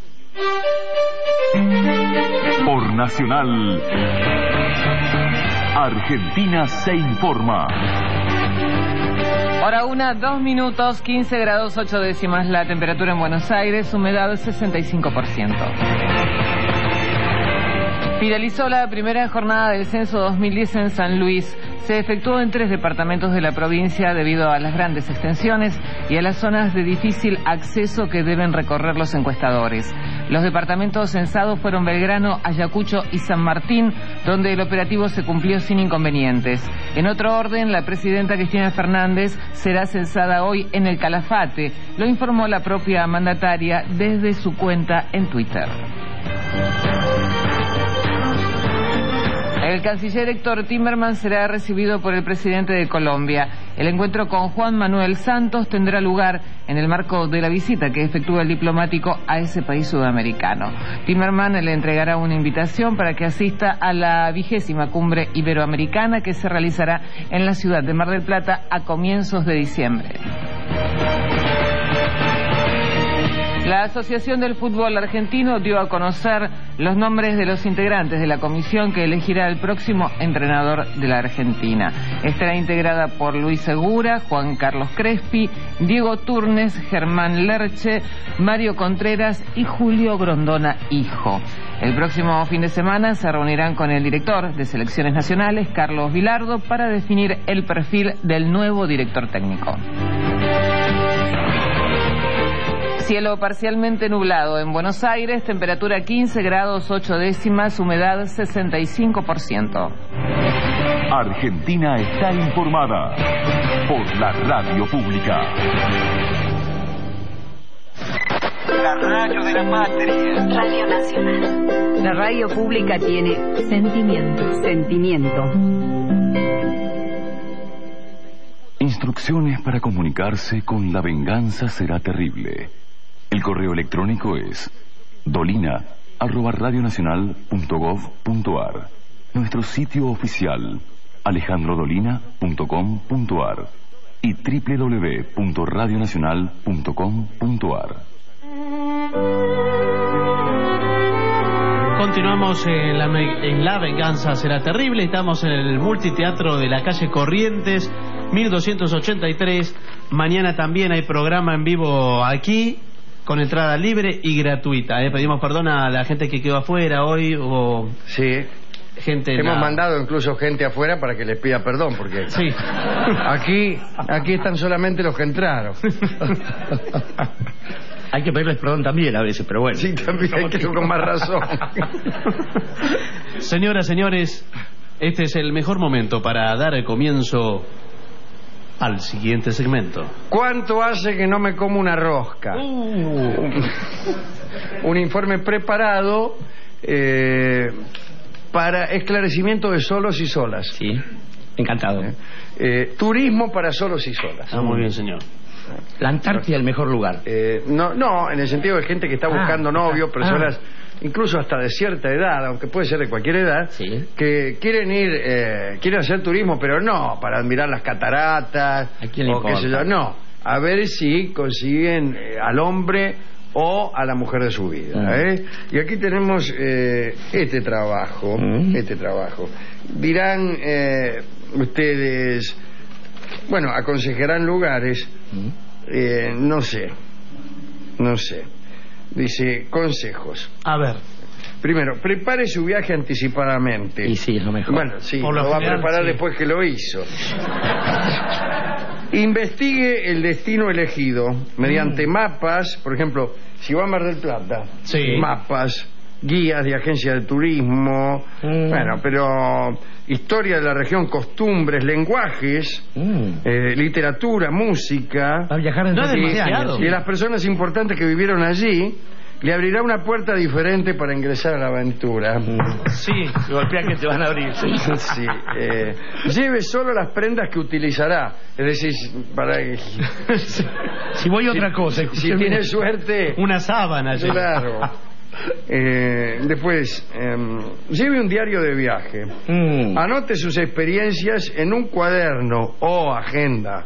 S3: Por Nacional, Argentina se informa.
S15: Hora una, dos minutos, quince grados ocho décimas la temperatura en Buenos Aires, humedad sesenta y cinco por ciento. Finalizó la primera jornada del censo dos mil diez en San Luis. Se efectuó en tres departamentos de la provincia debido a las grandes extensiones y a las zonas de difícil acceso que deben recorrer los encuestadores. Los departamentos censados fueron Belgrano, Ayacucho y San Martín, donde el operativo se cumplió sin inconvenientes. En otro orden, la presidenta Cristina Fernández será censada hoy en el Calafate, lo informó la propia mandataria desde su cuenta en Twitter. El canciller Héctor Timerman será recibido por el presidente de Colombia. El encuentro con Juan Manuel Santos tendrá lugar en el marco de la visita que efectúa el diplomático a ese país sudamericano. Timerman le entregará una invitación para que asista a la vigésima cumbre iberoamericana que se realizará en la ciudad de Mar del Plata a comienzos de diciembre. La Asociación del Fútbol Argentino dio a conocer los nombres de los integrantes de la comisión que elegirá el próximo entrenador de la Argentina. Estará integrada por Luis Segura, Juan Carlos Crespi, Diego Turnes, Germán Lerche, Mario Contreras y Julio Grondona Hijo. El próximo fin de semana se reunirán con el director de selecciones nacionales, Carlos Vilardo, para definir el perfil del nuevo director técnico. Cielo parcialmente nublado en Buenos Aires, temperatura quince grados ocho décimas, humedad sesenta y cinco por ciento.
S3: Argentina está informada por la radio pública.
S5: La radio de la patria.
S4: Radio Nacional. La radio pública tiene sentimiento. Sentimiento.
S3: Instrucciones para comunicarse con La Venganza Será Terrible. El correo electrónico es dolina arroba radionacional punto gov punto ar. Nuestro sitio oficial alejandro dolina punto com punto ar y doble u doble u doble u punto radionacional punto com punto ar.
S9: Continuamos en la, en La Venganza Será Terrible. Estamos en el multiteatro de la calle Corrientes, mil doscientos ochenta y tres. Mañana también hay programa en vivo aquí, con entrada libre y gratuita. ¿eh? Pedimos perdón a la gente que quedó afuera hoy. Hubo
S7: sí.
S9: gente.
S7: Hemos
S9: la...
S7: mandado incluso gente afuera para que les pida perdón, porque
S9: sí.
S7: aquí, aquí están solamente los que entraron.
S8: Hay que pedirles perdón también a veces, pero bueno.
S7: Sí, también hay que con más razón.
S9: Señoras, señores, este es el mejor momento para dar el comienzo al siguiente segmento.
S7: ¿Cuánto hace que no me como una rosca? Uh. Un informe preparado eh, para esclarecimiento de solos y solas.
S8: Sí, encantado.
S7: Eh, eh, turismo para solos y solas.
S9: Ah, muy bien, señor.
S8: La Antártida el mejor lugar.
S7: Eh, no, no, en el sentido de gente que está buscando ah, novio, personas ah. incluso hasta de cierta edad, aunque puede ser de cualquier edad,
S8: sí.
S7: que quieren ir, eh, quieren hacer turismo, pero no para admirar las cataratas
S8: ¿A quién le
S7: o
S8: importa?
S7: qué sé yo, no, a ver si consiguen eh, al hombre o a la mujer de su vida. Mm. ¿eh? Y aquí tenemos eh, este trabajo, mm. este trabajo. Dirán eh, ustedes, bueno, aconsejarán lugares. Eh, no sé, no sé. Dice, consejos.
S9: A ver.
S7: Primero, prepare su viaje anticipadamente.
S8: Y sí, es lo mejor.
S7: Bueno, sí,
S9: Por
S7: lo,
S9: lo
S7: va
S9: general,
S7: a preparar
S9: sí.
S7: después que lo hizo. Investigue el destino elegido mediante mm. mapas. Por ejemplo, si va a Mar del Plata,
S9: sí.
S7: mapas, guías de agencia de turismo, mm. bueno, pero historia de la región, costumbres, lenguajes, mm. eh, literatura, música.
S8: Va a viajar en
S9: no
S8: es
S9: demasiado.
S7: Y las personas importantes que vivieron allí le abrirá una puerta diferente para ingresar a la aventura.
S9: Sí, golpea que te van a abrir. Sí.
S7: Sí, eh, lleve solo las prendas que utilizará. Es decir, para
S8: si voy a otra cosa.
S7: Si tiene suerte,
S9: una sábana.
S7: Claro. Eh, después, eh, lleve un diario de viaje. Mm. Anote sus experiencias en un cuaderno o agenda.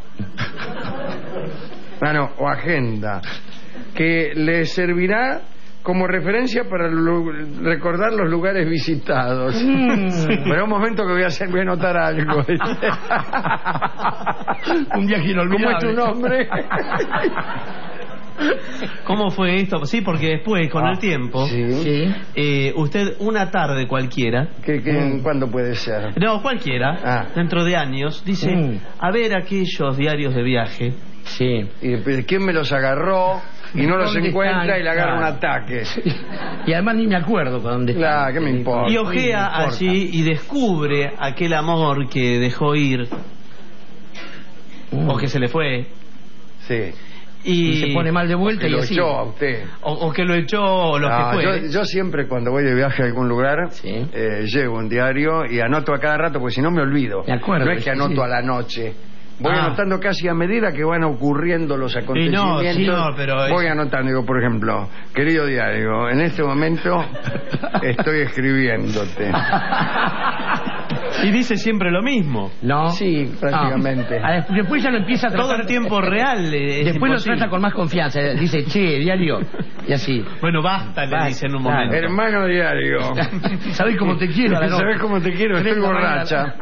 S7: Ah, no, o agenda. Que le servirá como referencia para recordar los lugares visitados. Mm. Pero un momento que voy a hacer, voy a anotar algo.
S8: Un viaje inolvidable.
S7: ¿Cómo es tu nombre?
S9: ¿Cómo fue esto? Sí, porque después, con ah, el tiempo,
S7: sí.
S9: eh, usted una tarde cualquiera...
S7: ¿Qué, qué, mm. ¿Cuándo puede ser?
S9: No, cualquiera, ah. dentro de años, dice, mm. a ver aquellos diarios de viaje.
S8: Sí.
S7: ¿Y quién me los agarró? Y no los encuentra están? Y le agarra claro. un ataque.
S8: Y además ni me acuerdo con dónde
S7: claro, ¿qué me importa?
S9: Y ojea allí y descubre aquel amor que dejó ir, mm. o que se le fue.
S7: Sí.
S8: Y, y se pone mal de vuelta y
S7: lo
S8: así.
S7: echó a usted.
S9: O, o que lo echó o lo
S7: no,
S9: que fue.
S7: Yo, yo siempre cuando voy de viaje a algún lugar, sí. eh, llevo un diario y anoto a cada rato, porque si no me olvido.
S8: De acuerdo,
S7: no es que anoto
S8: sí.
S7: a la noche. Voy
S9: ah.
S7: anotando casi a medida que van ocurriendo los acontecimientos.
S9: No, sí, no, pero
S7: voy
S9: es...
S7: anotando, digo, por ejemplo, querido diario, en este momento estoy escribiéndote.
S9: Y dice siempre lo mismo.
S8: No.
S7: Sí, prácticamente.
S8: Ah. Después ya lo empieza a tratar...
S9: Todo el tiempo real. Es
S8: Después
S9: imposible.
S8: lo trata con más confianza. Dice, che, diario. Y así.
S9: Bueno, basta, le basta. Dice en un momento.
S7: Claro. Hermano diario.
S8: ¿Sabés cómo te quiero?
S7: ¿Sabés cómo te quiero? Estoy borracha.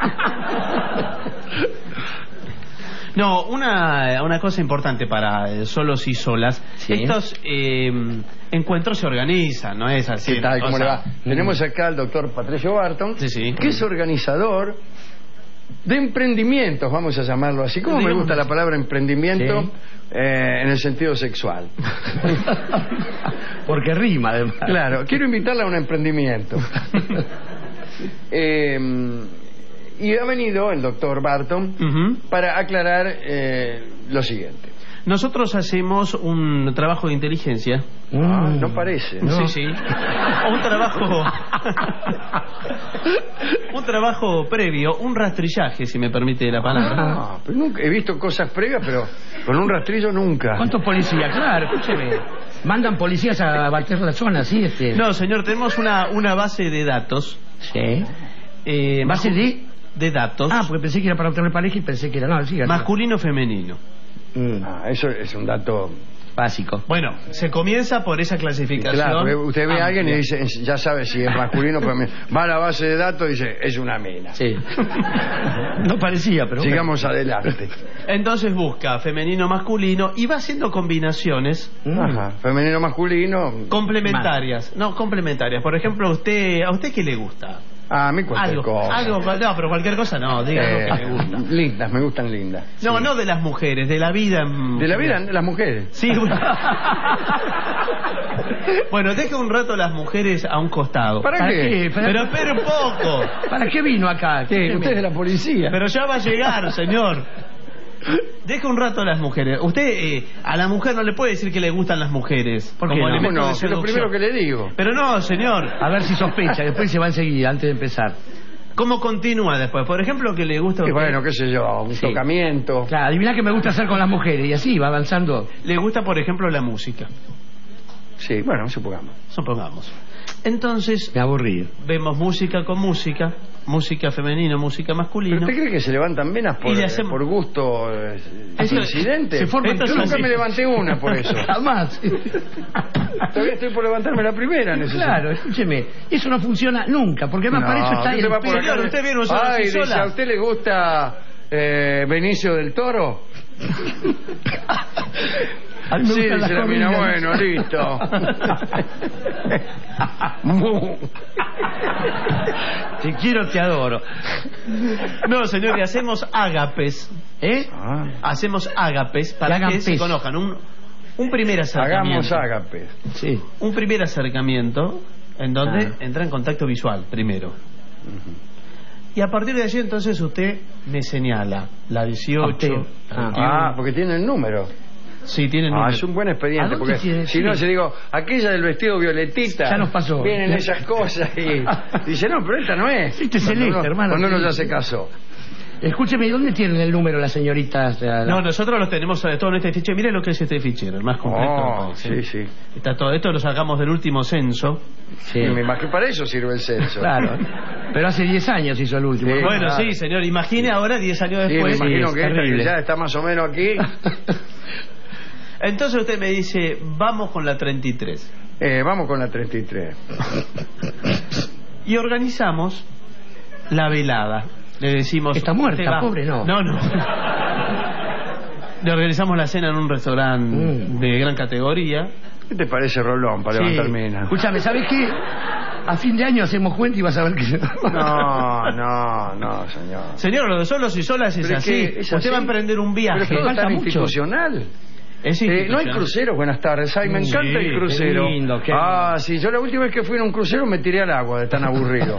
S9: No, una, una cosa importante para eh, solos y solas. ¿Sí? Estos eh, encuentros se organizan, ¿no es así?
S7: ¿Qué tal? ¿Cómo
S9: o
S7: le
S9: sea,
S7: va? Mm. Tenemos acá al doctor Patricio Barton,
S9: sí, sí.
S7: que es organizador de emprendimientos, vamos a llamarlo así. ¿Cómo me gusta la palabra emprendimiento? Sí. Eh, en el sentido sexual.
S8: Porque rima, además.
S7: Claro, quiero invitarla a un emprendimiento. eh, Y ha venido el doctor Barton
S9: Uh-huh.
S7: para aclarar eh, lo siguiente.
S9: Nosotros hacemos un trabajo de inteligencia.
S7: Ah, no parece.
S9: ¿no? Sí, sí. Un trabajo. un trabajo previo, un rastrillaje, si me permite la palabra.
S7: Ah, pero nunca, he visto cosas previas, pero con un rastrillo nunca.
S8: ¿Cuántos policías? Claro, escúcheme. Mandan policías a bater la zona, ¿sí? Este...
S9: No, señor, tenemos una, una base de datos.
S8: Sí.
S9: Eh,
S8: ¿Base de?
S9: De datos.
S8: Ah, porque pensé que era para obtener pareja y pensé que era... No, sí,
S9: masculino-femenino.
S7: Mm. Ah, eso es un dato
S8: básico.
S9: Bueno, se comienza por esa clasificación.
S7: Claro, usted ve
S9: amplia.
S7: a alguien y dice, ya sabe si es masculino o femenino. Va a la base de datos y dice, es una mina.
S8: Sí. No parecía, pero...
S7: Sigamos
S8: bueno.
S7: adelante.
S9: Entonces busca femenino-masculino y va haciendo combinaciones.
S7: Ajá, femenino-masculino.
S9: Complementarias. No, complementarias. Por ejemplo, usted, ¿a usted qué le gusta?
S7: A mí cualquier
S9: algo,
S7: cosa.
S9: algo, no, pero cualquier cosa no, diga
S7: Eh,
S9: algo que me gusta.
S7: Lindas, me gustan lindas.
S9: No,
S7: Sí.
S9: no de las mujeres, de la vida. en-
S7: De la vida, las mujeres.
S9: Sí. Bueno, Bueno, deje un rato las mujeres a un costado.
S7: ¿Para,
S8: ¿Para
S7: qué?
S8: qué? ¿Para-
S9: Pero espere un poco.
S8: ¿Para qué vino acá?
S7: ¿Qué?
S8: Escúcheme.
S7: Usted es de la policía.
S9: Pero ya va a llegar, señor. Deje un rato a las mujeres. Usted eh, a la mujer no le puede decir que le gustan las mujeres.
S8: ¿Por qué
S9: como
S8: no?
S9: elemento
S7: No,
S9: de
S7: es lo
S9: seducción.
S7: primero que le digo.
S9: Pero no, señor.
S8: A ver si sospecha, después se va enseguida, antes de empezar.
S9: ¿Cómo continúa después? Por ejemplo, que le gusta a
S7: Y
S9: usted.
S7: bueno, qué sé yo, un
S8: Sí.
S7: tocamiento.
S8: Claro, adivina qué me gusta hacer con las mujeres, y así va avanzando.
S9: Le gusta, por ejemplo, la música.
S7: Sí, bueno, supongamos.
S9: Supongamos. Entonces,
S8: Me aburrí.
S9: vemos música con música, música femenina, música
S7: ¿Pero
S9: masculina.
S7: usted cree que se levantan venas por,
S9: Y le
S7: eh,
S9: hacemos-
S7: por gusto eh,
S9: Eso-
S7: incidente?
S8: se forman
S7: Yo
S8: clubes.
S7: nunca me levanté una por eso.
S8: Jamás.
S7: Todavía estoy por levantarme la primera, necesito.
S8: Claro, escúcheme, eso no funciona nunca, porque además para eso está
S7: usted
S8: el
S7: va por
S8: pelo.
S7: acá-
S9: Señor, ¿usted viene usando
S7: Ay,
S9: así
S7: dice,
S9: sola?
S7: ¿a usted le gusta eh, Benicio del Toro?
S8: A mí me
S7: Sí,
S8: gustan las
S7: dice la mina,
S8: comedias.
S7: bueno, listo. Mu.
S8: Te quiero, te adoro.
S9: No, señor, y hacemos ágapes.
S8: ¿Eh?
S7: Ah,
S9: Hacemos ágapes para
S8: hagan
S9: que se
S8: pez.
S9: conozcan. Un, un primer
S7: hagamos
S9: acercamiento.
S7: ágape.
S8: Sí.
S9: Un primer acercamiento en donde
S8: Ah.
S9: entra en contacto visual primero. Y a partir de allí entonces usted me señala la dieciocho.
S8: A usted. Ah.
S7: Ah, porque tiene el número.
S9: Sí, tiene el
S7: Ah,
S9: número.
S7: es un buen
S8: ¿A
S7: expediente,
S8: dónde
S7: porque
S8: tiene?
S7: si
S8: Sí.
S7: no, se digo, aquella del vestido violetita.
S8: Ya nos pasó.
S7: Vienen
S8: Ya.
S7: esas cosas y dice, no, pero esta no es.
S8: Este es
S7: Cuando
S8: celeste,
S7: uno-
S8: hermano.
S7: Cuando uno
S8: Sí.
S7: ya se casó.
S8: Escúcheme, ¿y dónde tienen el número las señoritas? La- la-
S9: No, nosotros lo tenemos eh, todo en este fichero. Mire lo que es este fichero, el más completo.
S7: Oh,
S9: ¿sí?
S7: sí, sí.
S9: Está todo esto lo sacamos del último censo.
S8: Sí.
S7: Y me imagino para eso sirve el censo.
S8: Claro. Pero hace diez años hizo el último.
S7: Sí.
S9: Bueno,
S7: claro.
S9: sí, señor. Imagine ahora, diez años
S7: Sí, me
S9: después.
S7: imagino
S8: es
S7: que esta
S8: terrible.
S7: que ya está más o menos aquí.
S9: Entonces usted me dice, vamos con la treinta y tres.
S7: Eh, vamos con la treinta y tres.
S9: Y organizamos la velada. Le decimos...
S8: Está muerta,
S9: usted va-
S8: pobre, no.
S9: No, no. Le organizamos la cena en un restaurante
S8: Mm.
S9: de gran categoría.
S7: ¿Qué te parece, Rolón, para
S8: Sí.
S7: levantar mina?
S8: Escúchame, ¿sabes qué? A fin de año hacemos cuenta y vas a ver que...
S7: No, no, no, señor.
S9: Señor, lo de solos y solas es
S7: Pero es
S9: así.
S7: que es
S9: Usted
S7: así.
S9: va a emprender un viaje.
S7: Pero es que no es
S8: falta
S7: tan
S8: mucho.
S7: institucional.
S9: Es
S7: Eh, no hay
S9: institucional.
S7: cruceros, buenas tardes. Ay, me
S8: Mm,
S7: encanta
S8: sí,
S7: el crucero.
S8: qué lindo, qué
S7: ah, sí, yo la última vez que fui en un crucero me tiré al agua de tan aburrido.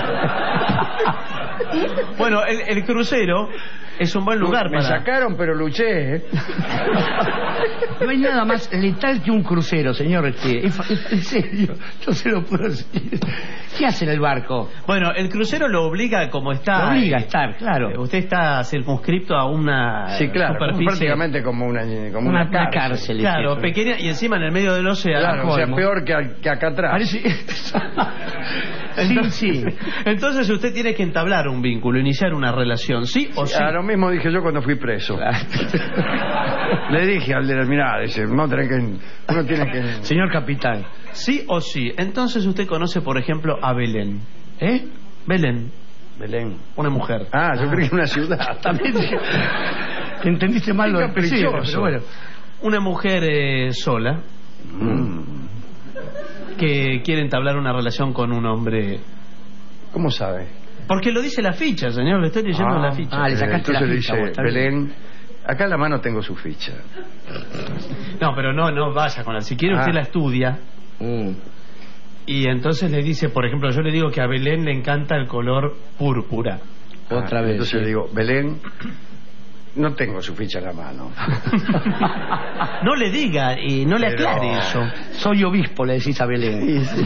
S9: Bueno, el, el crucero es un buen lugar
S7: Me
S9: para...
S7: sacaron, pero luché. ¿eh?
S8: No hay nada más letal que un crucero, señor. Este, es- es- en serio, yo se lo puedo decir. ¿Qué hace en el barco?
S9: Bueno, el crucero lo obliga como está...
S8: Lo obliga a
S9: eh,
S8: estar, claro.
S9: eh, Usted está circunscripto a una
S7: Sí, claro, como
S9: superficie...
S7: prácticamente como una, como
S8: Una,
S7: una,
S8: una
S7: cárcel.
S8: cárcel.
S9: Claro,
S8: es
S9: pequeña y encima en el medio del océano.
S7: Claro, o sea,
S9: Colmo.
S7: peor que, a- que acá atrás.
S8: Parece... sí, sí.
S9: Entonces usted tiene que entablar un vínculo, iniciar una relación, ¿sí o sí?
S7: Ah, lo mismo dije yo cuando fui preso. Le dije al de la mirada, dice, no tenés que, uno tiene que...
S8: Señor capitán.
S9: Sí o sí. Entonces usted conoce, por ejemplo, a Belén.
S8: ¿Eh?
S9: Belén,
S7: Belén.
S9: una mujer.
S7: Ah, yo creí que una ciudad.
S8: También dije... Entendiste mal lo
S7: Qué
S8: del pesebre,
S7: caprichoso.
S8: pero bueno.
S9: Una mujer eh, sola
S7: Mm.
S9: que quiere entablar una relación con un hombre.
S7: ¿Cómo sabe?
S9: Porque lo dice la ficha, señor, le estoy leyendo la ficha.
S8: ah, le sacaste la
S7: Entonces
S8: ficha,
S7: dice,
S8: vos, está bien.
S7: Belén, acá en la mano tengo su ficha.
S9: No, pero no, no vaya con la. Si quiere usted
S7: Ah.
S9: la estudia.
S8: Mm.
S9: Y entonces le dice, por ejemplo, yo le digo que a Belén le encanta el color púrpura.
S7: Otra vez. Entonces le digo, Belén, no tengo su ficha en la mano.
S9: No le diga y no le
S7: Pero...
S9: aclare eso.
S8: Soy obispo, le decís a Belén.
S9: Sí, sí.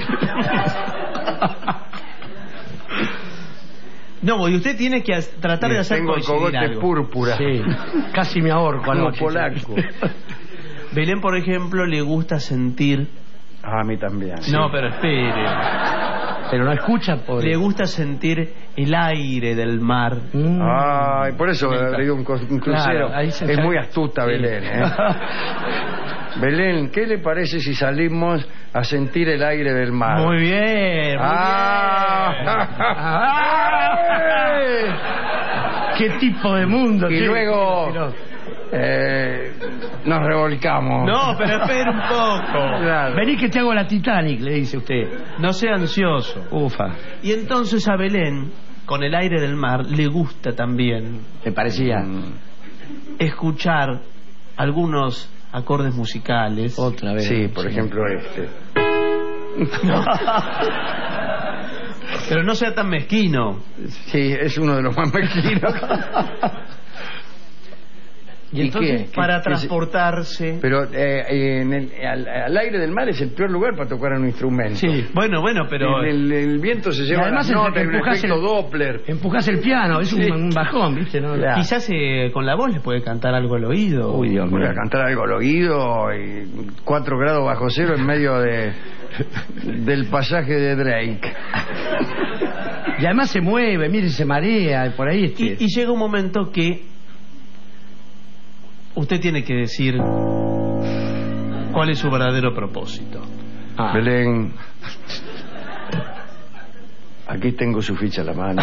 S9: No, y usted tiene que tratar de hacer
S7: tengo el cogote
S9: algo.
S7: púrpura.
S8: Sí, casi me ahorco
S7: Como
S8: anoche.
S7: polaco.
S9: Belén, por ejemplo, le gusta sentir...
S7: Ah, a mí también.
S9: No,
S7: sí.
S9: pero espere.
S8: Pero no escucha, por...
S9: Le gusta sentir el aire del mar.
S8: Mm.
S7: Ay, por eso le digo un, un crucero.
S8: Claro, ahí se
S7: es
S8: está...
S7: muy astuta
S8: sí.
S7: Belén, ¿eh? Belén, ¿qué le parece si salimos a sentir el aire del mar?
S9: Muy bien, muy
S7: ah.
S8: bien. ¿Qué tipo de mundo?
S7: Y
S8: ¿Qué?
S7: luego eh, nos revolcamos.
S9: No, pero espera un poco.
S7: Claro.
S8: Vení que te hago la Titanic, le dice usted.
S9: No sea ansioso.
S8: Ufa.
S9: Y entonces a Belén, con el aire del mar, le gusta también.
S8: Me parecía.
S7: Mm.
S9: Escuchar algunos acordes musicales.
S8: Otra vez.
S7: Sí, por sí. ejemplo este.
S9: No. Pero no sea tan mezquino.
S7: Sí, es uno de los más mezquinos.
S9: ¿Y, ¿Y entonces, qué? Para ¿Qué, transportarse?
S7: Pero eh, en el, al, al aire del mar es el peor lugar para tocar un instrumento.
S9: Sí, bueno, bueno, pero...
S7: El, el, el viento se lleva las notas, hay un efecto el, Doppler.
S8: Empujás el piano, es sí. un, un bajón, ¿viste? ¿No?
S9: Claro. Quizás eh, con la voz le puede cantar algo al oído.
S7: Uy, Dios mío. Puede cantar algo al oído y cuatro grados bajo cero en medio de del pasaje de Drake.
S8: Y además se mueve, mire, se marea, por ahí. Este.
S9: Y, y llega un momento que usted tiene que decir cuál es su verdadero propósito.
S7: Ah. Belén, aquí tengo su ficha en la mano.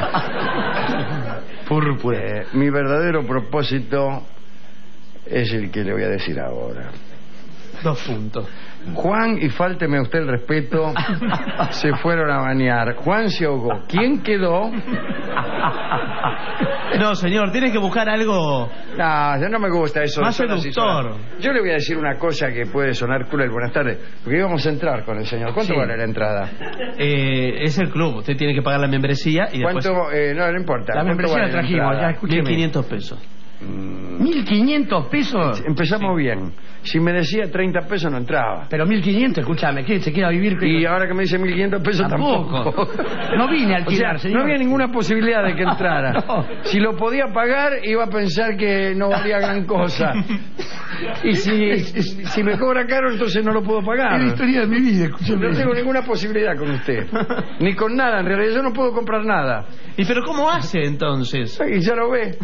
S7: Púrpura. Eh, mi verdadero propósito es el que le voy a decir ahora.
S9: Dos puntos.
S7: Juan, y fálteme a usted el respeto, se fueron a bañar. Juan se ahogó. ¿Quién quedó?
S9: No, señor, tiene que buscar algo...
S7: No, ya no me gusta eso.
S9: Más seductor.
S7: Yo le voy a decir una cosa que puede sonar cruel. Buenas tardes. Porque íbamos a entrar con el señor. ¿Cuánto sí. vale la entrada?
S9: Eh, es el club. Usted tiene que pagar la membresía y después...
S7: ¿Cuánto? Eh, no, no importa.
S8: La membresía la trajimos, ya escúcheme.
S9: mil quinientos pesos.
S8: ¿mil quinientos pesos?
S7: Empezamos
S9: sí.
S7: bien. Si me decía treinta pesos no entraba.
S8: Pero mil quinientos, escúchame, ¿qué? ¿Se quiere vivir?
S7: Y ahora que me dice mil quinientos pesos tampoco.
S8: tampoco. No vine a alquilar,
S7: o sea,
S8: señor.
S7: No había ninguna posibilidad de que entrara.
S8: No.
S7: Si lo podía pagar, iba a pensar que no valía gran cosa. Y si, si me cobra caro, entonces no lo puedo pagar.
S8: Es la historia de mi vida, escúchame.
S7: No tengo ninguna posibilidad con usted. Ni con nada, en realidad yo no puedo comprar nada.
S9: ¿Y pero cómo hace entonces?
S7: Y ya lo ve.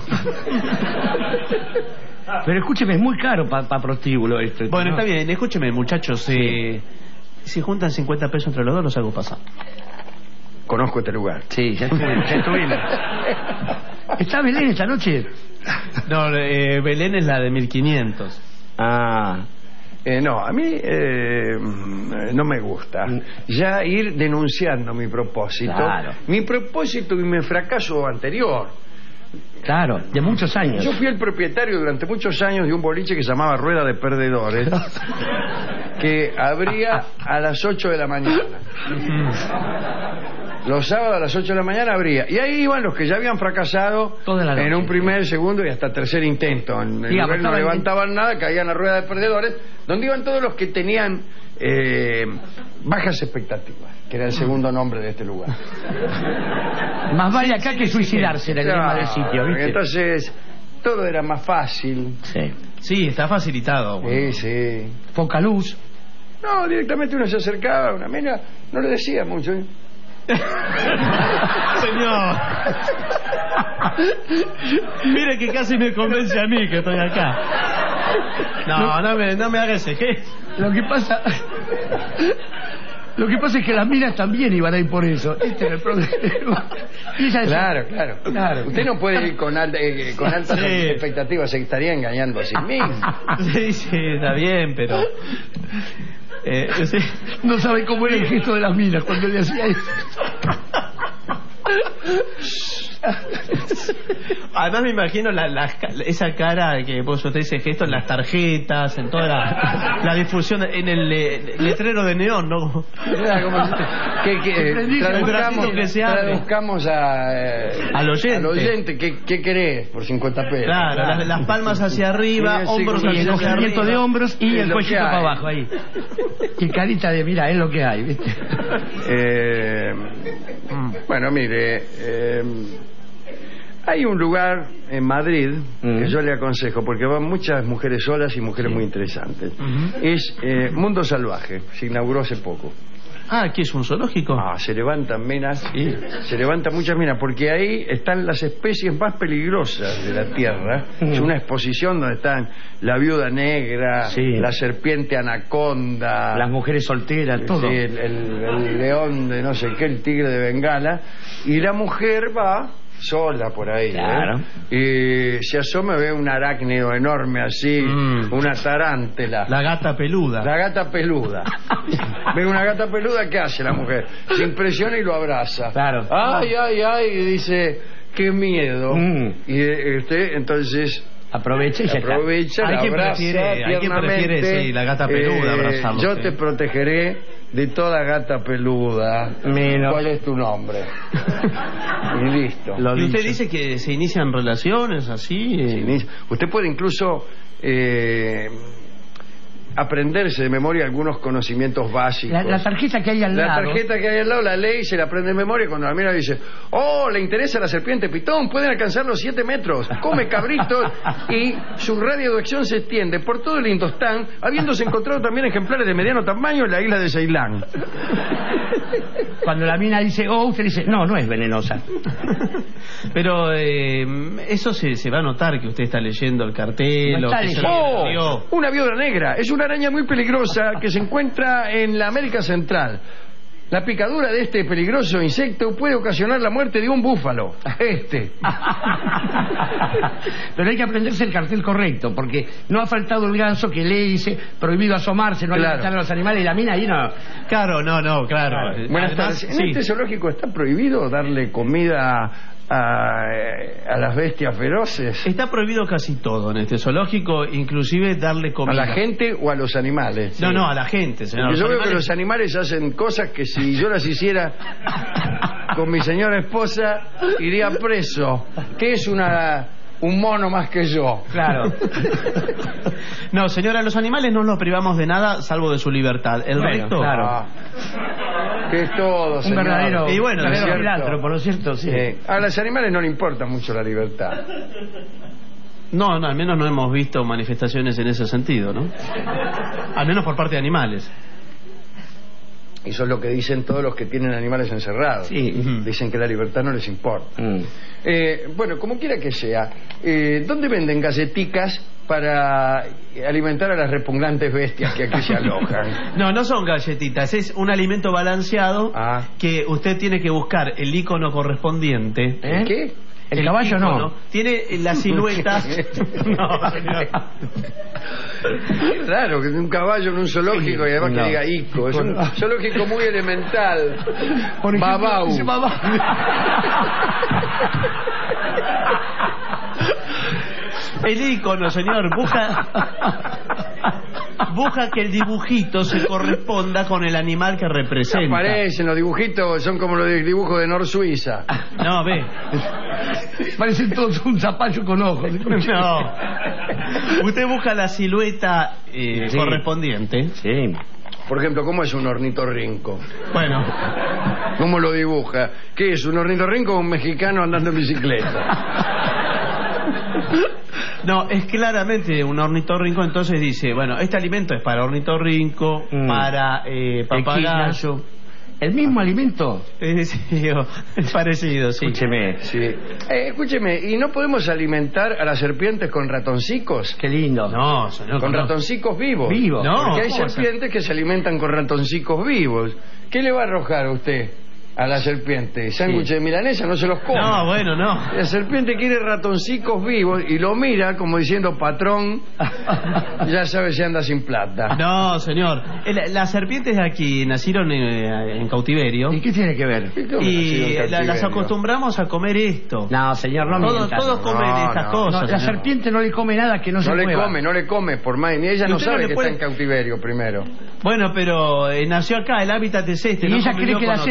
S8: Pero escúcheme, es muy caro para pa prostíbulo esto.
S9: Bueno,
S8: ¿no?
S9: está bien, escúcheme, muchachos. Sí. Eh, si juntan cincuenta pesos entre los dos, los hago pasar.
S7: Conozco este lugar.
S8: Sí, ya estuvimos. Ya estuvimos. ¿Está Belén esta noche?
S9: No, eh, Belén es la de mil quinientos.
S7: Ah... Eh, no, a mí eh, no me gusta ya ir denunciando mi propósito.
S8: Claro.
S7: Mi propósito y mi fracaso anterior.
S8: Claro, de muchos años.
S7: Yo fui el propietario durante muchos años de un boliche que se llamaba Rueda de Perdedores, que abría a las ocho de la mañana. Los sábados a las ocho de la mañana abría. Y ahí iban los que ya habían fracasado en un primer, segundo y hasta tercer intento. En el lugar no levantaban nada, caían a Rueda de Perdedores, donde iban todos los que tenían eh, bajas expectativas, que era el segundo nombre de este lugar.
S8: Más vale acá que suicidarse en el
S7: claro,
S8: lema del sitio, ¿viste?
S7: Entonces, todo era más fácil.
S8: Sí,
S9: sí, está facilitado.
S7: Bueno. Sí, sí.
S8: Poca luz.
S7: No, directamente uno se acercaba a una mina, no le decía mucho, ¿eh?
S9: Señor, mire que casi me convence a mí que estoy acá. No, no me, no me haga ese gesto.
S8: Lo que pasa Lo que pasa es que las minas también iban a ir por eso. Este es el problema.
S7: Claro, claro, claro. Usted no puede ir con, alta, eh, con altas sí. expectativas, se estaría engañando a sí mismo.
S9: Sí, sí, está bien, pero... Eh, sí.
S8: No sabe cómo era el gesto de las minas cuando le hacía eso.
S9: Además me imagino la, la, esa cara que vos usted ese gesto en las tarjetas, en toda la, la difusión, en el eh, letrero de neón, ¿no?
S7: Claro, como que, que, eh, traduzcamos, que traduzcamos a, eh,
S9: Al oyente.
S7: Al oyente, ¿qué, qué querés? Por cincuenta pesos.
S9: Claro,
S7: Claro.
S9: Las, las palmas hacia arriba,
S7: Sí,
S9: hombros
S7: sí,
S8: Y el
S9: hacia
S8: movimiento
S9: arriba.
S8: de hombros y
S7: Es
S8: el
S7: lo
S8: cuellito
S7: que hay.
S8: para abajo ahí. Y carita de, mira, es lo que hay, ¿viste?
S7: Eh, bueno, mire, eh, hay un lugar en Madrid que yo le aconsejo, porque van muchas mujeres solas y mujeres muy interesantes. Es eh, Mundo Salvaje, se inauguró hace poco.
S9: Ah, ¿qué es un zoológico?
S7: Ah, se levantan minas, se levantan muchas minas, porque ahí están las especies más peligrosas de la Tierra. Es una exposición donde están la viuda negra,
S8: Sí.
S7: la serpiente anaconda,
S8: Las mujeres solteras, todo.
S7: sí, el, el- el león de no sé qué, el tigre de Bengala, y la mujer va sola por ahí, ¿eh?
S8: Claro.
S7: Y se asoma, ve un arácnido enorme así,
S9: Mm.
S7: una tarántula.
S9: La gata peluda.
S7: La gata peluda. Ve una gata peluda, ¿qué hace la mujer? Se impresiona y lo abraza.
S8: Claro.
S7: Ay, ay, ay, y dice, qué miedo.
S8: Mm.
S7: Y eh, usted entonces
S8: Aprovecha y ya está.
S7: aprovecha,
S9: Hay
S7: la
S9: quien
S7: abraza
S9: prefiere- hay quien
S7: tiernamente.
S9: prefiere, sí, la gata peluda, abrazarlo,
S7: Yo
S9: sí.
S7: te protegeré de toda gata peluda.
S8: Menos.
S7: ¿Cuál es tu nombre? Y listo.
S8: Lo
S9: ¿Y usted
S8: dicho.
S9: dice que se inician relaciones así? eh?
S7: Sí, ni- Usted puede incluso eh, aprenderse de memoria algunos conocimientos básicos.
S8: La, la tarjeta que hay al
S7: La
S8: lado.
S7: tarjeta que hay al lado la lee y se la aprende de memoria. Cuando la mira dice, oh, le interesa la serpiente pitón, pueden alcanzar los siete metros, come cabritos, y su radio de acción se extiende por todo el Indostán, habiéndose encontrado también ejemplares de mediano tamaño en la isla de Ceilán.
S8: Cuando la mina dice, oh, usted dice, no, no es venenosa.
S9: Pero eh, eso se, se va a notar que usted está leyendo el cartel.
S8: No
S9: o
S8: está
S9: que se
S8: leyendo.
S9: lo
S7: ¡Oh!
S9: leyó.
S7: Una viuda negra. Es una araña muy peligrosa que se encuentra en la América Central. La picadura de este peligroso insecto puede ocasionar la muerte de un búfalo. Este.
S8: Pero hay que aprenderse el cartel correcto, porque no ha faltado el ganso que lee y dice, prohibido asomarse, no
S7: Claro.
S8: alimentar a los animales, y la mina ahí no.
S9: Claro, no, no, claro.
S8: Claro.
S7: Buenas
S9: Además,
S7: tardes. En
S9: sí.
S7: este zoológico está prohibido darle comida a, a las bestias feroces.
S9: Está prohibido casi todo en este zoológico, inclusive darle
S7: ¿A
S9: comida.
S7: la gente o a los animales?
S9: No, no, a la gente, señor.
S7: Porque yo
S9: Los
S7: veo que
S9: animales-
S7: los animales hacen cosas que si yo las hiciera con mi señora esposa iría preso. ¿Qué es una un mono más que yo?
S8: Claro.
S9: No, señora, los animales no los privamos de nada salvo de su libertad. El
S8: Bueno,
S9: resto...
S8: claro.
S7: Ah, que es todo,
S8: Un
S7: señor.
S8: verdadero,
S9: Y bueno,
S8: un verdadero
S7: ¿no es cierto?
S8: filántropo, ¿no es cierto? Sí.
S7: Eh, a los animales no le importa mucho la libertad.
S9: No, no, al menos no hemos visto manifestaciones en ese sentido, ¿no? Al menos por parte de animales.
S7: Eso es lo que dicen todos los que tienen animales encerrados.
S8: Sí.
S7: Dicen que la libertad no les importa.
S8: Mm.
S7: Eh, bueno, como quiera que sea, eh, ¿dónde venden galletitas para alimentar a las repugnantes bestias que aquí se alojan?
S9: No, no son galletitas, es un alimento balanceado
S7: Ah.
S9: que usted tiene que buscar el icono correspondiente.
S8: ¿Eh?
S7: ¿Qué?
S8: El caballo no.
S9: icono. Tiene la silueta. No, señor.
S7: Qué raro que un caballo en un zoológico y además
S8: No.
S7: que diga ico. Es un zoológico muy elemental.
S8: Por ejemplo,
S7: Babau.
S8: dice babau.
S9: El icono, señor, busca busca que el dibujito se corresponda con el animal que representa.
S7: Aparecen los dibujitos, son como los dibujos de Nor Suiza.
S9: No, ve.
S8: Parecen todos un zapallo con ojos.
S9: No. Usted busca la silueta eh,
S8: Sí.
S9: correspondiente.
S8: Sí.
S7: Por ejemplo, ¿cómo es un ornitorrinco?
S9: Bueno,
S7: ¿Cómo lo dibuja? ¿Qué es, un ornitorrinco o un mexicano andando en bicicleta?
S9: no, es claramente un ornitorrinco, entonces dice, bueno, este alimento es para ornitorrinco,
S8: Mm.
S9: para eh, papagayo.
S8: ¿El mismo alimento?
S9: Eh, sí, o- es parecido, sí.
S8: Escúcheme.
S7: Sí. Eh, escúcheme, ¿y no podemos alimentar a las serpientes con ratoncicos?
S8: Qué lindo.
S9: No, señor.
S7: Con
S9: no.
S7: ratoncicos vivos.
S8: Vivos.
S9: No,
S7: Porque hay
S9: ¿cómo va a ser?
S7: serpientes que se alimentan con ratoncicos vivos. ¿Qué le va a arrojar a usted a la serpiente? ¿Sándwich de milanesa? No se los come.
S9: No, bueno, no.
S7: La serpiente quiere ratoncicos vivos y lo mira como diciendo, patrón, ya sabe si anda sin plata.
S9: No, señor. El- las serpientes de aquí nacieron eh, en cautiverio
S8: ¿Y qué tiene que ver?
S7: ¿Cómo nacido
S9: y
S7: en
S9: la- las
S7: cautiverio?
S9: acostumbramos a comer esto.
S8: No, señor, no
S9: Todos,
S8: mienta.
S9: todos comen
S7: No,
S9: estas
S7: no.
S9: cosas.
S8: No, la
S9: señor.
S8: serpiente no le come nada que no,
S7: No
S8: se
S7: le
S8: mueva.
S7: come, no le come, por más, ni ella
S9: Y
S7: no
S9: usted no
S7: sabe
S9: le
S7: que
S9: puede-
S7: está en cautiverio primero.
S9: Bueno, pero eh, nació acá, el hábitat es este.
S8: Y
S9: no
S8: ella
S9: convivió
S8: cree que la
S9: con
S8: selva
S9: otras.
S8: del Amazonas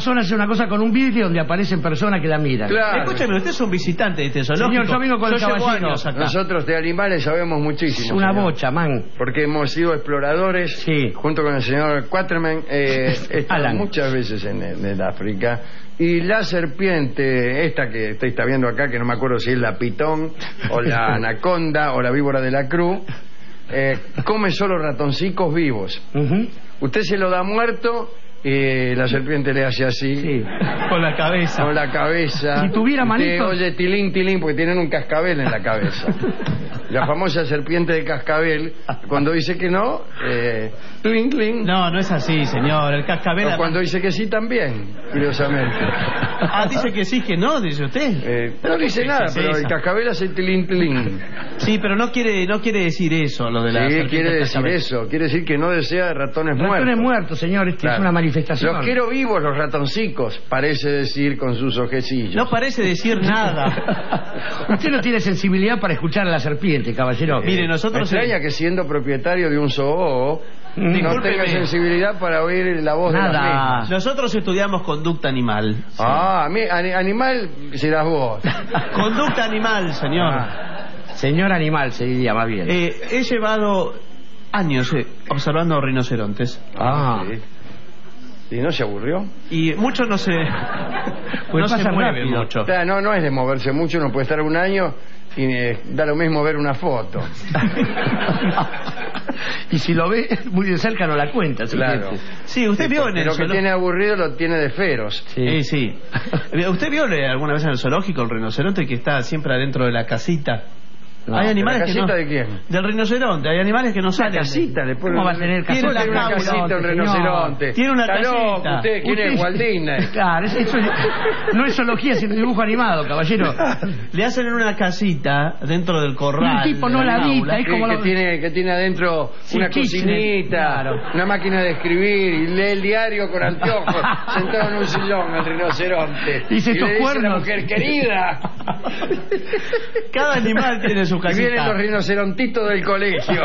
S8: Amazon hace una cosa con un vidrio donde aparecen personas que la miran.
S9: Claro. Escúcheme, usted es un visitante de este zoológico.
S8: Señor, yo vengo con el
S9: llevo
S8: caballero.
S9: años acá.
S7: Nosotros de animales sabemos muchísimo.
S8: Una
S7: señor.
S8: bocha, man.
S7: Porque hemos sido exploradores
S8: Sí.
S7: junto con el señor Quaterman. Eh, estado
S8: Alan.
S7: muchas veces en, el- en el África. Y la serpiente, esta que usted está viendo acá, que no me acuerdo si es la pitón, o la anaconda, o la víbora de la cruz, eh, come solo ratoncicos vivos.
S8: Ujú.
S7: Usted se lo da muerto y la serpiente le hace así.
S8: Sí.
S9: Con la cabeza.
S7: Con la cabeza.
S8: Si tuviera
S7: Usted
S8: manitos-
S7: oye tilín, tilín, porque tienen un cascabel en la cabeza. La famosa serpiente de cascabel, cuando dice que no, eh, clink, clink.
S9: No, no es así, señor. El cascabel...
S7: O cuando dice que sí también, curiosamente.
S9: Ah, dice que sí, que no, dice usted.
S7: Eh, no dice nada,
S9: Es
S7: pero el
S9: esa.
S7: cascabel hace tilín, tilín.
S9: Sí, pero no quiere, no quiere decir eso, lo de la
S7: Sí,
S9: serpiente
S7: quiere
S9: del
S7: decir
S9: cascabel.
S7: eso. Quiere decir que no desea ratones muertos.
S8: Ratones muertos, señor, este
S7: Claro.
S8: es una manifestación.
S7: Los quiero vivos, los ratoncicos, parece decir con sus ojecillos.
S9: No parece decir nada.
S8: Usted no tiene sensibilidad para escuchar a la serpiente, caballero.
S9: Mire, nosotros...
S7: Me extraña que siendo propietario de un zoo no
S9: Discúlpeme.
S7: tenga sensibilidad para oír la voz de las mismas.
S9: Nosotros estudiamos conducta animal.
S7: Ah, mi- ani- animal serás vos.
S9: Conducta animal, señor.
S7: Ah.
S8: Señor animal, se diría más bien.
S9: Eh, he llevado años eh, observando rinocerontes.
S8: Ah.
S7: Sí. ¿Y no se aburrió?
S9: Y muchos no se,
S8: Pues
S9: no se
S8: pasa
S9: mueven
S8: rápido.
S9: mucho.
S7: O sea, no, no es de moverse mucho, uno puede estar un año y eh, da lo mismo ver una foto.
S8: Y si lo ve muy de cerca no la cuenta,
S7: Claro.
S8: serpiente.
S9: Sí, usted vio en el
S7: Lo que
S9: zoológico...
S7: tiene aburrido lo tiene de feroz.
S8: Sí.
S9: Eh, sí. ¿Usted vio eh, alguna vez en el zoológico el rinoceronte que está siempre adentro de la casita?
S8: No,
S9: hay
S7: ¿de
S9: animales
S7: la
S9: que
S7: casita
S9: no...
S7: de quién?
S9: Del rinoceronte. Hay animales que no
S7: Una
S9: salen.
S7: casita, le ponen-
S8: ¿Cómo va a tener
S9: Tiene
S8: casita?
S9: una
S7: Tiene una
S9: jaula,
S7: casita, un
S8: señor.
S7: rinoceronte.
S9: Tiene una
S7: Está loco,
S9: casita.
S7: usted, ¿quién es? Walt Disney.
S8: Claro, eso, eso no es zoología, sino dibujo animado, caballero.
S9: Le hacen en una casita dentro del corral.
S8: Y el tipo no
S9: del
S8: la
S9: aula.
S8: habita, es
S7: Que,
S8: como
S7: que
S8: lo-
S7: tiene, que tiene adentro
S8: Sí,
S7: una
S8: Kirchner,
S7: cocinita,
S8: claro.
S7: una máquina de escribir y lee el diario con anteojos, sentado en un sillón, el rinoceronte.
S8: Dice,
S7: y
S8: estos
S7: le dice a la
S8: cuernos.
S7: mujer, querida.
S9: Cada animal tiene su
S7: Y vienen
S9: casita.
S7: los rinocerontitos del colegio.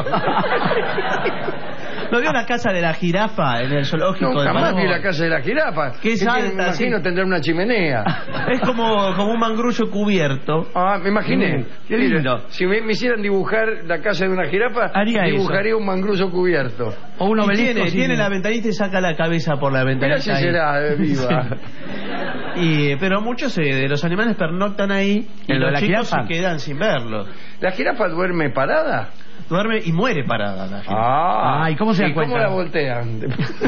S9: ¿No vio la casa de la jirafa en el zoológico
S7: Nunca
S9: de
S7: más
S9: Palermo?
S7: vi la casa de la jirafa.
S9: Que es
S7: tiene,
S9: alta,
S7: me imagino
S9: sí.
S7: tendrá una chimenea.
S9: Es como, como un mangrullo cubierto.
S7: Ah, me imaginé.
S8: Mm, qué lindo.
S7: Mira, si me, me hicieran dibujar la casa de una jirafa,
S9: Haría
S7: dibujaría un mangrullo cubierto.
S8: O un
S9: Y
S8: obelisco.
S9: tiene,
S8: sin-
S9: tiene la ventanita y saca la cabeza por la
S7: Mira
S9: ventanita.
S7: si
S9: ahí.
S7: será eh, viva.
S9: Y, pero muchos eh, de los animales pernoctan ahí y
S8: ¿En lo de
S9: los
S8: la
S9: chicos
S8: jirafa?
S9: se quedan sin verlo.
S7: ¿La jirafa duerme parada?
S9: Duerme y muere parada la jirafa.
S7: Ah,
S8: Ah, ¿y cómo se da
S7: ¿y cómo
S8: cuenta?
S7: la voltean?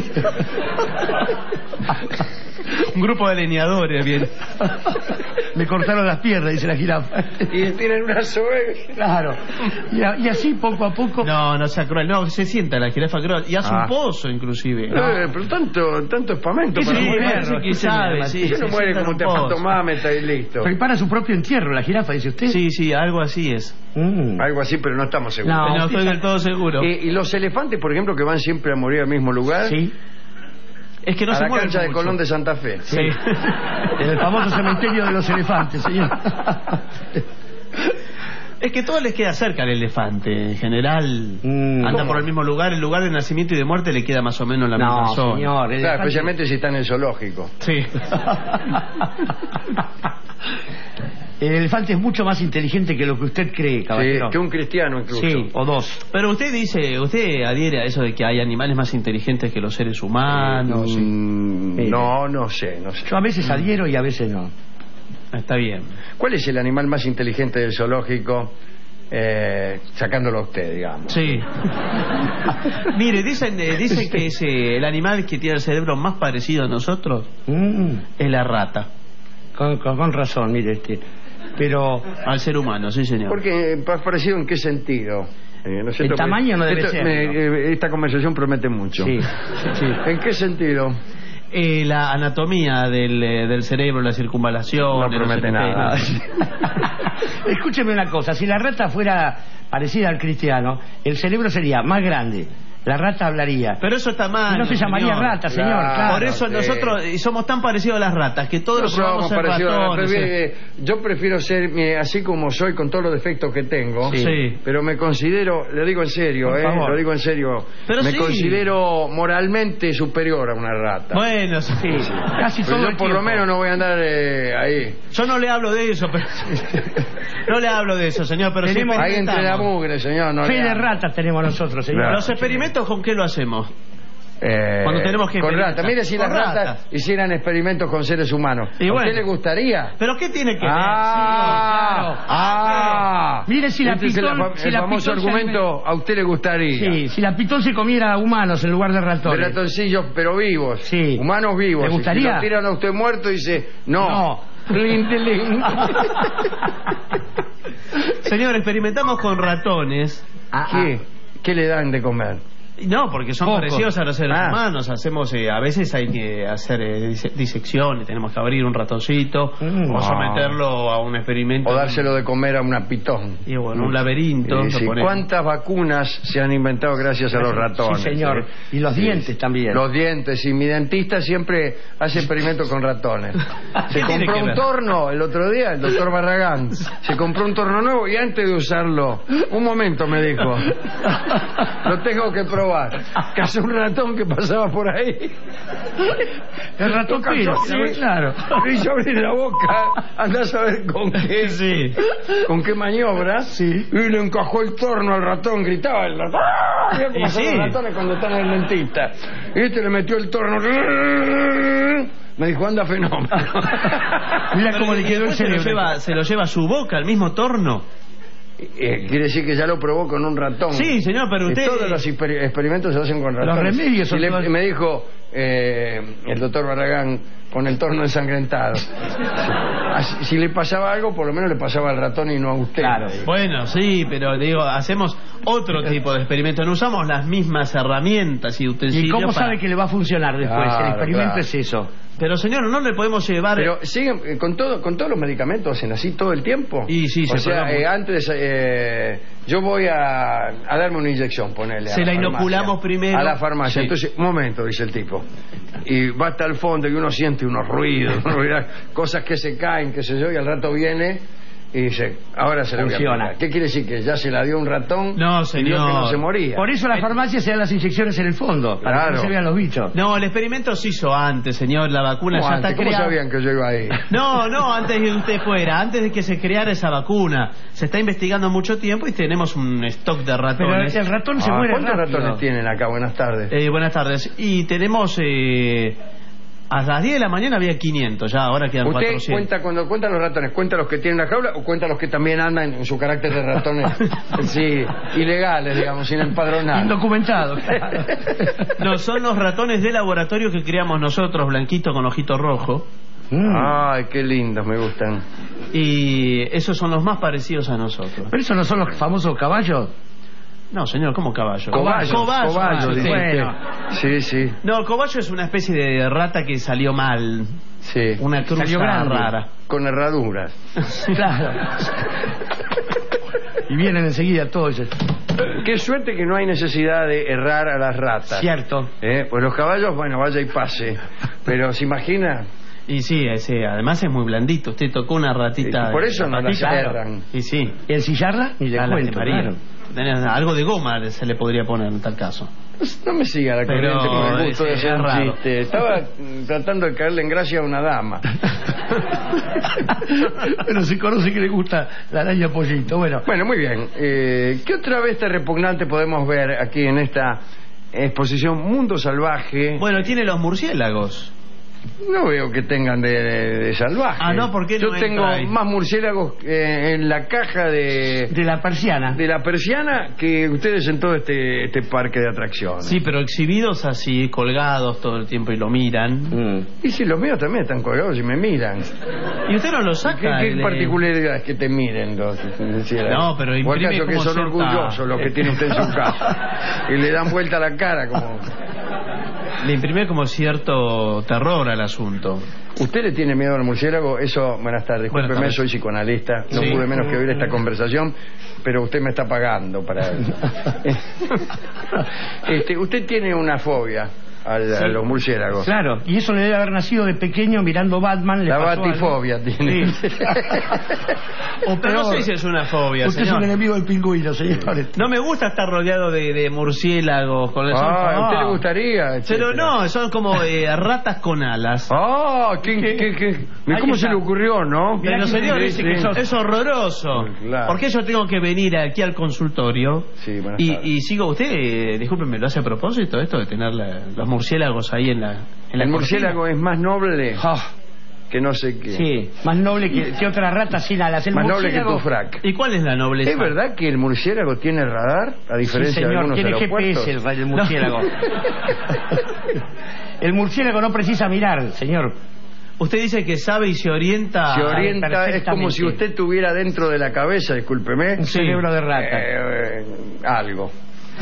S9: Un grupo de leñadores, bien.
S8: Me cortaron las piernas, dice la jirafa.
S7: Y tienen una soga.
S8: Claro. Y, a- y así poco a poco.
S9: No, no sea cruel. No, se sienta la jirafa cruel. Y hace
S7: Ah.
S9: un pozo, inclusive.
S7: Eh, pero tanto, tanto espamento
S8: Ese
S7: para
S8: es
S7: morir.
S8: perro,
S9: parece que
S8: escúcheme,
S9: sabe,
S8: además.
S9: sí.
S7: Yo no
S9: se
S7: muere
S9: sienta
S7: como
S9: en
S7: te
S9: un pozo.
S7: fantomameta y listo.
S8: Prepara su propio entierro, la jirafa, dice usted.
S9: Sí, sí, algo así es.
S8: Mm.
S7: Algo así, pero no estamos seguros.
S8: No,
S9: No, estoy del todo seguro.
S7: Eh, ¿Y los elefantes, por ejemplo, que van siempre a morir al mismo lugar?
S8: Sí.
S9: Es que no
S7: a
S9: se
S7: la
S9: mueve
S7: cancha de
S9: mucho.
S7: Colón de Santa Fe.
S8: Sí. En el famoso cementerio de los elefantes, señor.
S9: Es que todo les queda cerca al elefante. En general,
S8: Mm,
S9: anda
S8: ¿cómo?
S9: por el mismo lugar. El lugar de nacimiento y de muerte le queda más o menos en la
S8: No,
S9: misma zona.
S8: señor. el
S7: Claro,
S8: elefante-
S7: especialmente si está en el zoológico.
S9: Sí.
S8: El elefante es mucho más inteligente que lo que usted cree,
S7: Sí,
S8: caballero.
S7: que un cristiano incluso.
S8: Sí, o dos.
S9: Pero usted dice, usted adhiere a eso de que hay animales más inteligentes que los seres humanos. y-
S7: Mm,
S8: Sí.
S7: No, no sé, no sé.
S8: Yo a veces adhiero y a veces no.
S9: Está bien.
S7: ¿Cuál es el animal más inteligente del zoológico? Eh, sacándolo a usted, digamos.
S9: Sí. Mire, dicen, eh, dicen que es eh, el animal que tiene el cerebro más parecido a nosotros
S8: Mm,
S9: es la rata.
S8: con, con- con razón, mire este. Pero
S9: Al ser humano, sí, señor.
S7: Porque, eh, parecido en qué sentido? Eh, ¿no es cierto?
S8: El tamaño no debe
S7: Esto-
S8: ser,
S7: me-
S8: ¿no?
S7: eh, esta conversación promete mucho.
S8: sí, sí.
S7: ¿En qué sentido?
S9: Eh, la anatomía del, eh, del cerebro, la circunvalación.
S7: No
S9: el
S7: promete
S9: no sé qué.
S7: nada.
S8: Escúcheme una cosa, si la rata fuera parecida al cristiano, el cerebro sería más grande, La rata hablaría.
S9: Pero eso está mal.
S8: No se llamaría
S9: señor.
S8: rata, señor.
S7: Claro,
S8: Claro.
S9: Por eso
S7: sí.
S9: nosotros eh, somos tan parecidos a las ratas que todos
S7: No
S9: los probamos
S7: somos
S9: ser
S7: parecidos a la
S9: ratones.
S7: rata.
S9: eh.
S7: Eh, Yo prefiero ser eh, así como soy, con todos los defectos que tengo.
S9: Sí.
S7: Pero me considero, le digo en serio,
S9: Por
S7: eh,
S9: favor.
S7: lo digo en serio,
S9: Pero
S7: me
S9: sí.
S7: considero moralmente superior a una rata.
S9: Bueno, sí.
S8: Casi
S7: Pero
S8: todo
S7: yo
S8: el
S7: por lo
S8: tiempo.
S7: menos no voy a andar eh, ahí.
S9: Yo no le hablo de eso, pero... no le hablo de eso, señor, pero sí
S8: Tenemos-
S7: Ahí entre la
S9: experimentamos.
S7: mugre, señor. No
S8: Fe
S7: le
S8: de
S7: hablo.
S8: ratas tenemos nosotros, señor.
S7: Claro.
S9: ¿Los experimentos con qué lo hacemos?
S7: Eh,
S9: Cuando tenemos que
S7: con
S9: experimentar.
S7: ratas. Mire si
S9: Con
S7: las ratas,
S9: ratas.
S7: hicieran experimentos con seres humanos.
S9: Y
S7: ¿A
S9: bueno.
S7: usted le gustaría?
S9: ¿Pero qué tiene que ver?
S7: Ah,
S8: Sí, claro.
S7: ah,
S8: Mire si la
S7: Este es el,
S8: pitón-
S7: fa-
S8: si
S7: el
S8: la
S7: famoso
S8: pitón se
S7: argumento, a usted le gustaría.
S8: Sí, si la pitón se comiera humanos en lugar de
S7: De
S8: ratones.
S7: ratoncillos, pero vivos.
S8: Sí.
S7: Humanos vivos.
S8: ¿Le gustaría?
S7: Y si lo tiran a usted muerto, dice, no.
S8: No.
S7: Lin, de lin.
S9: Señor, experimentamos con ratones.
S7: ¿Qué? ¿Qué le dan de comer?
S9: No, porque son
S8: Poco.
S9: parecidos a los seres
S7: Ah.
S9: humanos. Hacemos, eh, a veces hay que hacer eh, dise- disección, y tenemos que abrir un ratoncito
S8: Mm.
S9: o someterlo a un experimento.
S7: O dárselo de comer a una pitón.
S9: Y bueno, un laberinto.
S7: Y
S9: lo
S7: sí,
S9: ponemos.
S7: ¿cuántas vacunas se han inventado gracias a los ratones?
S8: Sí, señor.
S7: eh?
S8: Y los dientes también.
S7: Los dientes, y mi dentista siempre hace experimentos con ratones. Se
S9: ¿Qué tiene
S7: compró
S9: que
S7: un
S9: ver?
S7: torno el otro día, el doctor Barragán. Se compró un torno nuevo y antes de usarlo, un momento me dijo, lo tengo que probar. Cazó un ratón que pasaba por ahí.
S8: El ratón
S7: Lo
S8: piro,
S7: cazó,
S8: sí, claro.
S7: Le hizo abrir la boca, andás a ver con qué,
S9: Sí.
S7: con qué maniobra.
S8: Sí.
S7: Y le encajó el torno al ratón, gritaba el ratón. ¡Ah! Mira cómo
S9: Y
S7: son
S9: sí.
S7: los ratones cuando están en el dentista. Y este le metió el torno. Me dijo, anda fenómeno.
S8: Mira cómo le
S9: Y
S8: quedó el
S9: después se lo,
S8: cerebro.
S9: lleva, se lo lleva a su boca, al mismo torno.
S7: Eh, quiere decir que ya lo probó con un ratón.
S9: Sí, señor, pero
S7: Eh,
S9: usted-
S7: Todos los exper- experimentos se hacen con ratones.
S8: remedios
S7: Y
S8: son
S7: le-
S8: todos-
S7: me dijo eh, el doctor Barragán, con el torno ensangrentado. Así, si le pasaba algo, por lo menos le pasaba al ratón y no a usted.
S8: Claro.
S9: Bueno, sí, pero digo, hacemos otro tipo de experimento. No usamos las mismas herramientas y utensilios.
S8: ¿Y cómo
S9: para-
S8: sabe que le va a funcionar después?
S7: Claro,
S8: El experimento
S7: claro.
S8: es eso.
S9: Pero señor, no le podemos llevar.
S7: Pero siguen eh, con todo, con todos los medicamentos hacen así todo el tiempo.
S9: Y sí,
S7: o
S9: se
S7: sea,
S9: probamos.
S7: eh, antes eh, yo voy a, a darme una inyección, ponele.
S9: Se
S7: a
S9: la
S7: farmacia.
S9: inoculamos primero.
S7: A la farmacia.
S9: Sí.
S7: Entonces, un momento, dice el tipo. Y va hasta el fondo y uno siente unos ruidos, cosas que se caen, qué sé yo, y al rato viene y dice, ahora se la voy a
S8: Funciona.
S7: aplicar. ¿Qué quiere decir? ¿Que ya se la dio un ratón?
S9: No,
S7: Y vio que no
S9: señor.
S7: se moría.
S8: Por eso las farmacias se dan las inyecciones en el fondo, para que
S7: Claro.
S8: no se vean los bichos.
S9: No, el experimento se hizo antes, señor. La vacuna
S7: ¿Cómo
S9: ya
S7: antes?
S9: está
S7: ¿Cómo
S9: creada.
S7: sabían que yo iba ahí?
S9: No, no, antes de que usted fuera, antes de que se creara esa vacuna. Se está investigando mucho tiempo y tenemos un stock de
S8: Pero
S9: ratones.
S8: el ratón se
S7: Ah,
S8: muere
S7: ¿Cuántos
S8: rápido.
S7: ratones tienen acá? Buenas tardes.
S9: Eh, buenas tardes. Y tenemos... Eh, a las diez de la mañana había quinientos, ya ahora quedan
S7: ¿Usted
S9: cuatrocientos.
S7: cuenta, cuando cuenta los ratones, cuenta los que tienen la jaula o cuenta los que también andan en su carácter de ratones sí, ilegales, digamos, sin empadronar?
S8: Indocumentado, claro.
S9: No, son los ratones de laboratorio que criamos nosotros, blanquito con ojito rojo.
S8: Mm.
S7: Ay, qué lindos, me gustan.
S9: Y esos son los más parecidos a nosotros.
S8: Pero esos no son los famosos caballos.
S9: No, señor, ¿cómo caballo?
S7: Cobayos,
S9: Cobayo,
S7: cobayos,
S9: sí.
S7: dice
S8: Bueno.
S7: usted. Sí, sí,
S9: No, cobayo es una especie de rata que salió mal.
S7: sí.
S9: Una cruza
S8: Salió grande.
S9: rara.
S7: Con herraduras.
S8: Claro. Y vienen enseguida todos.
S7: Qué suerte que no hay necesidad de errar a las ratas.
S8: Cierto.
S7: ¿Eh? Pues los caballos, bueno, vaya y pase. Pero, ¿se imagina?
S9: Y sí, ese, además es muy blandito. Usted tocó una ratita.
S7: Y por eso no las
S9: zapatita.
S7: erran.
S9: Y sí.
S8: ¿Y ensillarla? Ni le
S9: A la
S8: cuento,
S9: de María.
S8: claro.
S9: Tenés algo de goma se le podría poner en tal caso.
S7: No me siga la
S9: Pero
S7: corriente con el gusto de
S9: es-
S7: hacer
S9: es
S7: un
S9: raro.
S7: chiste. Estaba mm, tratando de caerle en gracia a una dama.
S8: Pero se conoce que le gusta la araña pollito. Bueno,
S7: Bueno, muy bien. Eh, ¿Qué otra bestia repugnante podemos ver aquí en esta exposición Mundo Salvaje?
S9: Bueno, tiene los murciélagos.
S7: No veo que tengan de, de salvaje.
S9: Ah, no, ¿por qué
S7: Yo
S9: no entra
S7: tengo
S9: ahí?
S7: más murciélagos eh, en la caja de,
S8: de la persiana.
S7: de la persiana que ustedes en todo este, este parque de atracciones.
S9: Sí, pero exhibidos así, colgados todo el tiempo y lo miran.
S8: Mm.
S7: Y si los míos también están colgados y me miran.
S9: Y usted no los
S7: ¿Qué,
S9: saca.
S7: qué
S9: le-
S7: particularidad que te miren los quisiera?
S9: No, pero
S7: ¿O
S9: imprime
S7: acaso que
S9: como
S7: son
S9: cierta-
S7: orgullosos los que tiene usted en su casa? Y le dan vuelta a la cara como...
S9: Le imprime como cierto terror al asunto.
S7: ¿Usted le tiene miedo al murciélago? Eso, buenas tardes, discúlpeme,
S9: Buenas tardes.
S7: soy psicoanalista, no
S9: Sí.
S7: pude menos que oír esta conversación, pero usted me está pagando para eso. este, usted tiene una fobia al-
S8: Sí.
S7: a los murciélagos.
S8: Claro, y eso le debe haber nacido de pequeño mirando Batman. Le
S7: La
S8: pasó
S7: batifobia
S8: algo.
S7: tiene.
S8: Sí.
S9: O pero no sé si es una fobia,
S8: Usted
S9: señor.
S8: es un enemigo del pingüino, señor.
S9: No me gusta estar rodeado de, de murciélagos. Con
S7: Ah,
S9: son-
S7: ¿a usted
S9: Ah.
S7: le gustaría?
S9: Pero
S7: etcétera?
S9: no, son como eh, ratas con alas.
S7: ¡Ah! ¿qué, qué, qué? ¿Cómo se le ocurrió, no?
S9: Pero señor,
S7: Sí,
S9: es,
S7: sí.
S9: es horroroso.
S7: Claro.
S9: Porque yo tengo que venir aquí al consultorio
S7: Sí, buenas
S9: y,
S7: tardes.
S9: y sigo usted, eh, discúlpeme, ¿lo hace a propósito esto de tener la- los murciélagos ahí en la, en la
S7: El
S9: cortina?
S7: murciélago es más noble que no sé qué.
S8: Sí, más noble que, que otra rata sin alas. El
S7: Más noble que
S8: murciélago-
S7: tu frac.
S9: ¿Y cuál es la nobleza?
S7: ¿Es verdad que el murciélago tiene radar? A
S8: Sí,
S7: diferencia de
S8: señor,
S7: algunos
S8: tiene G P
S7: aeropuertos.
S8: S el, el murciélago. El murciélago no precisa mirar, señor.
S9: Usted dice que sabe y se orienta.
S7: Se orienta, es como
S8: perfectamente.
S7: si usted tuviera dentro de la cabeza, discúlpeme,
S8: Un cerebro de rata.
S7: eh, eh, algo.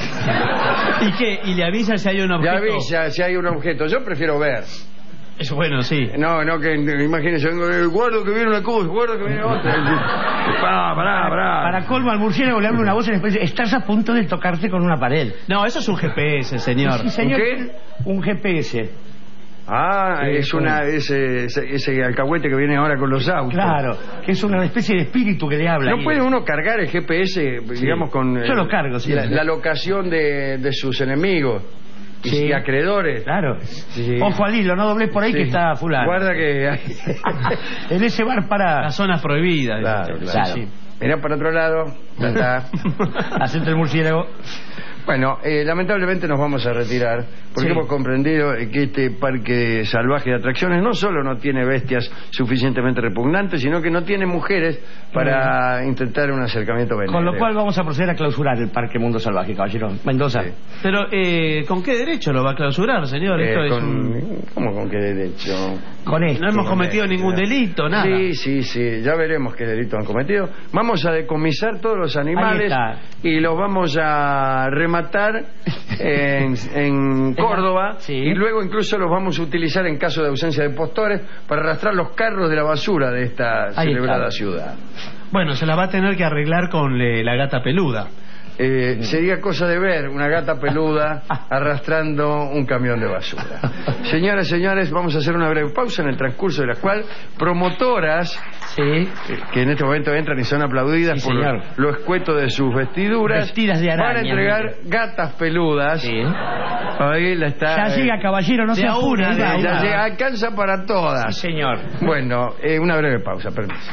S9: ¿Y qué? ¿Y le avisa si hay un
S7: Ya
S9: objeto?
S7: avisa si hay un objeto. Yo prefiero ver.
S9: Es bueno, sí.
S7: No, no, que imagínese, vengo, eh, guardo que viene una cosa, guardo que viene otra. Pará, pará, pará.
S8: Para colmo al murciélago le habla una voz en especie. Estás a punto de tocarte con una pared.
S9: No, eso es un G P S, señor.
S8: Sí, señor.
S7: ¿Qué?
S8: Un G P S.
S7: Ah,
S8: Sí,
S7: es
S8: sí.
S7: una ese, ese, ese alcahuete que viene ahora con los autos.
S8: Claro, que es una especie de espíritu que le habla.
S7: ¿No
S8: ahí.
S7: puede uno cargar el G P S, digamos, con
S8: Yo lo cargo, sí.
S7: la, la locación de, de sus enemigos y,
S8: Sí.
S7: y acreedores?
S8: Claro.
S7: Sí.
S8: Ojo al hilo, no dobles por ahí
S7: Sí.
S8: que está fulano.
S7: Guarda que hay...
S8: En ese bar para...
S9: Las zonas prohibidas.
S7: Claro,
S9: dice.
S7: claro.
S9: Sí, sí.
S7: Mirá para otro lado. Ya está.
S8: Hacerte el murciélago.
S7: Bueno, eh, lamentablemente nos vamos a retirar porque
S8: Sí.
S7: hemos comprendido eh, que este parque salvaje de atracciones no solo no tiene bestias suficientemente repugnantes, sino que no tiene mujeres para intentar un acercamiento benévolo.
S8: Con lo cual vamos a proceder a clausurar el Parque Mundo Salvaje, caballero. Mendoza.
S7: Sí.
S9: Pero, eh, ¿con qué derecho lo va a clausurar, señor?
S7: Eh,
S9: Esto es
S7: con-
S9: un-
S7: ¿Cómo con qué derecho?
S8: Con este.
S9: No hemos cometido
S7: este,
S9: ningún
S7: ¿no?
S9: delito, nada.
S7: Sí, sí, sí, ya veremos qué delito han cometido. Vamos a decomisar todos los animales
S8: Ahí
S7: y los vamos a rematar en, en Córdoba
S8: Sí.
S7: y luego incluso los vamos a utilizar en caso de ausencia de postores para arrastrar los carros de la basura de esta
S8: Ahí
S7: celebrada
S8: está.
S7: ciudad.
S9: Bueno, se la va a tener que arreglar con le- la gata peluda.
S7: Eh, sería cosa de ver una gata peluda arrastrando un camión de basura. Señoras y señores, vamos a hacer una breve pausa en el transcurso de la cual promotoras
S8: Sí.
S7: eh, que en este momento entran y son aplaudidas
S8: Sí,
S7: por
S8: señor.
S7: lo escueto de sus vestiduras,
S8: Vestidas de araña,
S7: van a entregar
S8: mire.
S7: gatas peludas.
S8: Sí.
S7: Ahí la está.
S8: Ya
S7: eh,
S8: llega, caballero, no
S9: de
S8: se
S9: a
S8: apure.
S9: una,
S8: ahí
S9: de
S8: va,
S9: a
S8: ahí
S7: ya
S8: va.
S7: llega, alcanza para todas.
S8: Sí, señor.
S7: Bueno, eh, una breve pausa, permiso.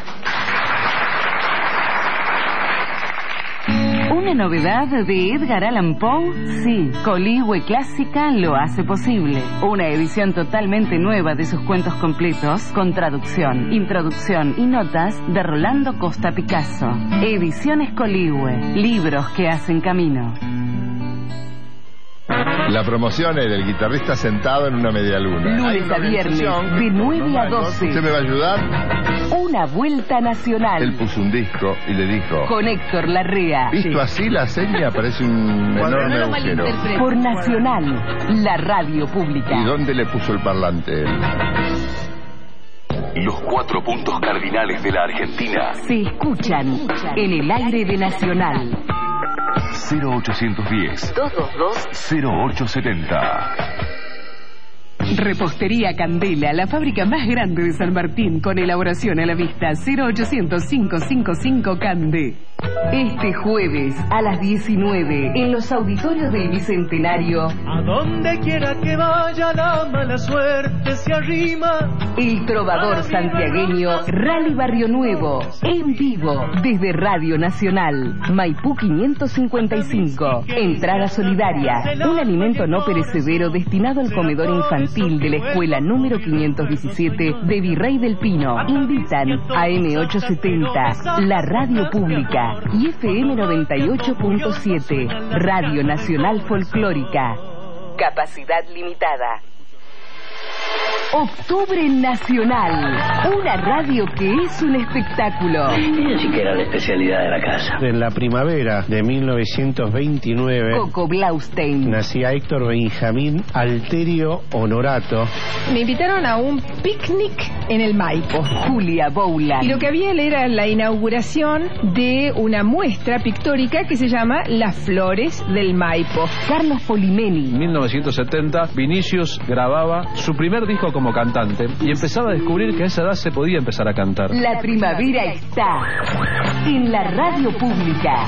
S4: Una novedad de Edgar Allan Poe, sí, Coligüe Clásica lo hace posible. Una edición totalmente nueva de sus cuentos completos, con traducción, introducción y notas de Rolando Costa Picasso. Ediciones Coligüe, libros que hacen camino.
S18: La promoción es del guitarrista sentado en una media luna. Hay
S4: Lunes
S18: una
S4: a viernes,
S18: organización,
S4: de nueve a
S18: ¿no?
S4: doce.
S18: ¿Usted me va a ayudar?
S4: Una vuelta nacional.
S18: Él puso un disco y le dijo...
S4: Con Héctor Larrea.
S18: Visto así, la seña parece un enorme agujero.
S4: Por Nacional, la radio pública.
S18: ¿Y dónde le puso el parlante él?
S3: Los cuatro puntos cardinales de la Argentina.
S4: Se escuchan en el aire de Nacional.
S3: cero ochocientos diez,
S4: dos dos dos,
S3: cero ocho setenta.
S4: Repostería Candela, la fábrica más grande de San Martín, con elaboración a la vista. Cero ochocientos, cinco cinco cinco Cande. Este jueves a las diecinueve en los auditorios del Bicentenario,
S19: A donde quiera que vaya la mala suerte se arrima.
S4: el trovador santiagueño Rally Barrio Nuevo, en vivo desde Radio Nacional, Maipú quinientos cincuenta y cinco. Entrada solidaria, un alimento no perecedero destinado al comedor infantil de la escuela número quinientos diecisiete de Virrey del Pino. Invitan a M ochocientos setenta, la radio pública, y F M noventa y ocho punto siete, Radio Nacional Folclórica. Capacidad limitada. Octubre Nacional, una radio que es un espectáculo.
S20: Ella sí que era la especialidad de la casa.
S21: En la primavera de mil novecientos veintinueve,
S4: Coco Blaustein,
S21: nacía Héctor Benjamín Alterio Honorato.
S22: Me invitaron a un picnic en el Maipo.
S4: Julia Boulan.
S22: Y lo que había era la inauguración de una muestra pictórica que se llama Las Flores del Maipo.
S4: Carlos Polimeni.
S23: En mil novecientos setenta, Vinicius grababa su primer disco como cantante y empezaba a descubrir que a esa edad se podía empezar a cantar.
S4: La primavera está en la radio pública.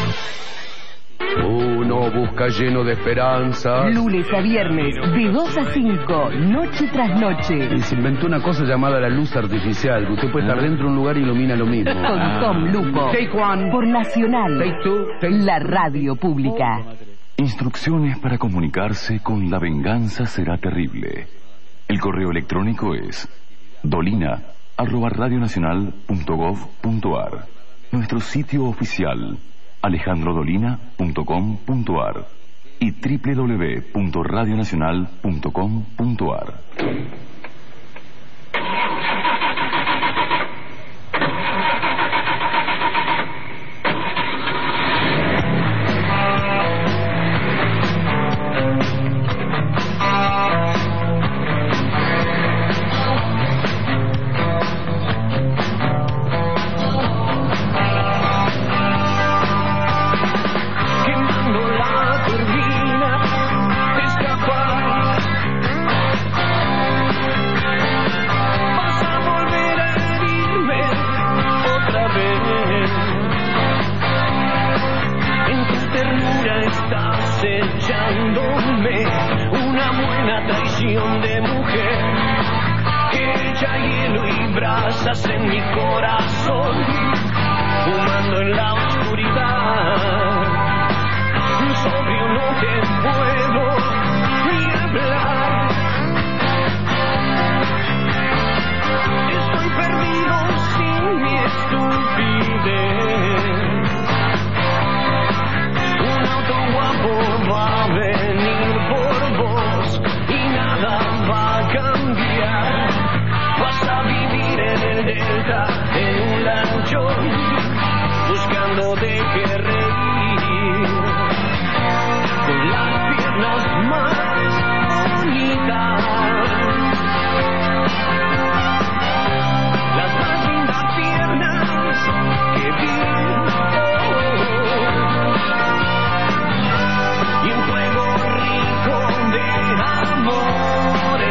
S24: Uno busca lleno de esperanza.
S4: Lunes a viernes, de dos a cinco, noche tras noche.
S24: Y se inventó una cosa llamada la luz artificial, que usted puede estar dentro de un lugar y ilumina lo mismo.
S4: Con Tom Lupo.
S24: Take one.
S4: Por Nacional.
S24: Take two. Take...
S4: La radio pública.
S3: Instrucciones para comunicarse con La Venganza Será Terrible. El correo electrónico es dolina arroba radionacional punto gov punto ar. Nuestro sitio oficial alejandro dolina punto com punto ar y doble u doble u doble u punto radionacional punto com punto ar.
S19: Una buena traición de mujer que echa hielo y brasas en mi corazón, fumando en la oscuridad. Sobrio no te puedo ni hablar. Estoy perdido sin mi estupidez. Un auto guapo va a venir por vos y nada va a cambiar. Vas a vivir en el delta, en un lanchón, buscando de qué reír, con las piernas más bonitas, las más lindas piernas que vi. Y un juego rico de amores,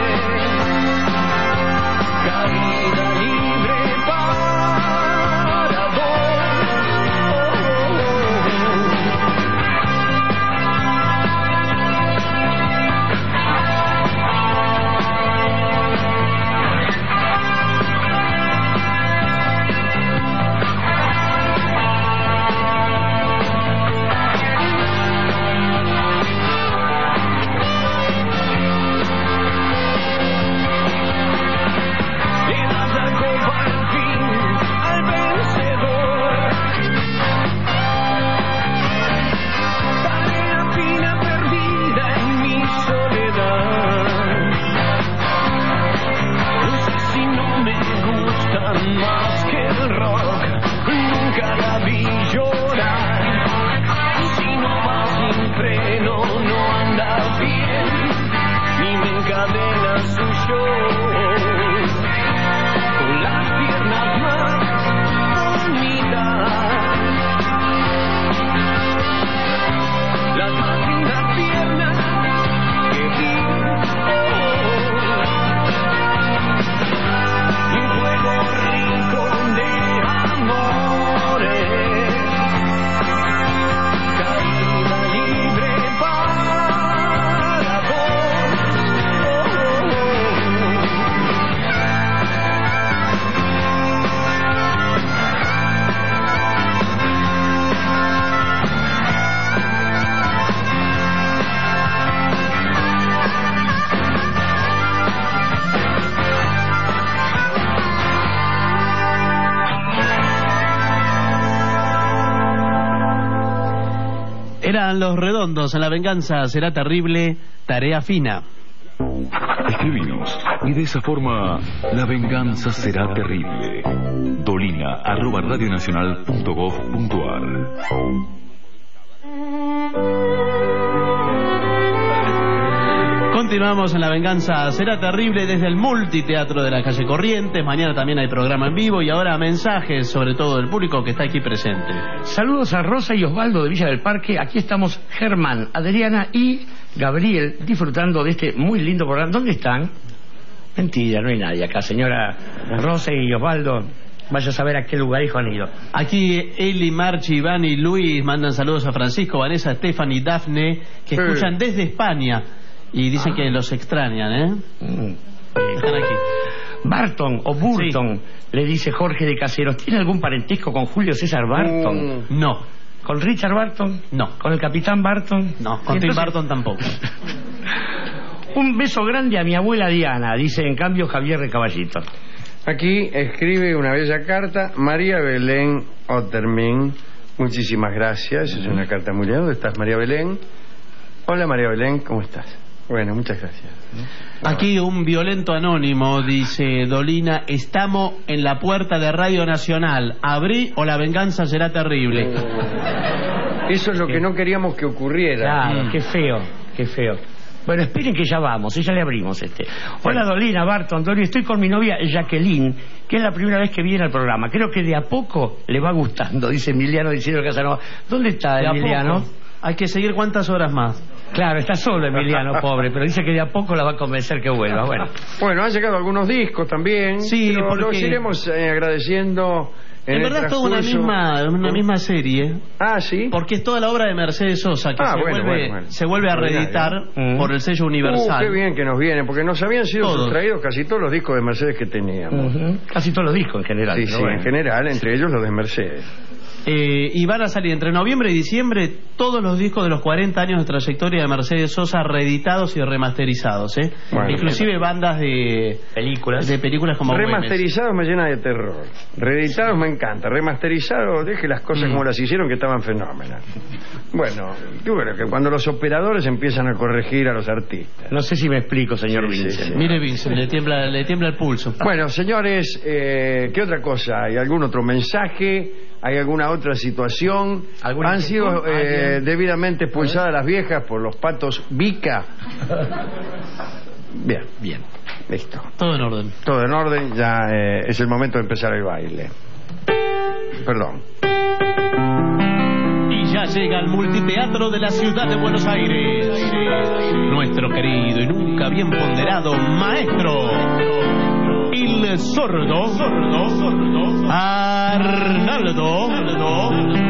S19: caída libre para dos. Más que el rock, nunca la vi llorar. Si no va sin freno, no anda bien, ni me encadena su show. Con las piernas más bonitas, las más lindas piernas que vi. Y un juego rico de amores, caída libre para vos.
S9: Eran Los Redondos en La Venganza Será Terrible, Tarea Fina.
S3: Escribinos y de esa forma la venganza será terrible. Dolina arroba radionacional punto gov punto ar.
S9: Continuamos en La Venganza Será Terrible desde el Multiteatro de la Calle Corrientes. Mañana también hay programa en vivo y ahora mensajes, sobre todo del público que está aquí presente.
S8: Saludos a Rosa y Osvaldo de Villa del Parque. Aquí estamos Germán, Adriana y Gabriel disfrutando de este muy lindo programa. ¿Dónde están? Mentira, no hay nadie acá, señora Rosa y Osvaldo. Vaya a saber a qué lugarejo han ido.
S9: Aquí Eli, Marchi, Iván y Luis mandan saludos a Francisco, Vanessa, Estefan y Dafne, que escuchan desde España. Y dicen ah. que los extrañan, ¿eh? Mm. Están aquí.
S8: Barton o Burton, sí. Le dice Jorge de Caseros. ¿Tiene algún parentesco con Julio César Barton?
S9: Mm. No.
S8: ¿Con Richard Barton?
S9: No.
S8: ¿Con el Capitán Barton?
S9: No. Con Tim Barton tampoco.
S8: Un beso grande a mi abuela Diana, dice en cambio Javier de Caballito.
S7: Aquí escribe una bella carta María Belén Ottermin. Muchísimas gracias. Es una carta muy linda. ¿Dónde estás, María Belén? Hola, María Belén, ¿cómo estás? Bueno, muchas gracias.
S9: Aquí un violento anónimo dice: Dolina, estamos en la puerta de Radio Nacional. Abrí o la venganza será terrible.
S7: Eso es lo que no queríamos que ocurriera.
S8: Claro, mm. qué feo, qué feo. Bueno, esperen que ya vamos, ya le abrimos este. Hola Dolina, Barton, Antonio, estoy con mi novia Jacqueline, que es la primera vez que viene al programa. Creo que de a poco le va gustando, dice Emiliano diciendo Casanova. ¿Dónde está de Emiliano?
S9: Hay que seguir cuántas horas más.
S8: Claro, está solo Emiliano, pobre, pero dice que de a poco la va a convencer que vuelva. Bueno,
S7: bueno han llegado algunos discos también.
S9: Sí,
S7: pero
S9: porque...
S7: los iremos eh, agradeciendo. En,
S9: en verdad es toda una misma, una misma serie.
S7: Ah, sí.
S9: Porque es toda la obra de Mercedes Sosa que
S7: ah,
S9: se,
S7: bueno,
S9: vuelve,
S7: bueno, bueno.
S9: se vuelve a reeditar uh-huh. por el sello Universal.
S7: Uh, qué bien que nos viene, porque nos habían sido todos. sustraídos casi todos los discos de Mercedes que teníamos.
S8: Uh-huh. Casi todos los discos en general.
S7: Sí, sí, bueno. en general, entre ellos los de Mercedes.
S9: Eh, y van a salir entre noviembre y diciembre todos los discos de los cuarenta años de trayectoria de Mercedes Sosa reeditados y remasterizados, ¿eh? Bueno, inclusive bandas de
S8: películas
S9: de películas como
S7: remasterizados Güemes. Me llena de terror, reeditados me encanta, remasterizados deje las cosas mm. como las hicieron, que estaban fenómenas. Bueno, yo creo que cuando los operadores empiezan a corregir a los artistas.
S8: No sé si me explico, señor sí, Vincent.
S9: Sí, sí. Mire Vincent, le tiembla, le tiembla el pulso.
S7: Bueno, señores, eh, ¿qué otra cosa? ¿Hay algún otro mensaje? ¿Hay alguna otra situación? ¿Han sido eh, debidamente expulsadas las viejas por los patos Vica? Bien, bien. Listo.
S9: Todo en orden.
S7: Todo en orden. Ya eh, es el momento de empezar el baile. Perdón.
S9: Y ya llega al multiteatro de la ciudad de Buenos Aires. Nuestro querido y nunca bien ponderado maestro. El sordo, sordo, sordo, Arnaldo, Arnaldo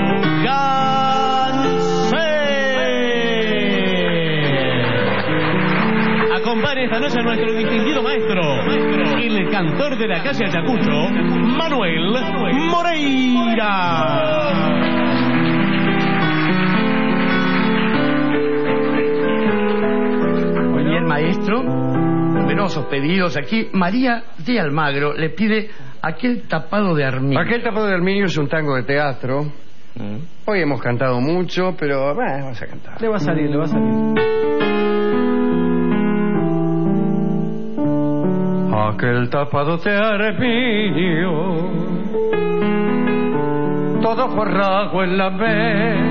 S9: Gansé. Acompaña esta noche a nuestro distinguido maestro, maestro, el cantor de la calle Ayacucho, Manuel Moreira.
S8: Muy bien, maestro. Numerosos pedidos aquí. María de Almagro le pide Aquel tapado de armiño.
S7: Aquel tapado de armiño es un tango de teatro. Mm. Hoy hemos cantado mucho, pero bueno, vamos a cantar.
S9: Le va a salir, le va a salir.
S7: Aquel tapado de armiño, todo forrado en la vez,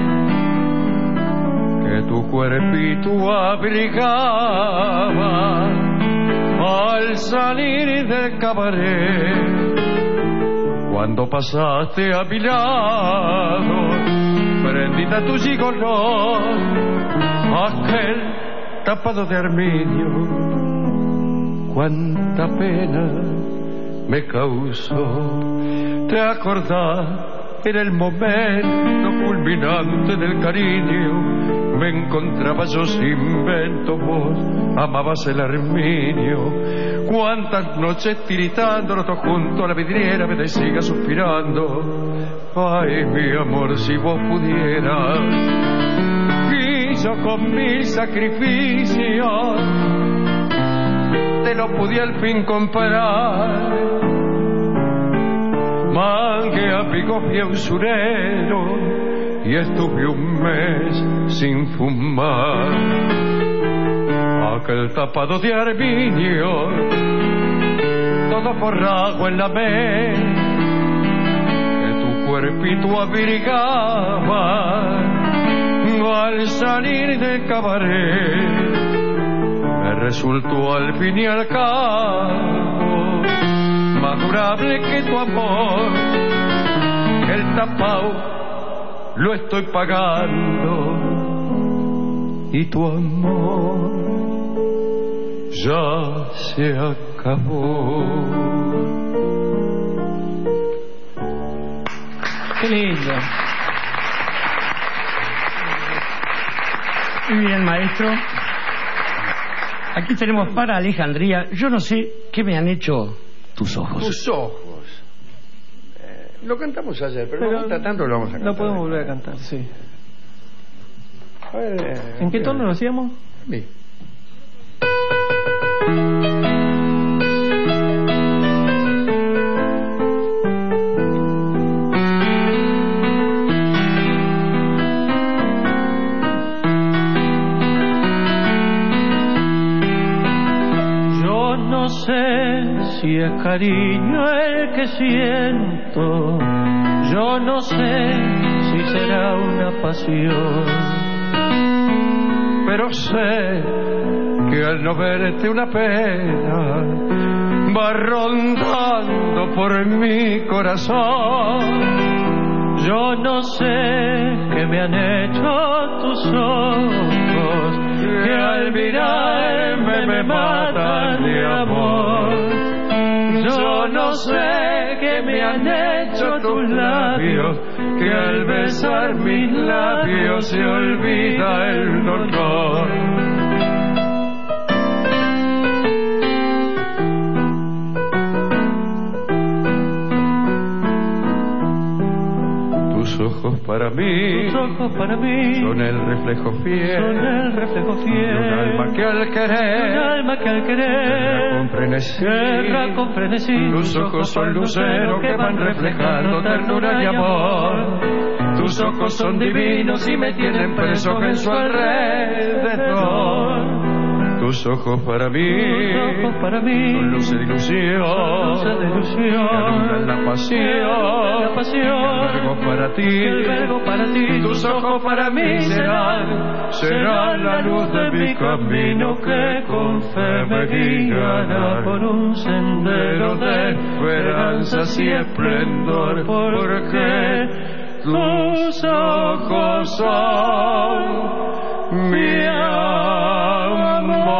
S7: que tu cuerpito abrigaba al salir del cabaret. Cuando pasaste a mi lado, prendida tu gigoló, aquel tapado de armiño, cuánta pena me causó. ¿Te acordás? Era el momento culminante del cariño. Me encontraba yo sin vento, vos amabas el armiño. Cuántas noches tiritando, los dos juntos a la vidriera, me decía suspirando. Ay, mi amor, si vos pudieras. Y yo con mil sacrificios te lo pude al fin comparar. Mangué a pico fui a usurero y estuve un mes sin fumar.
S1: aquel tapado de armiño, todo forrado en la me, que tu cuerpito abrigaba al salir del cabaret, me resultó al fin y al cabo más durable que tu amor. El tapao lo estoy pagando y tu amor ya se acabó.
S8: Qué lindo. Muy bien, maestro. Aquí tenemos para Alejandría. Yo no sé qué me han hecho tus ojos.
S7: Tus ojos. Eh, lo cantamos ayer, pero, pero no gusta tanto, lo vamos a cantar.
S9: Lo podemos volver a cantar, sí.
S7: A ver, eh,
S9: ¿En qué tono lo hacíamos?
S7: Sí.
S1: No sé si es cariño el que siento, yo no sé si será una pasión, pero sé que al no verte una pena va rondando por mi corazón. Yo no sé qué me han hecho tus ojos, que al mirarme me matan de amor. Yo no sé qué me han hecho tus labios, que al besar mis labios se olvida el dolor. Tus ojos para mí, tus ojos para mí son el reflejo fiel, son el reflejo fiel de un alma que al querer, un alma que al querer con frenesí, guerra con frenesí. Tus ojos son luceros que van reflejando ternura y amor. Tus ojos son divinos y me tienen preso en su alrededor. Tus ojos para mí, tus ojos para mí son luces de ilusión, luces de ilusión que alumbran la pasión, la pasión. El verbo para ti, el verbo para ti. Tus ojos para mí serán, serán la luz de mi camino que con fe me guiará por un sendero de esperanzas y esplendor, porque tus ojos son mi amor.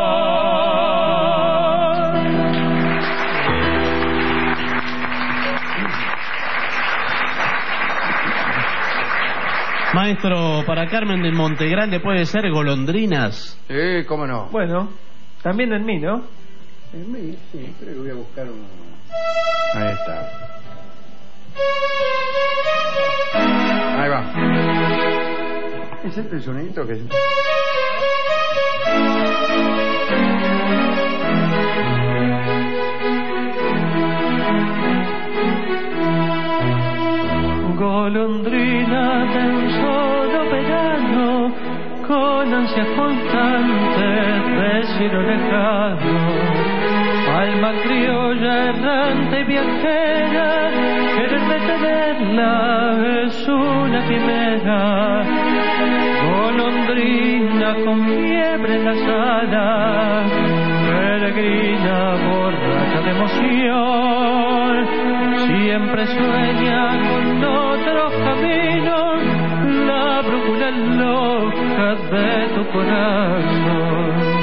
S9: Maestro, para Carmen de Montegrande puede ser golondrinas.
S7: Sí, cómo no.
S9: Bueno, también en mí, ¿no?
S7: En mí, sí, creo que voy a buscar uno. Ahí está. Ahí va. ¿Es este el sonidito que...
S1: Golondrina de un solo verano, con ansias constantes de cielo lejano, alma criolla errante y viajera, querer detenerla es una quimera. Golondrina con fiebre en las alas, peregrina borracha de emoción, siempre sueña con otros caminos, la brújula loca de tu corazón.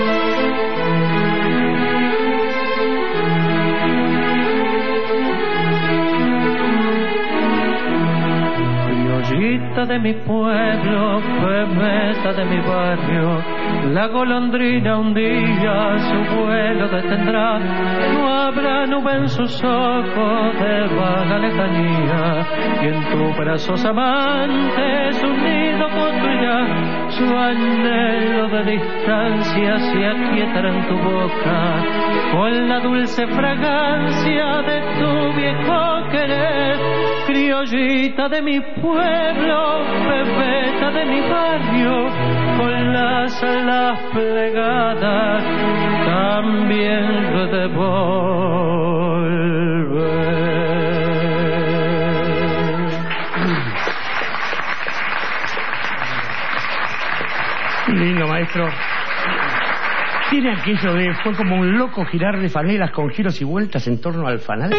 S1: Criollita de mi pueblo, pemeta de mi barrio, la golondrina un día su vuelo detendrá. No habrá nube en sus ojos de vaga lejanía, y en tus brazos amantes un nido con tu mentira, su anhelo de distancia se aquietará en tu boca con la dulce fragancia de tu viejo querer. Criollita de mi pueblo, bebeta de mi barrio, con las alas plegadas también yo de volver.
S8: Lindo, maestro. Tiene aquello de fue como un loco girar de fanelas con giros y vueltas en torno al fanal.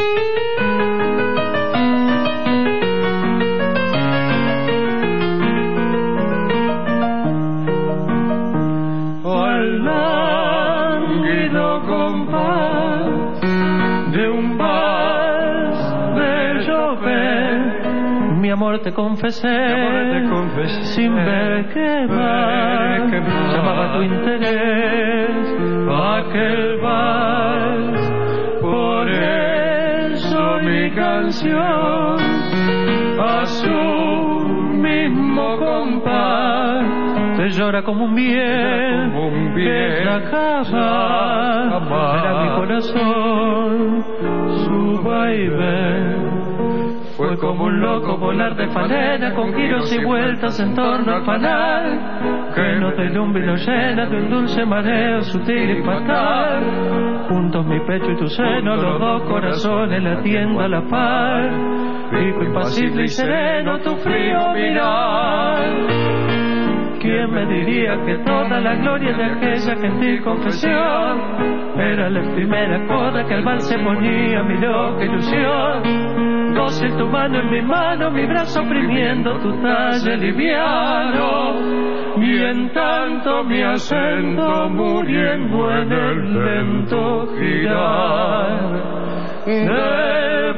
S1: Te confesé, te confesé sin ver qué más llamaba tu interés aquel vals. Por eso mi canción a su mismo compás te llora como un bien, como un bien que se acaba. Era mi corazón su vaivén. Fue como un loco volar de fanera con giros y vueltas en torno al fanal, que no te ilumbra y lo llena de un dulce mareo sutil y fatal. Juntos mi pecho y tu seno, los dos corazones latiendo a la par, pico impasible y sereno tu frío mirar. ¿Quién me diría que toda la gloria de aquella gentil confesión era la primera coda que al vals se ponía mi loca ilusión? Dócil tu mano en mi mano, mi brazo oprimiendo tu talle liviano, y en tanto mi acento muriendo en el lento girar del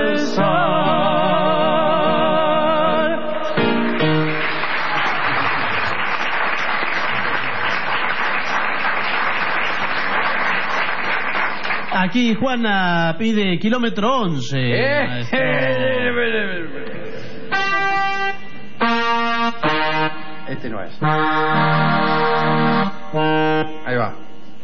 S1: balsar.
S9: Aquí Juana pide kilómetro once.
S7: Eh, este no es. Ahí va.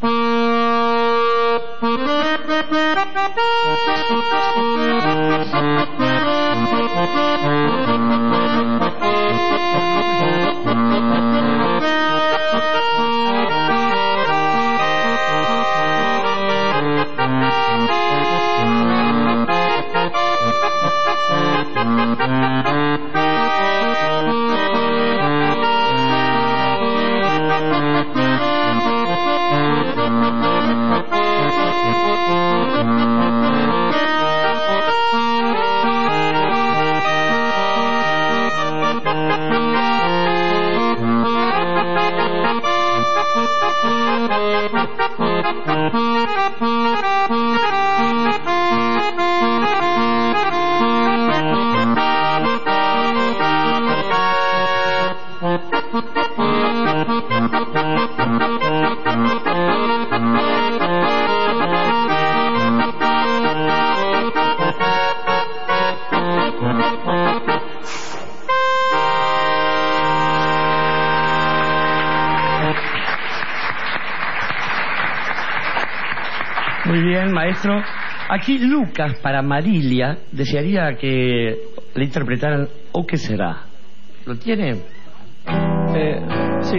S8: Muy bien, maestro. Aquí Lucas, para Marilia, desearía que le interpretaran ¿O qué será? ¿Lo tiene?
S9: Eh, sí.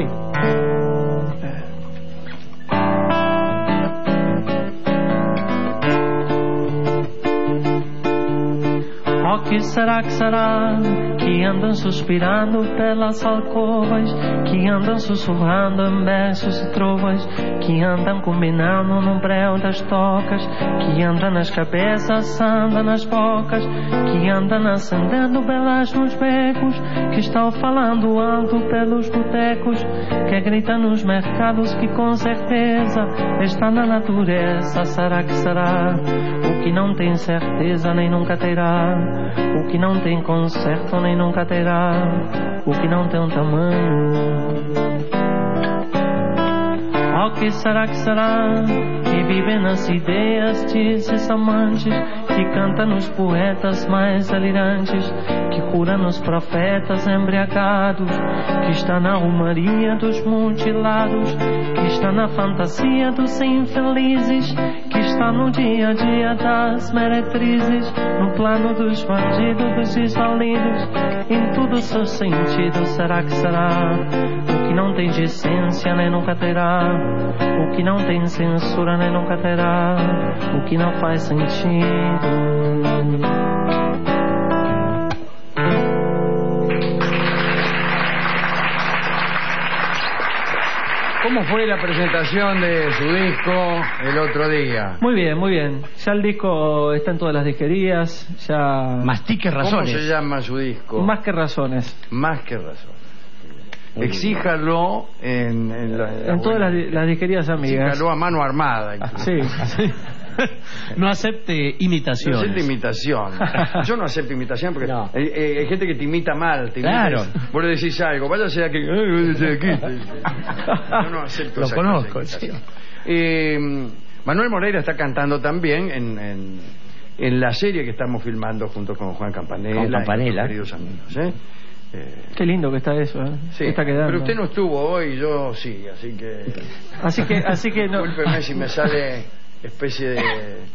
S1: Oh, que será que será que andam suspirando pelas alcovas, que andam sussurrando em versos e trovas, que andam combinando no breu das tocas, que andam nas cabeças, andam nas bocas, que andam acendendo belas nos becos, que estão falando alto pelos botecos, que grita nos mercados, que com certeza está na natureza. Será que será o que não tem certeza nem nunca terá? O que não tem conserto nem nunca terá, o que não tem um tamanho.
S2: Oh, que será que será que vive nas ideias desses amantes, que canta nos poetas mais delirantes, que cura nos profetas embriagados, que está na romaria dos mutilados, que está na fantasia dos infelizes, que está no dia a dia das meretrizes, no plano dos bandidos, dos desvalidos, em tudo seu sentido. Será que será o que não tem decência nem nunca terá, o que não tem censura nem nunca terá, o que não faz sentido.
S7: ¿Cómo fue la presentación de su disco el otro día?
S2: Muy bien, muy bien. Ya el disco está en todas las disquerías, ya...
S8: Mastique razones.
S7: ¿Cómo se llama su disco?
S2: Más que razones.
S7: Más que razones. Exíjalo en, en, la, en,
S2: en todas las, las disquerías amigas.
S7: Exíjalo a mano armada.
S2: Sí, sí.
S9: No acepte imitaciones.
S7: No acepte imitación. Yo no acepto imitación porque no. hay, hay, hay gente que te imita mal. Te
S8: claro.
S7: Imita, vos le decís algo, váyase aquí. Váyase aquí. Yo no acepto
S8: Lo
S7: esa
S8: conozco,
S7: cosa de
S8: sí.
S7: eh, Manuel Moreira está cantando también en, en, en la serie que estamos filmando junto con Juan Campanella.
S8: Con Campanella.
S7: Y queridos amigos, ¿eh?
S2: Eh, Qué lindo que está eso, ¿eh?
S7: Sí,
S2: está quedando.
S7: Pero usted no estuvo hoy, yo sí, así que...
S2: Así que, así que no...
S7: Discúlpeme si me sale especie de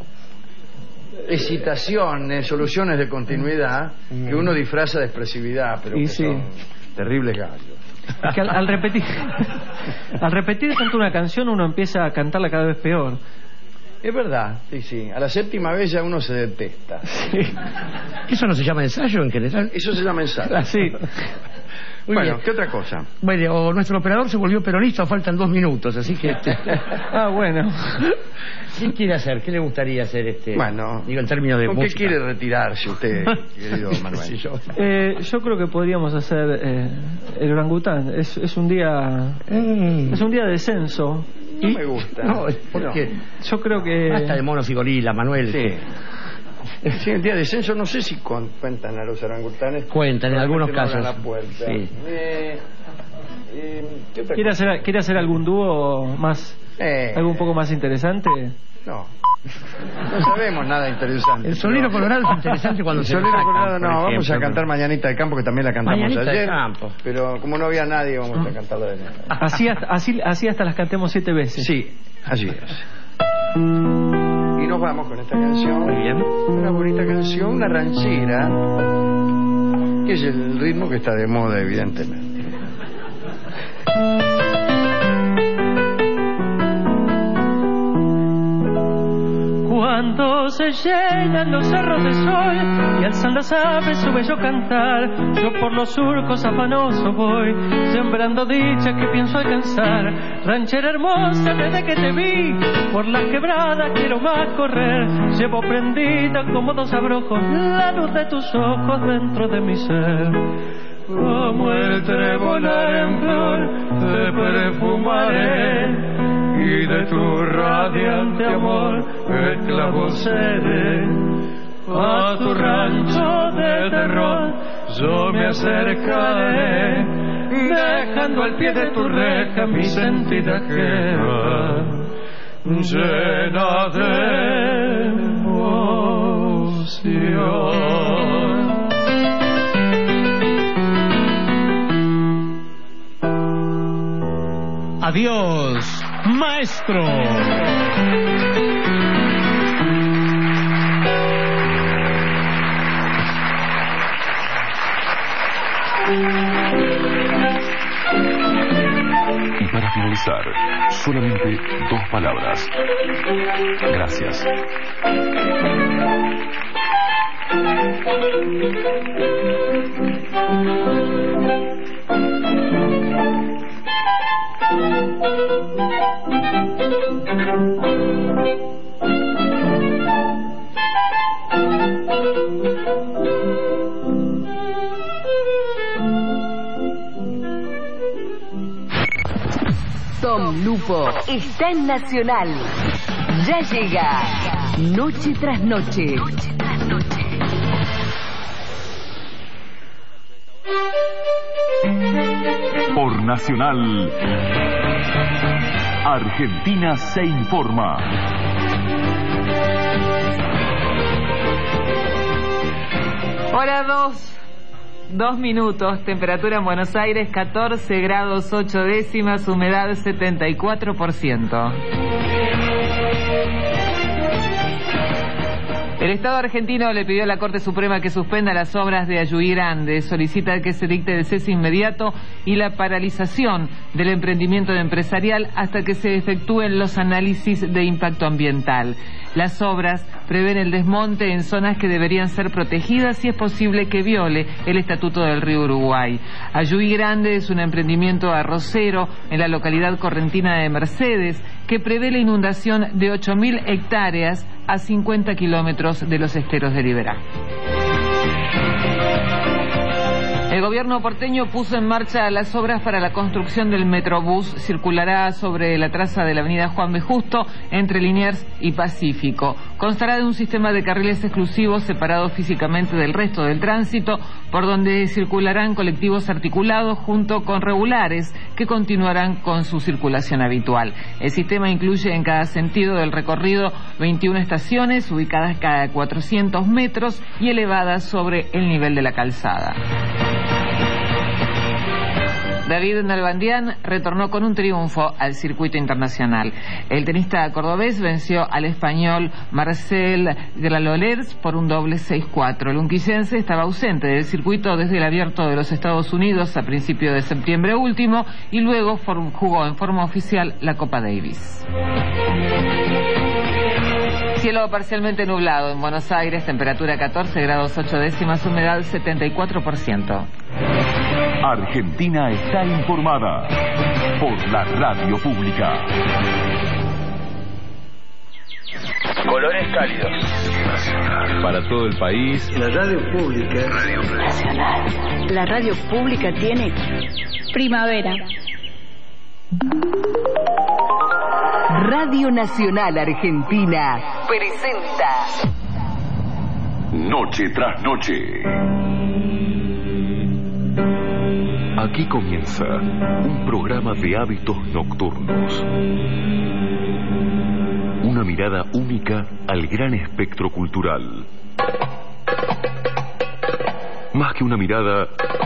S7: excitación, de soluciones de continuidad, que uno disfraza de expresividad, pero
S2: y
S7: que
S2: sí.
S7: son terribles gallos.
S2: Es que al, al repetir al repetir tanto una canción uno empieza a cantarla cada vez peor.
S7: Es verdad, sí, sí. A la séptima vez ya uno se detesta.
S2: Sí.
S8: ¿Eso no se llama ensayo en general?
S7: Eso se llama ensayo.
S2: Ah, sí.
S8: Muy
S7: bueno,
S8: bien.
S7: ¿qué otra cosa?
S8: Bueno, o nuestro operador se volvió peronista, faltan dos minutos, así que...
S2: Ah, bueno.
S8: ¿Qué quiere hacer? ¿Qué le gustaría hacer este?
S7: Bueno,
S8: digo, en términos de
S7: ¿con
S8: música.
S7: qué quiere retirarse usted, querido Manuel?
S2: Sí, yo. Eh, yo creo que podríamos hacer eh, el orangután. Es, es un día... Mm. Es un día de censo.
S7: No y, me gusta.
S8: No, ¿por qué?
S2: Yo creo que...
S8: Basta de monos y gorilas, Manuel.
S7: Sí. Sí, el día de censo no sé si cuentan a los orangutanes.
S8: Cuentan en algunos casos.
S7: La puerta.
S8: Sí.
S7: Eh, eh,
S2: ¿Quiere hacer, ¿Quiere hacer algún dúo más?
S7: Eh,
S2: ¿Algo un poco más interesante?
S7: No. No sabemos nada interesante.
S8: El Solero Colorado es interesante cuando
S7: el
S8: se
S7: Solero Colorado no,
S8: ejemplo,
S7: vamos a cantar
S8: pero...
S7: Mañanita de Campo, que también la cantamos
S8: Mañanita
S7: ayer.
S8: De Campo.
S7: Pero como no había nadie, vamos a cantarla de nuevo.
S2: Así hasta, así, así hasta las cantemos siete veces.
S7: Sí, así es. Y nos vamos con esta canción.
S8: Muy bien.
S7: Una bonita canción, una ranchera, que es el ritmo que está de moda, evidentemente.
S2: Cuando se llenan los cerros de sol y alzan las aves su bello cantar, yo por los surcos afanoso voy, sembrando dicha que pienso alcanzar. Ranchera hermosa, desde que te vi, por las quebradas quiero más correr. Llevo prendida como dos abrojos la luz de tus ojos dentro de mi ser. Como el trébol en flor te perfumaré, y de tu radiante amor esclavo seré. A tu rancho de terror yo me acercaré, dejando al pie de tu reja mi sentida queja llena de emoción.
S9: Adiós, maestro.
S3: Y para finalizar, solamente dos palabras. Gracias.
S4: Tom Lupo está en Nacional. Ya llega Noche tras Noche. Noche tras Noche.
S3: Por Nacional, Argentina se informa.
S15: Hora dos, dos minutos, temperatura en Buenos Aires catorce grados ocho décimas, humedad setenta y cuatro por ciento. El Estado argentino le pidió a la Corte Suprema que suspenda las obras de Ayuí Grande, solicita que se dicte el cese inmediato y la paralización del emprendimiento empresarial hasta que se efectúen los análisis de impacto ambiental. Las obras prevén el desmonte en zonas que deberían ser protegidas y es posible que viole el Estatuto del Río Uruguay. Ayuí Grande es un emprendimiento arrocero en la localidad correntina de Mercedes que prevé la inundación de ocho mil hectáreas a cincuenta kilómetros de los esteros de Liberá. El gobierno porteño puso en marcha las obras para la construcción del Metrobús. Circulará sobre la traza de la avenida Juan B. Justo entre Liniers y Pacífico. Constará de un sistema de carriles exclusivos separados físicamente del resto del tránsito, por donde circularán colectivos articulados junto con regulares que continuarán con su circulación habitual. El sistema incluye en cada sentido del recorrido veintiuna estaciones ubicadas cada cuatrocientos metros y elevadas sobre el nivel de la calzada. David Nalbandián retornó con un triunfo al circuito internacional. El tenista cordobés venció al español Marcel Granollers por un doble seis cuatro. El unquillense estaba ausente del circuito desde el Abierto de los Estados Unidos a principios de septiembre último y luego jugó en forma oficial la Copa Davis. Cielo parcialmente nublado en Buenos Aires, temperatura catorce grados ocho décimas, humedad setenta y cuatro por ciento.
S3: Argentina está informada por la radio pública.
S5: Colores cálidos.
S23: Para todo el país.
S6: La radio pública.
S5: Radio
S10: Nacional. La radio pública tiene primavera.
S4: Radio Nacional Argentina presenta
S3: Noche tras noche. Aquí comienza un programa de hábitos nocturnos. Una mirada única al gran espectro cultural. Más que una mirada,